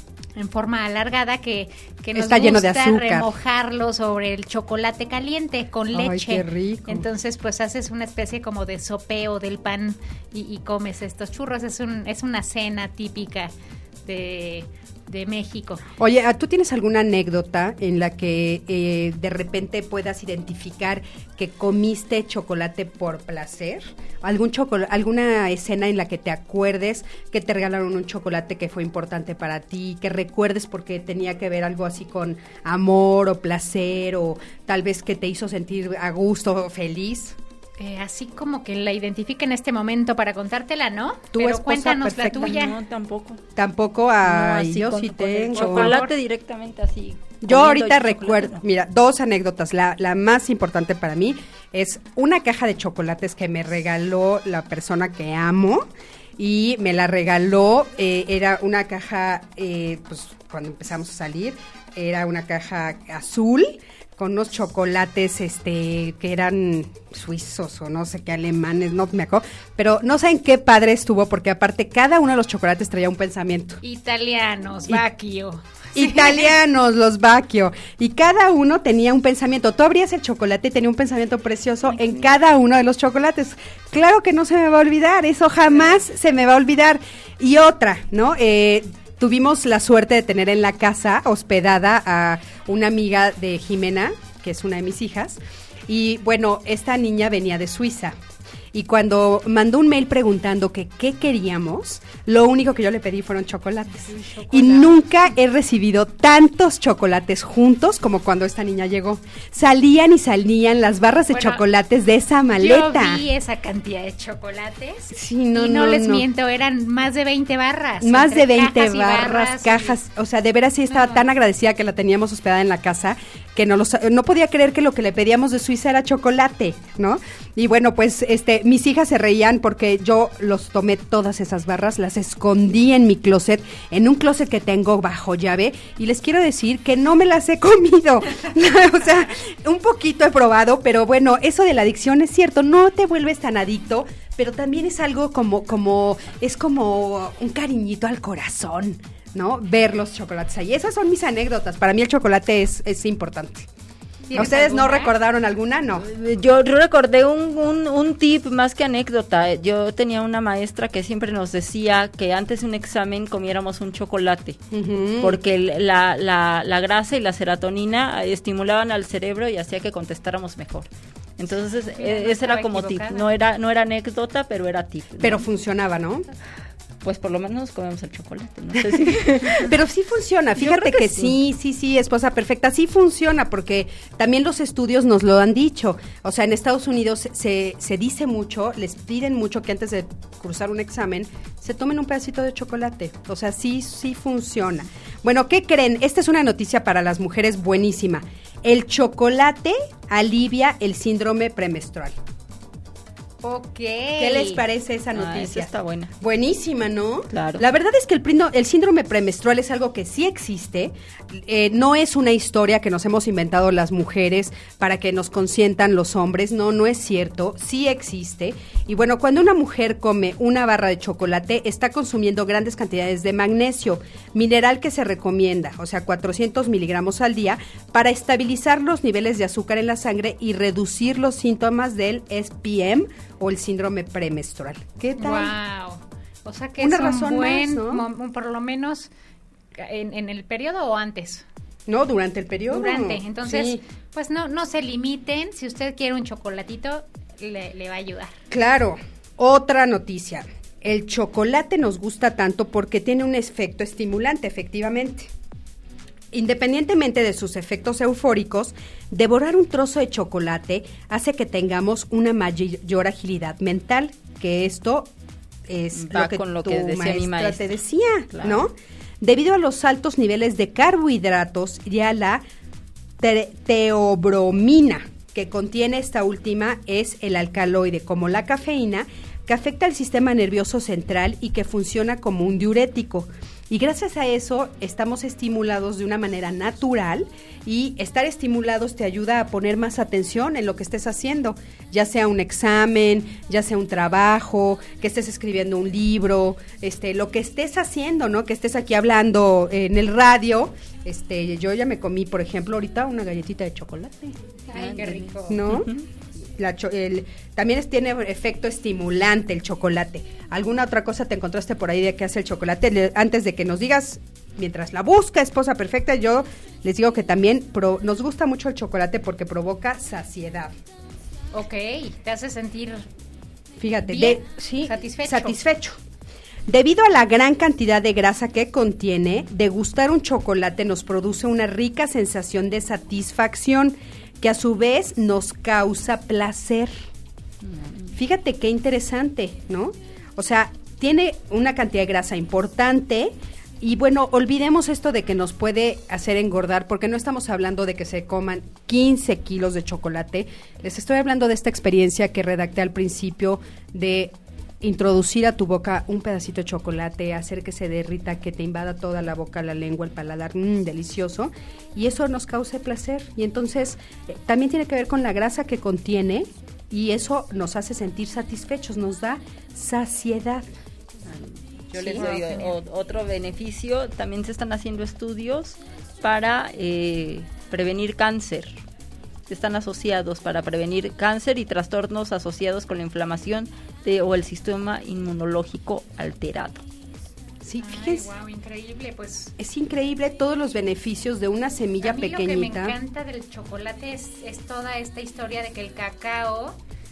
Speaker 4: en forma alargada que, que nos
Speaker 3: Está
Speaker 4: gusta
Speaker 3: lleno de azúcar.
Speaker 4: remojarlo sobre el chocolate caliente con
Speaker 3: Ay,
Speaker 4: leche.
Speaker 3: qué rico.
Speaker 4: Entonces pues haces una especie como de sopeo del pan y, y comes estos churros. Es, un, es una cena típica de... de México.
Speaker 3: Oye, ¿tú tienes alguna anécdota en la que eh, de repente puedas identificar que comiste chocolate por placer? ¿Algún chocolate, alguna escena en la que te acuerdes que te regalaron un chocolate que fue importante para ti, que recuerdes porque tenía que ver algo así con amor o placer o tal vez que te hizo sentir a gusto o feliz?
Speaker 4: Eh, así como que la identifique en este momento para contártela, ¿no?
Speaker 3: Tu
Speaker 4: Pero
Speaker 3: esposa
Speaker 4: cuéntanos
Speaker 3: perfecta.
Speaker 4: la tuya.
Speaker 6: No, tampoco.
Speaker 3: Tampoco,
Speaker 6: No,
Speaker 3: ay,
Speaker 6: así
Speaker 3: yo
Speaker 6: con-
Speaker 3: sí
Speaker 6: con el
Speaker 3: tengo.
Speaker 6: chocolate directamente así.
Speaker 3: Yo
Speaker 6: comiendo
Speaker 3: ahorita
Speaker 6: el chocolate,
Speaker 3: recuerdo,
Speaker 6: no.
Speaker 3: mira, dos anécdotas. La, la más importante para mí es una caja de chocolates que me regaló la persona que amo y me la regaló, eh, era una caja, eh, pues cuando empezamos a salir, era una caja azul con unos chocolates este que eran suizos o no sé qué, alemanes, no me acuerdo, pero no saben qué padre estuvo porque aparte cada uno de los chocolates traía un pensamiento.
Speaker 4: Italianos,
Speaker 3: Y-
Speaker 4: Bacchio.
Speaker 3: Italianos, los Bacchio. Y cada uno tenía un pensamiento. Tú abrías el chocolate y tenía un pensamiento precioso en cada uno de los chocolates. Claro que no se me va a olvidar, eso jamás se me va a olvidar. Y otra, ¿no? Eh, tuvimos la suerte de tener en la casa hospedada a una amiga de Jimena, que es una de mis hijas. Y bueno, esta niña venía de Suiza. Y cuando mandó un mail preguntando que qué queríamos, lo único que yo le pedí fueron chocolates. Y nunca he recibido tantos chocolates juntos como cuando esta niña llegó. Salían y salían las barras de
Speaker 4: Bueno,
Speaker 3: chocolates de esa maleta.
Speaker 4: Yo vi esa cantidad de chocolates
Speaker 3: Sí, no,
Speaker 4: y no,
Speaker 3: no,
Speaker 4: les
Speaker 3: no.
Speaker 4: miento, eran más de veinte barras.
Speaker 3: Más de
Speaker 4: entre
Speaker 3: veinte
Speaker 4: cajas y
Speaker 3: barras,
Speaker 4: y-
Speaker 3: cajas, o sea, de veras sí estaba
Speaker 4: No.
Speaker 3: tan agradecida que la teníamos hospedada en la casa, que no, los, no podía creer que lo que le pedíamos de Suiza era chocolate, ¿no? Y bueno, pues este, mis hijas se reían porque yo los tomé todas esas barras, las escondí en mi closet, en un closet que tengo bajo llave, y les quiero decir que no me las he comido. O sea, un poquito he probado, pero bueno, eso de la adicción es cierto, no te vuelves tan adicto, pero también es algo como, como, es como un cariñito al corazón, ¿no? Ver los chocolates ahí. Esas son mis anécdotas. Para mí el chocolate es, es importante. ¿A
Speaker 4: ¿Tienes
Speaker 3: ustedes no
Speaker 4: alguna?
Speaker 3: recordaron alguna? No.
Speaker 6: Yo recordé un, un, un tip más que anécdota. Yo tenía una maestra que siempre nos decía que antes de un examen comiéramos un chocolate,
Speaker 3: Ujú.
Speaker 6: porque el- la, la, la grasa y la serotonina estimulaban al cerebro y hacía que contestáramos mejor. Entonces,
Speaker 4: Mira,
Speaker 6: eh,
Speaker 4: no
Speaker 6: ese era
Speaker 4: estaba
Speaker 6: como tip.
Speaker 4: equivocada.
Speaker 6: No era, no era anécdota, pero era tip, ¿no?
Speaker 3: Pero funcionaba, ¿no?
Speaker 6: Pues por lo menos comemos el chocolate. No sé si...
Speaker 3: Pero sí funciona,
Speaker 6: Yo
Speaker 3: fíjate
Speaker 6: creo
Speaker 3: que,
Speaker 6: que
Speaker 3: sí, sí, sí, esposa perfecta, sí funciona porque también los estudios nos lo han dicho. O sea, en Estados Unidos se, se dice mucho, les piden mucho que antes de cruzar un examen se tomen un pedacito de chocolate. O sea, sí, sí funciona. Bueno, ¿qué creen? Esta es una noticia para las mujeres buenísima. El chocolate alivia el síndrome premenstrual.
Speaker 4: Ok.
Speaker 3: ¿Qué les parece esa
Speaker 6: Ah,
Speaker 3: noticia?
Speaker 6: esa está buena.
Speaker 3: Buenísima, ¿no?
Speaker 6: Claro.
Speaker 3: La verdad es que el, prindo- el síndrome premenstrual es algo que sí existe, eh, no es una historia que nos hemos inventado las mujeres para que nos consientan los hombres, no, no es cierto, sí existe. Y bueno, cuando una mujer come una barra de chocolate, está consumiendo grandes cantidades de magnesio, mineral que se recomienda, o sea, cuatrocientos miligramos al día, para estabilizar los niveles de azúcar en la sangre y reducir los síntomas del S P M o el síndrome premenstrual. ¿Qué tal?
Speaker 4: Wow. O sea que
Speaker 3: Una
Speaker 4: es un
Speaker 3: razón
Speaker 4: buen,
Speaker 3: más, ¿no?
Speaker 4: mo- por lo menos en, en el periodo o antes.
Speaker 3: No, durante el periodo.
Speaker 4: Durante. Entonces,
Speaker 3: Sí,
Speaker 4: pues no, no se limiten. Si usted quiere un chocolatito, le, le va a ayudar.
Speaker 3: claro. Otra noticia. El chocolate nos gusta tanto porque tiene un efecto estimulante, efectivamente. Independientemente de sus efectos eufóricos, devorar un trozo de chocolate hace que tengamos una mayor agilidad mental, que esto es
Speaker 6: Va
Speaker 3: lo que
Speaker 6: con lo
Speaker 3: tu
Speaker 6: que decía mi
Speaker 3: maestra
Speaker 6: maestra.
Speaker 3: te decía,
Speaker 6: Claro.
Speaker 3: ¿no? Debido a los altos niveles de carbohidratos y a la te- teobromina que contiene esta última es el alcaloide, como la cafeína, que afecta al sistema nervioso central y que funciona como un diurético. Y gracias a eso estamos estimulados de una manera natural, y estar estimulados te ayuda a poner más atención en lo que estés haciendo, ya sea un examen, ya sea un trabajo, que estés escribiendo un libro, este, lo que estés haciendo, ¿no? Que estés aquí hablando en el radio. Este, yo ya me comí, por ejemplo, ahorita una galletita de chocolate,
Speaker 4: Ay, qué rico.
Speaker 3: ¿no? La cho- el, también es- tiene efecto estimulante el chocolate. ¿Alguna otra cosa te encontraste por ahí de qué hace el chocolate? Le- antes de que nos digas, mientras la busca esposa perfecta, yo les digo que también pro- nos gusta mucho el chocolate porque provoca saciedad.
Speaker 4: Ok, te hace sentir
Speaker 3: Fíjate,
Speaker 4: bien,
Speaker 3: de, sí,
Speaker 4: satisfecho.
Speaker 3: satisfecho. Debido a la gran cantidad de grasa que contiene, degustar un chocolate nos produce una rica sensación de satisfacción que a su vez nos causa placer. Fíjate qué interesante, ¿no? O sea, tiene una cantidad de grasa importante y bueno, olvidemos esto de que nos puede hacer engordar, porque no estamos hablando de que se coman quince kilos de chocolate. Les estoy hablando de esta experiencia que redacté al principio de introducir a tu boca un pedacito de chocolate, hacer que se derrita, que te invada toda la boca, la lengua, el paladar, mmm, delicioso, y eso nos causa placer. Y entonces eh, también tiene que ver con la grasa que contiene, y eso nos hace sentir satisfechos, nos da saciedad.
Speaker 6: Yo
Speaker 4: Sí,
Speaker 6: les doy
Speaker 4: genial.
Speaker 6: o- otro beneficio. También se están haciendo estudios para eh, prevenir cáncer. Están asociados para prevenir cáncer y trastornos asociados con la inflamación de, o el sistema inmunológico alterado.
Speaker 3: Sí,
Speaker 4: Ay,
Speaker 3: fíjense,
Speaker 4: wow, increíble, pues.
Speaker 3: es increíble todos los beneficios de una semilla
Speaker 4: A mí
Speaker 3: pequeñita.
Speaker 4: lo que me encanta del chocolate es, es toda esta historia de que el cacao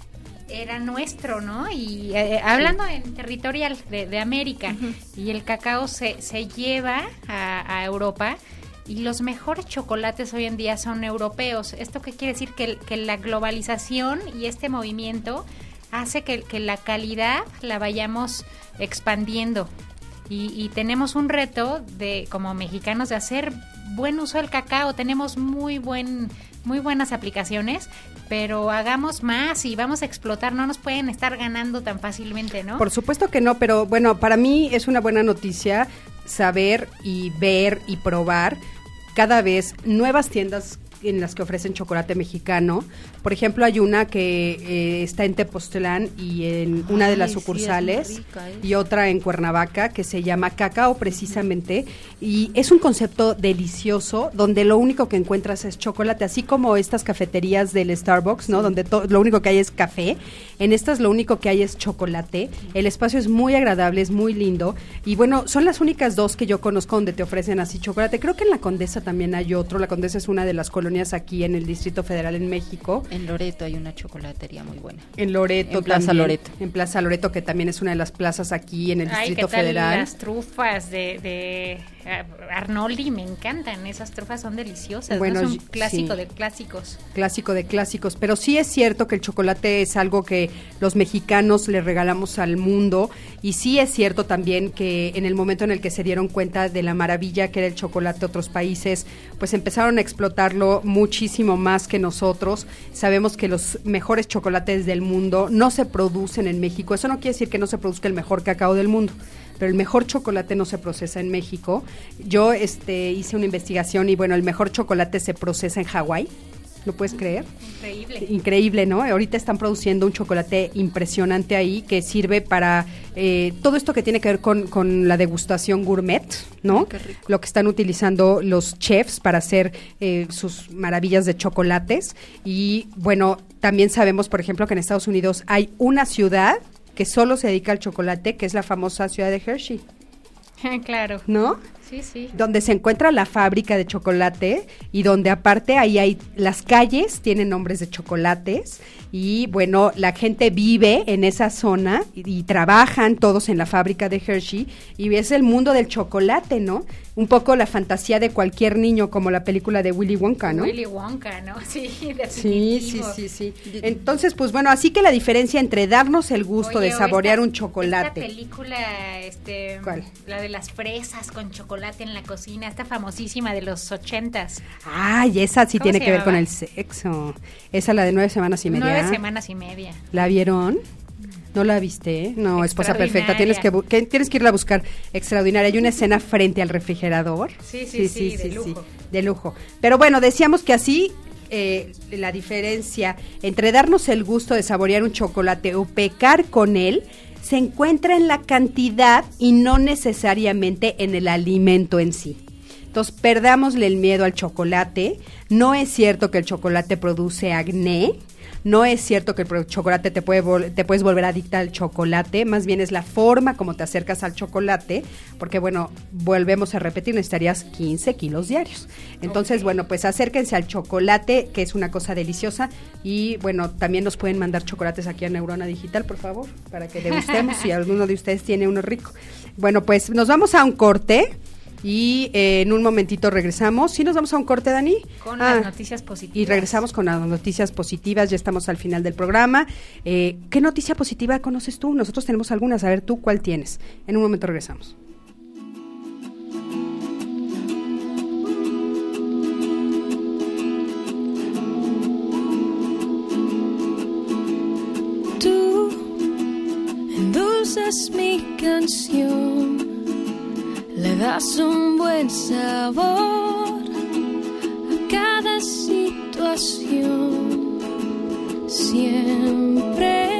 Speaker 4: era nuestro, ¿no? Y eh, hablando en territorial de, de América, y el cacao se, se lleva a, a Europa, y los mejores chocolates hoy en día son europeos. ¿Esto qué quiere decir? Que, que la globalización y este movimiento hace que, que la calidad la vayamos expandiendo. Y, y tenemos un reto de como mexicanos de hacer buen uso del cacao. Tenemos muy buen muy buenas aplicaciones, pero hagamos más y vamos a explotar. No nos pueden estar ganando tan fácilmente, ¿no?
Speaker 3: Por supuesto que no, pero bueno, para mí es una buena noticia saber y ver y probar cada vez nuevas tiendas en las que ofrecen chocolate mexicano. Por ejemplo, hay una que eh, está en Tepoztlán y en una de
Speaker 6: Ay,
Speaker 3: las
Speaker 6: sí, es muy
Speaker 3: sucursales,
Speaker 6: rica, ¿eh?
Speaker 3: y otra en Cuernavaca que se llama Cacao precisamente, y es un concepto delicioso donde lo único que encuentras es chocolate, así como estas cafeterías del Starbucks, ¿no? Donde to- lo único que hay es café. En estas lo único que hay es chocolate. El espacio es muy agradable, es muy lindo, y bueno, son las únicas dos que yo conozco donde te ofrecen así chocolate. Creo que en La Condesa también hay otro. La Condesa es una de las colonias aquí en el Distrito Federal en México.
Speaker 6: En Loreto hay una chocolatería muy buena.
Speaker 3: En Loreto
Speaker 6: En Plaza
Speaker 3: también,
Speaker 6: Loreto.
Speaker 3: En Plaza Loreto, que también es una de las plazas aquí en el
Speaker 4: Ay,
Speaker 3: Distrito
Speaker 4: ¿qué tal
Speaker 3: Federal.
Speaker 4: las trufas de, de ah, Arnoldi? Me encantan, esas trufas son deliciosas.
Speaker 3: Bueno,
Speaker 4: ¿no? Es un
Speaker 3: y-
Speaker 4: clásico
Speaker 3: sí.
Speaker 4: de clásicos.
Speaker 3: Clásico de clásicos, pero sí es cierto que el chocolate es algo que los mexicanos le regalamos al mundo, y sí es cierto también que en el momento en el que se dieron cuenta de la maravilla que era el chocolate, otros países pues empezaron a explotarlo muchísimo más que nosotros. Sabemos que los mejores chocolates del mundo no se producen en México. Eso no quiere decir que no se produzca el mejor cacao del mundo, pero el mejor chocolate no se procesa en México. Yo este hice una investigación y bueno, el mejor chocolate se procesa en Hawái. ¿Lo puedes creer?
Speaker 4: Increíble.
Speaker 3: Increíble, ¿no? Ahorita están produciendo un chocolate impresionante ahí que sirve para eh, todo esto que tiene que ver con, con la degustación gourmet, ¿no?
Speaker 6: Qué rico.
Speaker 3: Lo que están utilizando los chefs para hacer eh, sus maravillas de chocolates. Y bueno, también sabemos, por ejemplo, que en Estados Unidos hay una ciudad que solo se dedica al chocolate, que es la famosa ciudad de Hershey,
Speaker 4: Claro.
Speaker 3: ¿no?
Speaker 4: Sí, sí.
Speaker 3: Donde se encuentra la fábrica de chocolate y donde aparte ahí hay las calles, tienen nombres de chocolates y bueno, la gente vive en esa zona y, y trabajan todos en la fábrica de Hershey y es el mundo del chocolate, ¿no? Un poco la fantasía de cualquier niño, como la película de Willy Wonka, ¿no?
Speaker 4: Willy Wonka, ¿no? Sí,
Speaker 3: Sí,
Speaker 4: definitivo.
Speaker 3: sí, sí, sí. Entonces, pues bueno, así que la diferencia entre darnos el gusto
Speaker 4: Oye,
Speaker 3: de
Speaker 4: o
Speaker 3: saborear
Speaker 4: esta-
Speaker 3: un chocolate.
Speaker 4: Esta película, este,
Speaker 3: ¿Cuál?
Speaker 4: la de las fresas con chocolate en la cocina, esta famosísima de los ochentas.
Speaker 3: Ay, esa sí
Speaker 4: ¿Cómo
Speaker 3: tiene
Speaker 4: se
Speaker 3: que ver con
Speaker 4: llamaba?
Speaker 3: el sexo. Esa la de nueve semanas y media.
Speaker 4: Nueve semanas y media.
Speaker 3: ¿La vieron? ¿No la viste? No, esposa perfecta. Tienes que, bu- que- tienes que irla a buscar. Extraordinaria. Hay una escena frente al refrigerador.
Speaker 4: Sí, sí, sí, de lujo.
Speaker 3: de lujo. Pero bueno, decíamos que así eh, la diferencia entre darnos el gusto de saborear un chocolate o pecar con él se encuentra en la cantidad y no necesariamente en el alimento en sí. Entonces, perdámosle el miedo al chocolate. No es cierto que el chocolate produce acné. No es cierto que el pro- chocolate te puede vol- te puedes volver adicta al chocolate, más bien es la forma como te acercas al chocolate, porque bueno, volvemos a repetir, necesitarías quince kilos diarios. Entonces,
Speaker 4: Ok.
Speaker 3: bueno, pues acérquense al chocolate, que es una cosa deliciosa, y bueno, también nos pueden mandar chocolates aquí a Neurona Digital, por favor, para que degustemos si alguno de ustedes tiene uno rico. Bueno, pues nos vamos a un corte. Y eh, en un momentito regresamos. ¿Sí nos vamos a un corte, Dani?
Speaker 4: Con
Speaker 3: Ah,
Speaker 4: las noticias positivas.
Speaker 3: Y regresamos con las noticias positivas. Ya estamos al final del programa. Eh, ¿Qué noticia positiva conoces tú? Nosotros tenemos algunas. A ver, ¿tú cuál tienes? En un momento regresamos.
Speaker 5: Tú endulzas mi canción, le das un buen sabor a cada situación. Siempre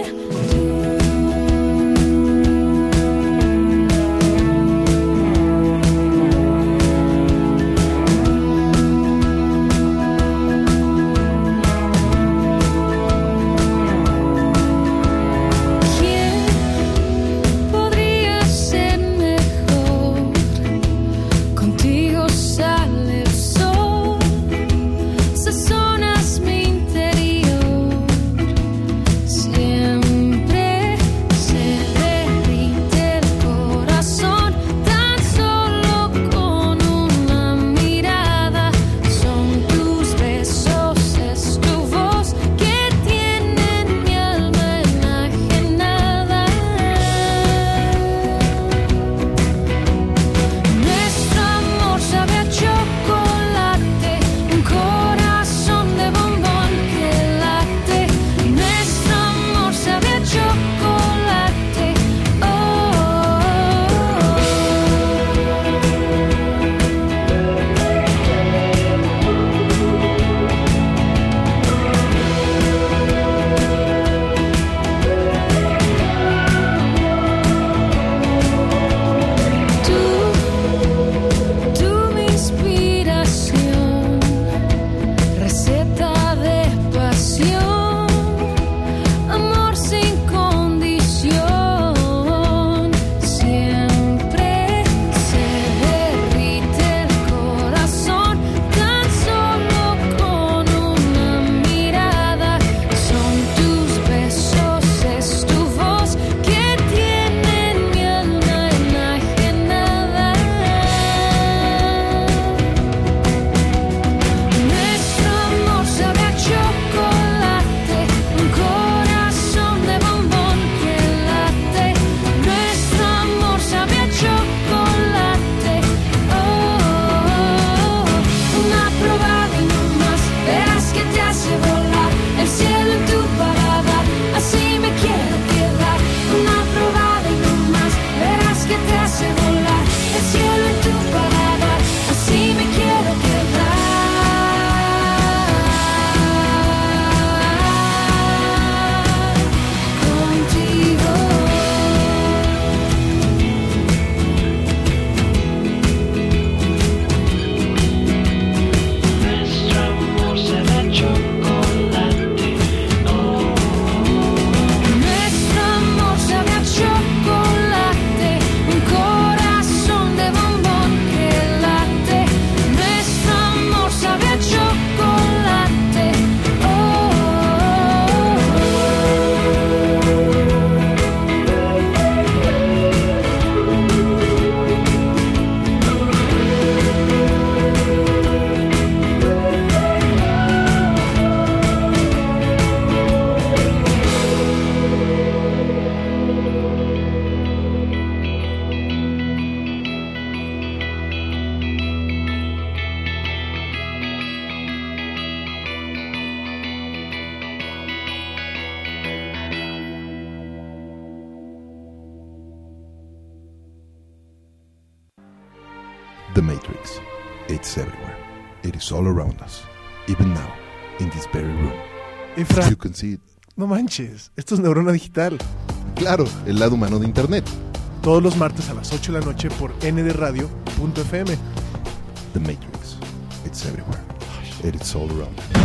Speaker 1: The Matrix. It's everywhere. It is all around us. Even now, in this very room.
Speaker 8: Efra,
Speaker 1: You can see it.
Speaker 8: no manches, esto es Neurona Digital.
Speaker 1: Claro, el lado humano de Internet.
Speaker 8: Todos los martes a las ocho de la noche por n d radio punto f m.
Speaker 1: The Matrix. It's everywhere. It is all around us.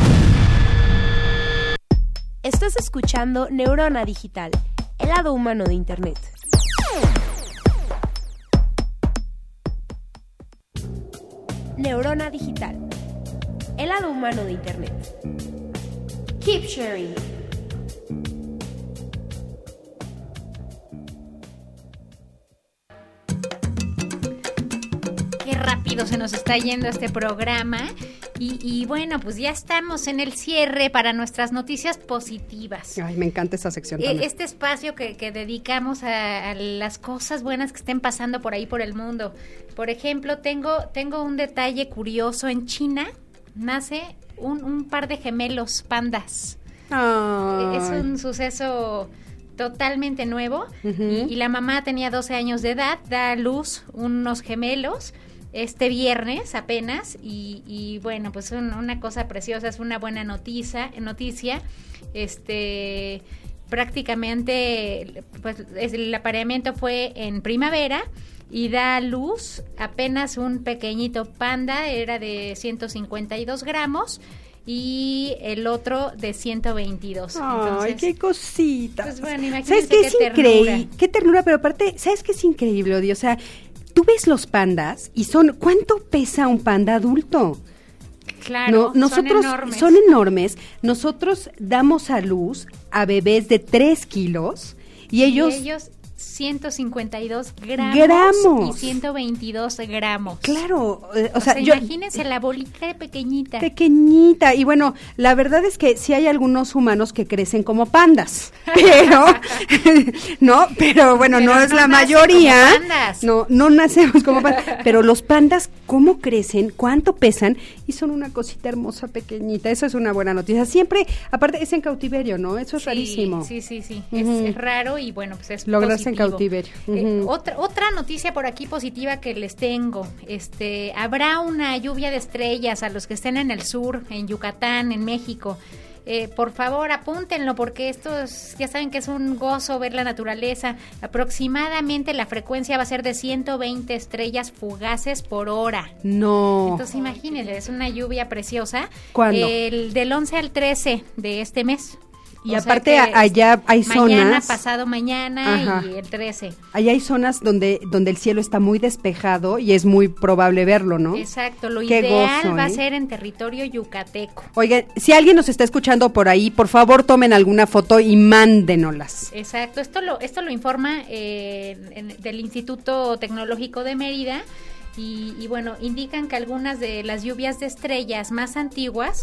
Speaker 2: Estás escuchando Neurona Digital, el lado humano de Internet. Neurona Digital, el lado humano de Internet. Keep sharing.
Speaker 4: Qué rápido se nos está yendo este programa. Y, y bueno, pues ya estamos en el cierre para nuestras noticias positivas.
Speaker 3: Ay, me encanta esta sección
Speaker 4: Eh,
Speaker 3: también.
Speaker 4: Este espacio que, que dedicamos a, a las cosas buenas que estén pasando por ahí por el mundo. Por ejemplo, tengo, tengo un detalle curioso. En China nace un, un par de gemelos pandas.
Speaker 3: Ay.
Speaker 4: Es un suceso totalmente nuevo.
Speaker 3: Ujú.
Speaker 4: y, y la mamá tenía doce años de edad, da a luz unos gemelos este viernes apenas y, y bueno, pues un, una cosa preciosa, es una buena noticia, noticia este prácticamente pues es- el apareamiento fue en primavera y da a luz apenas un pequeñito panda, era de ciento cincuenta y dos gramos y el otro de ciento veintidós.
Speaker 3: Ay,
Speaker 4: Entonces,
Speaker 3: qué cosita.
Speaker 4: pues bueno, imagínense
Speaker 3: ¿Sabes qué
Speaker 4: qué
Speaker 3: es
Speaker 4: ternura.
Speaker 3: increíble? Qué ternura, pero aparte, ¿sabes qué es increíble, Odi? O sea, tú ves los pandas y son, ¿cuánto pesa un panda adulto?
Speaker 4: claro,
Speaker 3: No, nosotros
Speaker 4: son enormes.
Speaker 3: son enormes. Nosotros damos a luz a bebés de tres kilos y ellos,
Speaker 4: Y ellos ciento cincuenta y dos gramos,
Speaker 3: Gramos.
Speaker 4: y ciento veintidós gramos.
Speaker 3: claro, eh, o,
Speaker 4: O
Speaker 3: sea,
Speaker 4: sea,
Speaker 3: yo
Speaker 4: imagínense la bolita de pequeñita.
Speaker 3: pequeñita y bueno, la verdad es que sí hay algunos humanos que crecen como pandas, pero no, pero bueno,
Speaker 4: Pero
Speaker 3: no es
Speaker 4: no
Speaker 3: la
Speaker 4: nacen
Speaker 3: mayoría.
Speaker 4: como pandas.
Speaker 3: No, no nacemos como pandas, pero los pandas cómo crecen, cuánto pesan y son una cosita hermosa pequeñita. Eso es una buena noticia. Siempre, aparte es en cautiverio, ¿no? Eso es
Speaker 4: Sí,
Speaker 3: rarísimo.
Speaker 4: Sí, sí, sí.
Speaker 3: Ujú.
Speaker 4: es, es raro y bueno, pues es
Speaker 3: Lograrse en
Speaker 4: positivo.
Speaker 3: cautiverio.
Speaker 4: Eh,
Speaker 3: Ujú.
Speaker 4: otra, otra noticia por aquí positiva que les tengo. Este, habrá una lluvia de estrellas a los que estén en el sur, en Yucatán, en México. Eh, por favor, apúntenlo porque esto es- ya saben que es un gozo ver la naturaleza. Aproximadamente la frecuencia va a ser de ciento veinte estrellas fugaces por hora.
Speaker 3: No.
Speaker 4: Entonces imagínense, es una lluvia preciosa.
Speaker 3: ¿Cuándo?
Speaker 4: El del once al trece de este mes.
Speaker 3: Y
Speaker 4: O sea
Speaker 3: aparte
Speaker 4: que
Speaker 3: a- allá hay
Speaker 4: mañana,
Speaker 3: zonas,
Speaker 4: pasado mañana
Speaker 3: Ajá.
Speaker 4: y el trece.
Speaker 3: allá hay zonas donde donde el cielo está muy despejado y es muy probable verlo, ¿no?
Speaker 4: Exacto, lo
Speaker 3: Qué
Speaker 4: ideal
Speaker 3: gozo,
Speaker 4: va a
Speaker 3: ¿eh?
Speaker 4: ser en territorio yucateco.
Speaker 3: Oigan, si alguien nos está escuchando por ahí, por favor tomen alguna foto y mándenolas.
Speaker 4: Exacto, esto lo esto lo informa eh, en- del Instituto Tecnológico de Mérida y, y bueno, indican que algunas de las lluvias de estrellas más antiguas,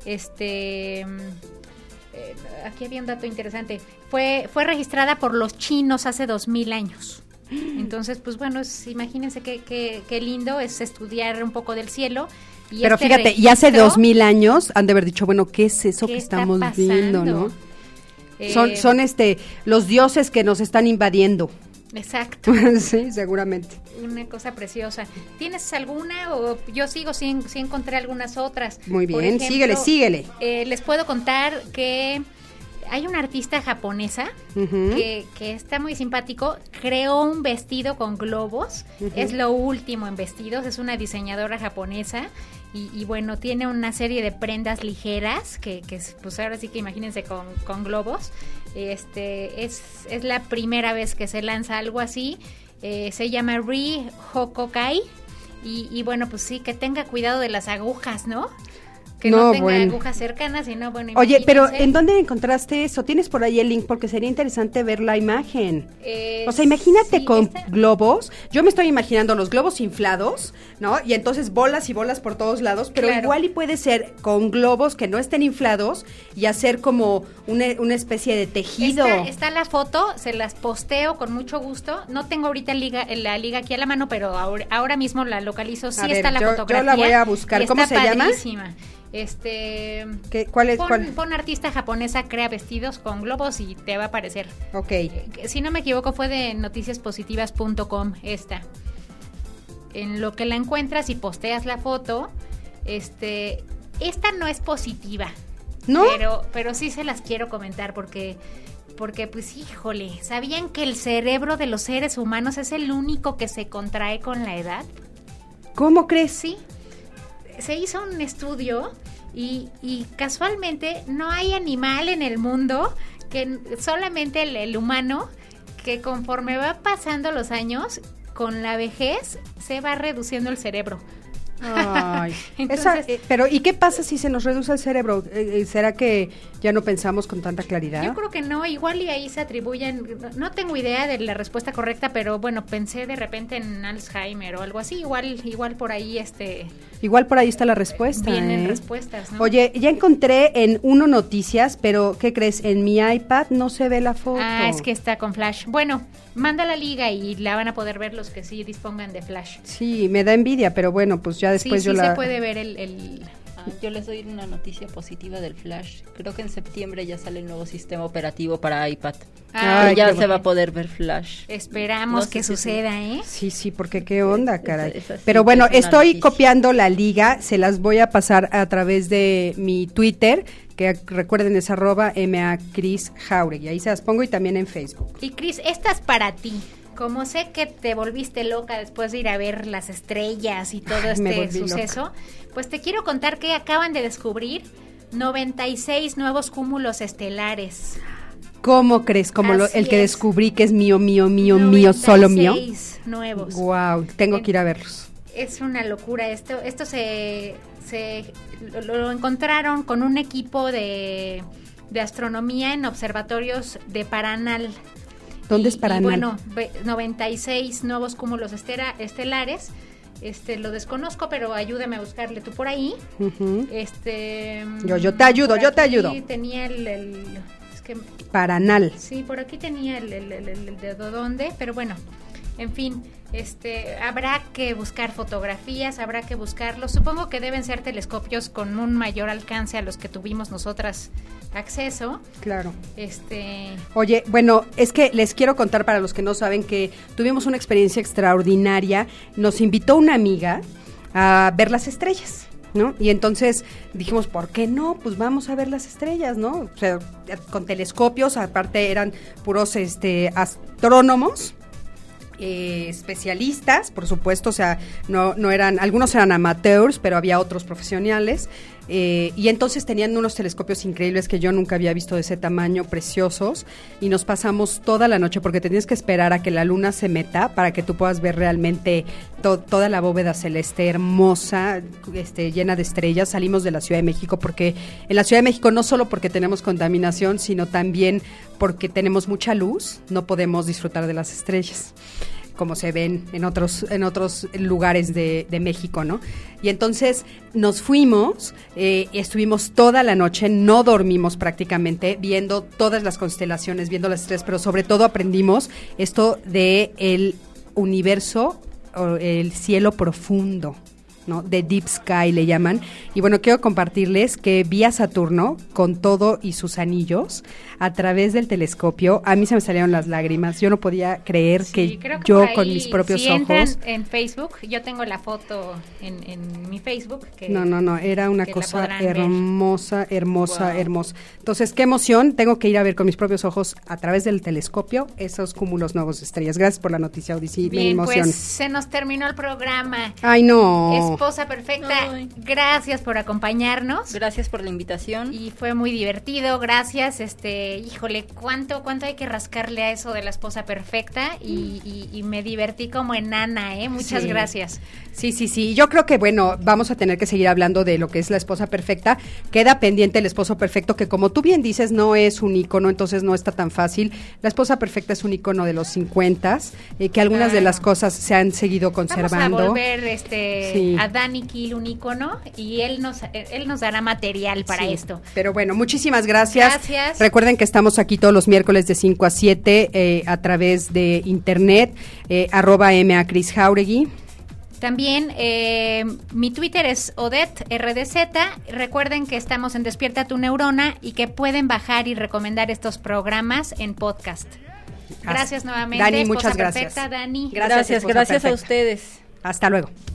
Speaker 4: este, mm, eh, aquí había un dato interesante, fue fue registrada por los chinos hace dos mil años. Entonces, pues bueno, es, imagínense qué, qué, qué lindo es estudiar un poco del cielo. Y
Speaker 3: Pero
Speaker 4: este
Speaker 3: fíjate, y hace
Speaker 4: registro-
Speaker 3: dos mil años han de haber dicho, bueno, ¿qué es eso
Speaker 4: ¿Qué
Speaker 3: que
Speaker 4: está
Speaker 3: estamos viendo,
Speaker 4: pasando?
Speaker 3: no?
Speaker 4: Eh,
Speaker 3: Son, son este, los dioses que nos están invadiendo.
Speaker 4: Exacto.
Speaker 3: Sí, seguramente.
Speaker 4: Una cosa preciosa. ¿Tienes alguna o yo sigo sí, sí encontré algunas otras?
Speaker 3: Muy
Speaker 4: Por
Speaker 3: bien,
Speaker 4: ejemplo,
Speaker 3: síguele, síguele.
Speaker 4: eh, les puedo contar que hay una artista japonesa
Speaker 3: Ujú.
Speaker 4: que, que está muy simpático. Creó un vestido con globos.
Speaker 3: Ujú.
Speaker 4: Es lo último en vestidos. Es una diseñadora japonesa. Y, y bueno, tiene una serie de prendas ligeras que, que es, pues ahora sí que imagínense con, con globos. Este es, es la primera vez que se lanza algo así. Eh, se llama Ri Hokokai. Y, y bueno, pues sí, que tenga cuidado de las agujas, ¿no? Que no,
Speaker 3: No,
Speaker 4: tenga
Speaker 3: bueno.
Speaker 4: agujas cercanas, sino bueno,
Speaker 3: Oye, pero
Speaker 4: imagínense.
Speaker 3: ¿en dónde encontraste eso? ¿Tienes por ahí el link? Porque sería interesante ver la imagen.
Speaker 4: Eh,
Speaker 3: O sea, imagínate
Speaker 4: sí,
Speaker 3: con
Speaker 4: esta-
Speaker 3: globos. Yo me estoy imaginando los globos inflados, ¿no? Y entonces bolas y bolas por todos lados, pero
Speaker 4: Claro.
Speaker 3: igual y puede ser con globos que no estén inflados y hacer como una, una especie de tejido.
Speaker 4: Está, está la foto, se las posteo con mucho gusto. No tengo ahorita liga, la liga aquí a la mano, pero ahora, ahora mismo la localizo. Sí
Speaker 3: A ver,
Speaker 4: está la
Speaker 3: yo- yo
Speaker 4: fotografía.
Speaker 3: la voy a buscar.
Speaker 4: y
Speaker 3: ¿Cómo
Speaker 4: está
Speaker 3: se llama?
Speaker 4: padrísima. Este,
Speaker 3: ¿Qué- ¿Cuál es?
Speaker 4: pon,
Speaker 3: Cuál?
Speaker 4: pon artista japonesa crea vestidos con globos y te va a aparecer.
Speaker 3: Ok.
Speaker 4: Eh, Si no me equivoco fue de noticias positivas punto com esta. en lo que la encuentras y posteas la foto, este, esta no es positiva,
Speaker 3: ¿no?
Speaker 4: Pero, pero sí se las quiero comentar porque, porque pues híjole, ¿sabían que el cerebro de los seres humanos es el único que se contrae con la edad?
Speaker 3: ¿Cómo crees?
Speaker 4: Sí, se hizo un estudio y, y casualmente no hay animal en el mundo que solamente el, el humano, que conforme va pasando los años, con la vejez se va reduciendo el cerebro.
Speaker 3: Ay,
Speaker 4: Entonces,
Speaker 3: esa, eh, pero ¿y qué pasa si se nos reduce el cerebro? Eh, eh, ¿Será que ya no pensamos con tanta claridad?
Speaker 4: yo creo que no, igual y ahí se atribuyen, no tengo idea de la respuesta correcta, pero bueno, pensé de repente en Alzheimer o algo así, igual igual por ahí este
Speaker 3: Igual por ahí está la respuesta.
Speaker 4: vienen
Speaker 3: ¿eh?
Speaker 4: respuestas, ¿no?
Speaker 3: Oye, ya encontré en Uno Noticias, pero ¿qué crees? En mi iPad no se ve la foto.
Speaker 4: Ah, es que está con flash. Bueno, manda la liga y la van a poder ver los que sí dispongan de flash.
Speaker 3: Sí, me da envidia, pero bueno, pues ya después
Speaker 4: sí,
Speaker 3: yo
Speaker 4: sí
Speaker 3: la...
Speaker 4: se puede ver el... el...
Speaker 6: Ah, yo les doy una noticia positiva del Flash. Creo que en septiembre ya sale el nuevo sistema operativo para iPad.
Speaker 4: Ah,
Speaker 3: Ay,
Speaker 6: ya
Speaker 3: qué
Speaker 6: se
Speaker 3: bueno.
Speaker 6: va a poder ver Flash.
Speaker 4: Esperamos
Speaker 6: No sé
Speaker 4: que
Speaker 6: si
Speaker 4: suceda, ¿eh?
Speaker 3: Sí, sí, porque qué onda,
Speaker 6: Esa-
Speaker 3: caray.
Speaker 6: esa sí
Speaker 3: Pero
Speaker 6: que
Speaker 3: bueno,
Speaker 6: es una
Speaker 3: estoy
Speaker 6: noticia.
Speaker 3: copiando la liga, se las voy a pasar a través de mi Twitter, que recuerden es arroba ma Cris Jauregui, ahí se las pongo y también en Facebook.
Speaker 4: Y Cris, esta es para ti. Como sé que te volviste loca después de ir a ver las estrellas y todo
Speaker 3: Ay, me
Speaker 4: este
Speaker 3: volví
Speaker 4: suceso, pues te quiero contar que acaban de descubrir noventa y seis nuevos cúmulos estelares.
Speaker 3: ¿Cómo crees? Como lo-
Speaker 4: Así
Speaker 3: el que
Speaker 4: es.
Speaker 3: descubrí que es mío, mío, mío, mío, solo mío.
Speaker 4: noventa y seis nuevos.
Speaker 3: Wow, tengo que ir a verlos.
Speaker 4: Es una locura esto. Esto se, se lo, lo encontraron con un equipo de, de astronomía en observatorios de Paranal.
Speaker 3: ¿Dónde
Speaker 4: Y-
Speaker 3: es Paranal?
Speaker 4: Y bueno, ve- noventa y seis nuevos cúmulos estera- estelares. Este, lo desconozco, pero ayúdame a buscarle tú por ahí.
Speaker 3: Ujú.
Speaker 4: Este,
Speaker 3: Yo- yo te ayudo,
Speaker 4: por
Speaker 3: yo te
Speaker 4: aquí
Speaker 3: ayudo.
Speaker 4: Tenía el, el- es que
Speaker 3: Paranal.
Speaker 4: sí, por aquí tenía el, el, el, el de dónde, pero bueno, en fin, este, habrá que buscar fotografías, habrá que buscarlos. Supongo que deben ser telescopios con un mayor alcance a los que tuvimos nosotras acceso.
Speaker 3: Claro.
Speaker 4: Este,
Speaker 3: Oye, bueno, es que les quiero contar para los que no saben que tuvimos una experiencia extraordinaria. Nos invitó una amiga a ver las estrellas, ¿no? Y entonces dijimos, ¿por qué no? Pues vamos a ver las estrellas, ¿no? O sea, con telescopios, aparte eran puros este astrónomos. Eh, especialistas, por supuesto, o sea, no, no eran, algunos eran amateurs, pero había otros profesionales, eh, y entonces tenían unos telescopios increíbles que yo nunca había visto de ese tamaño, preciosos, y nos pasamos toda la noche, porque tenías que esperar a que la luna se meta para que tú puedas ver realmente to- toda la bóveda celeste hermosa, este, llena de estrellas. Salimos de la Ciudad de México, porque en la Ciudad de México no solo porque tenemos contaminación, sino también porque tenemos mucha luz, no podemos disfrutar de las estrellas como se ven en otros en otros lugares de, de México, ¿no? Y entonces nos fuimos, eh, estuvimos toda la noche, no dormimos prácticamente, viendo todas las constelaciones, viendo las estrellas, pero sobre todo aprendimos esto de el universo, o el cielo profundo, ¿no? De Deep Sky le llaman. Y bueno, quiero compartirles que vi a Saturno con todo y sus anillos a través del telescopio. A mí se me salieron las lágrimas. Yo no podía creer
Speaker 4: sí,
Speaker 3: que
Speaker 4: creo que
Speaker 3: yo
Speaker 4: por ahí,
Speaker 3: con mis propios
Speaker 4: si entran
Speaker 3: ojos.
Speaker 4: en Facebook, yo tengo la foto en, en mi Facebook. Que,
Speaker 3: No, no, no, era una
Speaker 4: que la
Speaker 3: cosa
Speaker 4: podrán ver.
Speaker 3: hermosa, hermosa,
Speaker 6: Wow.
Speaker 3: hermosa. Entonces, qué emoción. Tengo que ir a ver con mis propios ojos a través del telescopio esos cúmulos nuevos de estrellas. Gracias por la noticia, Odisí. Me
Speaker 4: Bien,
Speaker 3: emociona.
Speaker 4: pues se nos terminó el programa.
Speaker 3: Ay, no.
Speaker 4: Esposa perfecta,
Speaker 6: Ay.
Speaker 4: gracias por acompañarnos.
Speaker 6: Gracias por la invitación.
Speaker 4: Y fue muy divertido, gracias. Este, híjole, cuánto, cuánto hay que rascarle a eso de la esposa perfecta. Y, y, y me divertí como enana, ¿eh? Muchas
Speaker 3: Sí.
Speaker 4: gracias.
Speaker 3: Sí, sí, sí. Yo creo que, bueno, vamos a tener que seguir hablando de lo que es la esposa perfecta. Queda pendiente el esposo perfecto, que como tú bien dices, no es un ícono, entonces no está tan fácil. La esposa perfecta es un ícono de los cincuentas, eh, que algunas de
Speaker 4: Claro.
Speaker 3: las cosas se han seguido conservando.
Speaker 4: Vamos a volver este,
Speaker 3: Sí.
Speaker 4: a Danny Kill un ícono y él nos, él nos dará material para
Speaker 3: Sí.
Speaker 4: esto.
Speaker 3: Pero bueno, muchísimas gracias.
Speaker 4: Gracias.
Speaker 3: Recuerden que estamos aquí todos los miércoles de cinco a siete eh, a través de internet, eh, arroba ma Cris Jauregui.
Speaker 4: También eh, mi Twitter es Odette R D Z. Recuerden que estamos en Despierta tu Neurona y que pueden bajar y recomendar estos programas en podcast. Gracias nuevamente.
Speaker 3: Dani,
Speaker 4: Esposa
Speaker 3: muchas gracias.
Speaker 4: Perfecta, Dani.
Speaker 3: Gracias,
Speaker 6: Gracias,
Speaker 3: esposa
Speaker 6: gracias a
Speaker 3: perfecta.
Speaker 6: ustedes.
Speaker 3: Hasta luego.